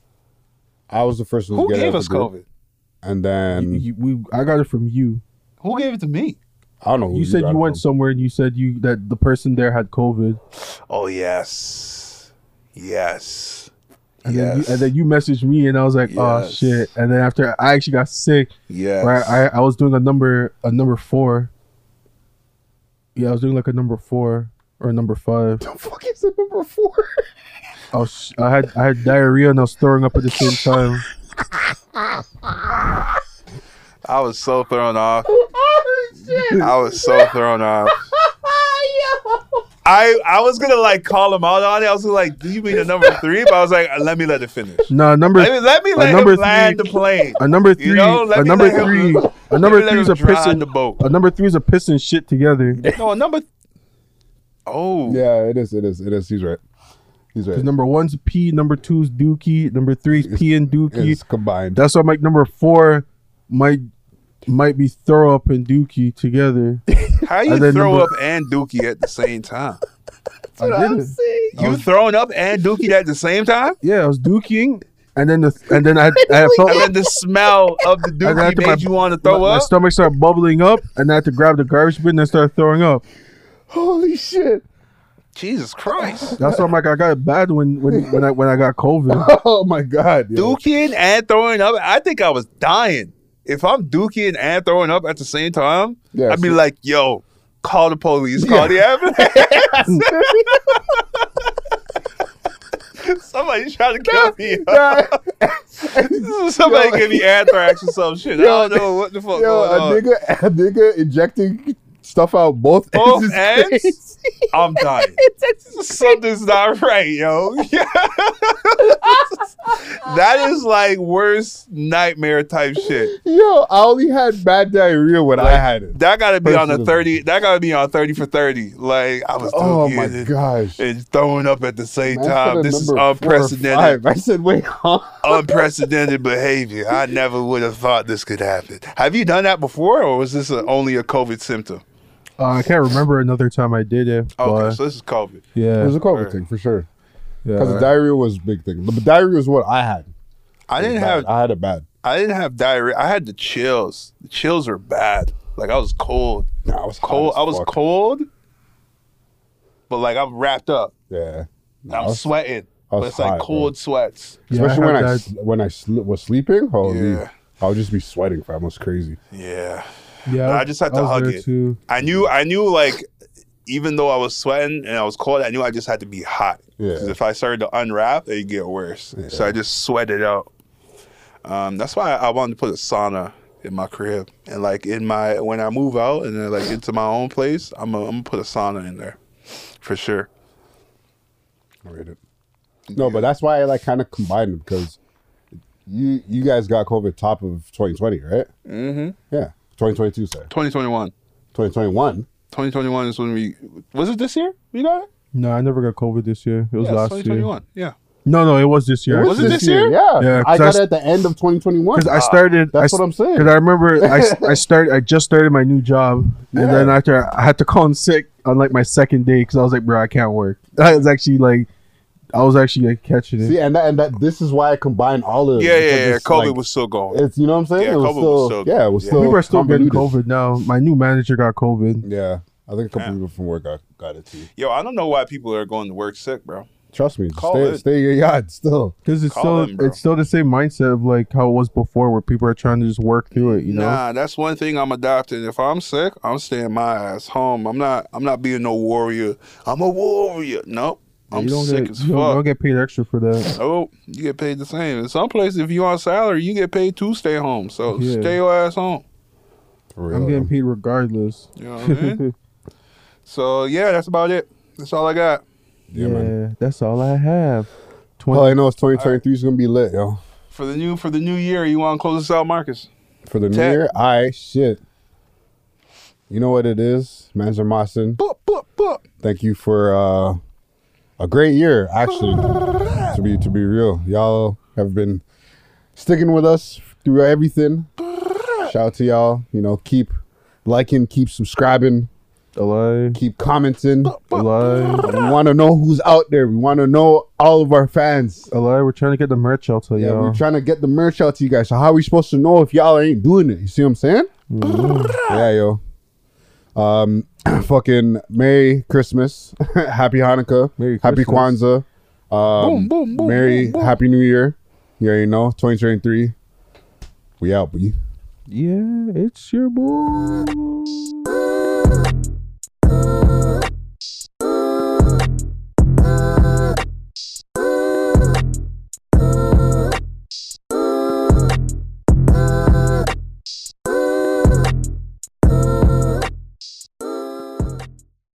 S3: I was the first one
S1: Who
S3: to get
S1: gave
S3: it
S1: us
S3: at the group.
S1: COVID?
S3: And then
S2: You- you- we I got it from you.
S1: Who gave it to me?
S3: I don't know. Who
S2: You said
S3: got
S2: you
S3: it
S2: went
S3: from.
S2: somewhere and you said you that the person there had COVID,
S1: Oh yes, yes,
S2: and then you,
S1: yes,
S2: and then you messaged me and I was like, oh
S1: Yes.
S2: shit. And then after I actually got sick,
S1: yes.
S2: where I, I was doing a number a number four. Yeah, I was doing like a number four or a number five.
S3: The fuck is it number four?
S2: I was I had I had diarrhea and I was throwing up at the same time.
S1: I was so thrown off. I was so thrown off. I I was gonna like call him out on it. I was like, "Do you mean a number three?" But I was like, "Let me let it finish.
S2: No, number
S1: Let me let me let
S2: number
S1: him land
S2: three-
S1: the plane.
S2: a number three,
S1: You know, let
S2: a
S1: me
S2: number
S1: let him-
S2: three, a
S1: let
S2: number
S1: me let
S2: three is
S1: him
S2: a
S1: drive
S2: pissing
S1: the boat.
S2: a number three is a pissing shit together.
S1: No, a number. Oh,
S3: Yeah, it is. It is. It is. He's right. He's right.
S2: Because number one's P, number two's Dookie, number three's P and Dookie.
S3: It's combined.
S2: That's why like number four might might be throw up and Dookie together.
S1: how you
S2: And then
S1: throw
S2: number-
S1: up and Dookie at the same time?
S2: I did it.
S1: You throwing up and Dookie at the same time?
S2: Yeah, I was Dookieing, and then the and then I I felt
S1: And then the smell of the
S2: and then
S1: Dookie
S2: after
S1: made
S2: my-
S1: you want to throw
S2: my, my
S1: up?
S2: stomach started bubbling up, and I had to grab the garbage bin and start throwing up.
S3: Holy shit!
S1: Jesus Christ.
S2: That's why I'm like I got it bad when when when I when I got COVID.
S3: Oh my god! yo.
S1: Dookie and throwing up. I think I was dying. If I'm Dookie and throwing up at the same time,
S3: Yeah,
S1: I'd be
S3: so-
S1: like, yo, call the police, call the ambulance. Somebody trying to kill me. Somebody
S3: Yo.
S1: give me anthrax or some shit. I don't know what the fuck
S3: Yo,
S1: going
S3: a
S1: on.
S3: nigga, a nigga injecting stuff out both,
S1: Both
S3: ends. is
S1: ends?
S3: crazy.
S1: I'm dying. Something's not right, yo. That is like worst nightmare type shit.
S3: Yo, I only had bad diarrhea when I had it.
S1: That gotta be on the
S3: Personally.
S1: thirty. That gotta be on thirty for thirty. Like I was
S3: Oh
S1: doing
S3: my
S1: it
S3: gosh.
S1: and throwing up at the same
S3: Man, I
S1: time.
S3: said a
S1: This is
S3: number four or
S1: unprecedented.
S3: five. I said, wait, huh?
S1: Unprecedented behavior. I never would have thought this could happen. Have you done that before, or was this a, only a COVID symptom?
S2: Uh, I can't remember another time I did it.
S1: Okay,
S2: but
S1: so this is COVID.
S2: yeah,
S3: It was a COVID
S1: Right.
S3: thing for sure.
S2: yeah.
S3: Because the diarrhea was a big thing. The diarrhea was what I had.
S1: I
S3: It was
S1: didn't
S3: bad.
S1: have.
S3: I had it bad.
S1: I didn't have diarrhea. I had the chills. The chills are bad. Like I was cold.
S3: Nah, I was hot
S1: Cold.
S3: as
S1: I was
S3: fuck.
S1: cold, but like I'm wrapped up.
S3: Yeah. Nah, I
S1: I'm
S3: was-
S1: sweating,
S3: I was
S1: but it's like
S3: hot, bro.
S1: cold sweats.
S2: Yeah, I
S3: Especially when
S2: have
S3: I
S2: that.
S3: s- when I sl- was sleeping. Holy,
S1: Yeah.
S3: I would just be sweating. Fam, it was crazy.
S1: Yeah.
S2: Yeah,
S1: I just had to
S2: was
S1: hug
S2: there
S1: it.
S2: Too.
S1: I knew. I knew. Like, even though I was sweating and I was cold, I knew I just had to be hot.
S3: Yeah.
S1: Because if I started to unwrap, it'd get worse. So I just sweated out. Um, that's why I wanted to put a sauna in my crib, and like in my when I move out and then like into my own place, I'm gonna, I'm gonna put a sauna in there, for sure.
S3: I read it. No, but that's why I like kind of combined them because you you guys got COVID top of twenty twenty, right?
S1: Mm-hmm.
S3: Yeah, twenty twenty-two, sorry,
S1: twenty twenty-one.
S3: twenty twenty-one.
S1: twenty twenty-one is when we was it this year? We got it.
S2: No, I never got COVID this year. It was
S1: Yeah, it's
S2: last
S1: twenty
S2: year.
S1: twenty-one. Yeah.
S2: No, no, it was this year.
S1: Was it this year?
S3: Yeah,
S2: Yeah,
S3: I
S2: 'cause
S3: got
S2: I-
S3: it at the end of twenty twenty-one.
S2: Because I started.
S3: That's
S2: I,
S3: what I'm saying.
S2: Because I remember I, s- I started. I just started my new job, and
S3: Yeah.
S2: then after I had to call in sick on like my second day because I was like, bro, I can't work. I was actually like, I was actually like catching it.
S3: See, and that and that this is why I combined all of it.
S1: Yeah, yeah,
S3: because
S1: yeah.
S3: it's,
S1: COVID
S3: like,
S1: was still going.
S3: It's you know what I'm saying.
S1: Yeah,
S3: it was
S1: COVID
S3: still,
S1: was still-
S3: yeah, it was
S1: yeah.
S3: still.
S2: People are still getting
S3: convoluted.
S2: COVID now. My new manager got COVID.
S3: Yeah, I think a couple
S1: Yeah.
S3: people from work got, got it too.
S1: Yo, I don't know why people are going to work sick, bro.
S3: Trust me,
S1: Call
S3: stay,
S1: it.
S3: stay in your yard still.
S2: Because it's
S1: Call
S2: still
S1: them, bro.
S2: it's still the same mindset of like how it was before, where people are trying to just work through it. You know.
S1: Nah, that's one thing I'm adopting. If I'm sick, I'm staying my ass home. I'm not. I'm not being no warrior. I'm a warrior. Nope. I'm
S2: you don't
S1: sick
S2: get
S1: as
S2: you don't, you don't
S1: fuck.
S2: get paid extra for that.
S1: Oh, you get paid the same. In some places, if you on salary, you get paid to stay home. So
S2: Yeah.
S1: stay your ass home.
S3: For real,
S2: I'm getting
S3: though.
S2: paid regardless.
S1: You know what I mean? So yeah, that's about it. That's all I got.
S3: Yeah,
S2: Yeah,
S3: man.
S2: that's all I have. Twenty.
S3: All I know is twenty twenty-three is gonna be lit, yo.
S1: For the new for the new year, you want to close us out, Marcus?
S3: For the new
S1: Tech.
S3: year, I shit. You know what it is, Manzer Mawson.
S1: Boop, boop, boop.
S3: Thank you for uh, a great year, actually. to be to be real, y'all have been sticking with us through everything. Shout out to y'all. You know, keep liking, keep subscribing,
S2: Alive.
S3: keep commenting.
S2: Alive.
S3: We want to know who's out there. We want to know all of our fans.
S2: Alive. We're trying to get the merch out to
S3: Yeah,
S2: y'all.
S3: we're trying to get the merch out to you guys. So how are we supposed to know if y'all ain't doing it? You see what I'm saying? Yeah, yo. Um, fucking Merry Christmas, Happy Hanukkah,
S2: Merry
S3: Happy
S2: Christmas.
S3: Kwanzaa, um,
S1: Boom, boom, boom,
S3: Merry
S1: boom, boom.
S3: Happy New Year. You already know, twenty twenty-three. We out, boy.
S2: Yeah, it's your boy.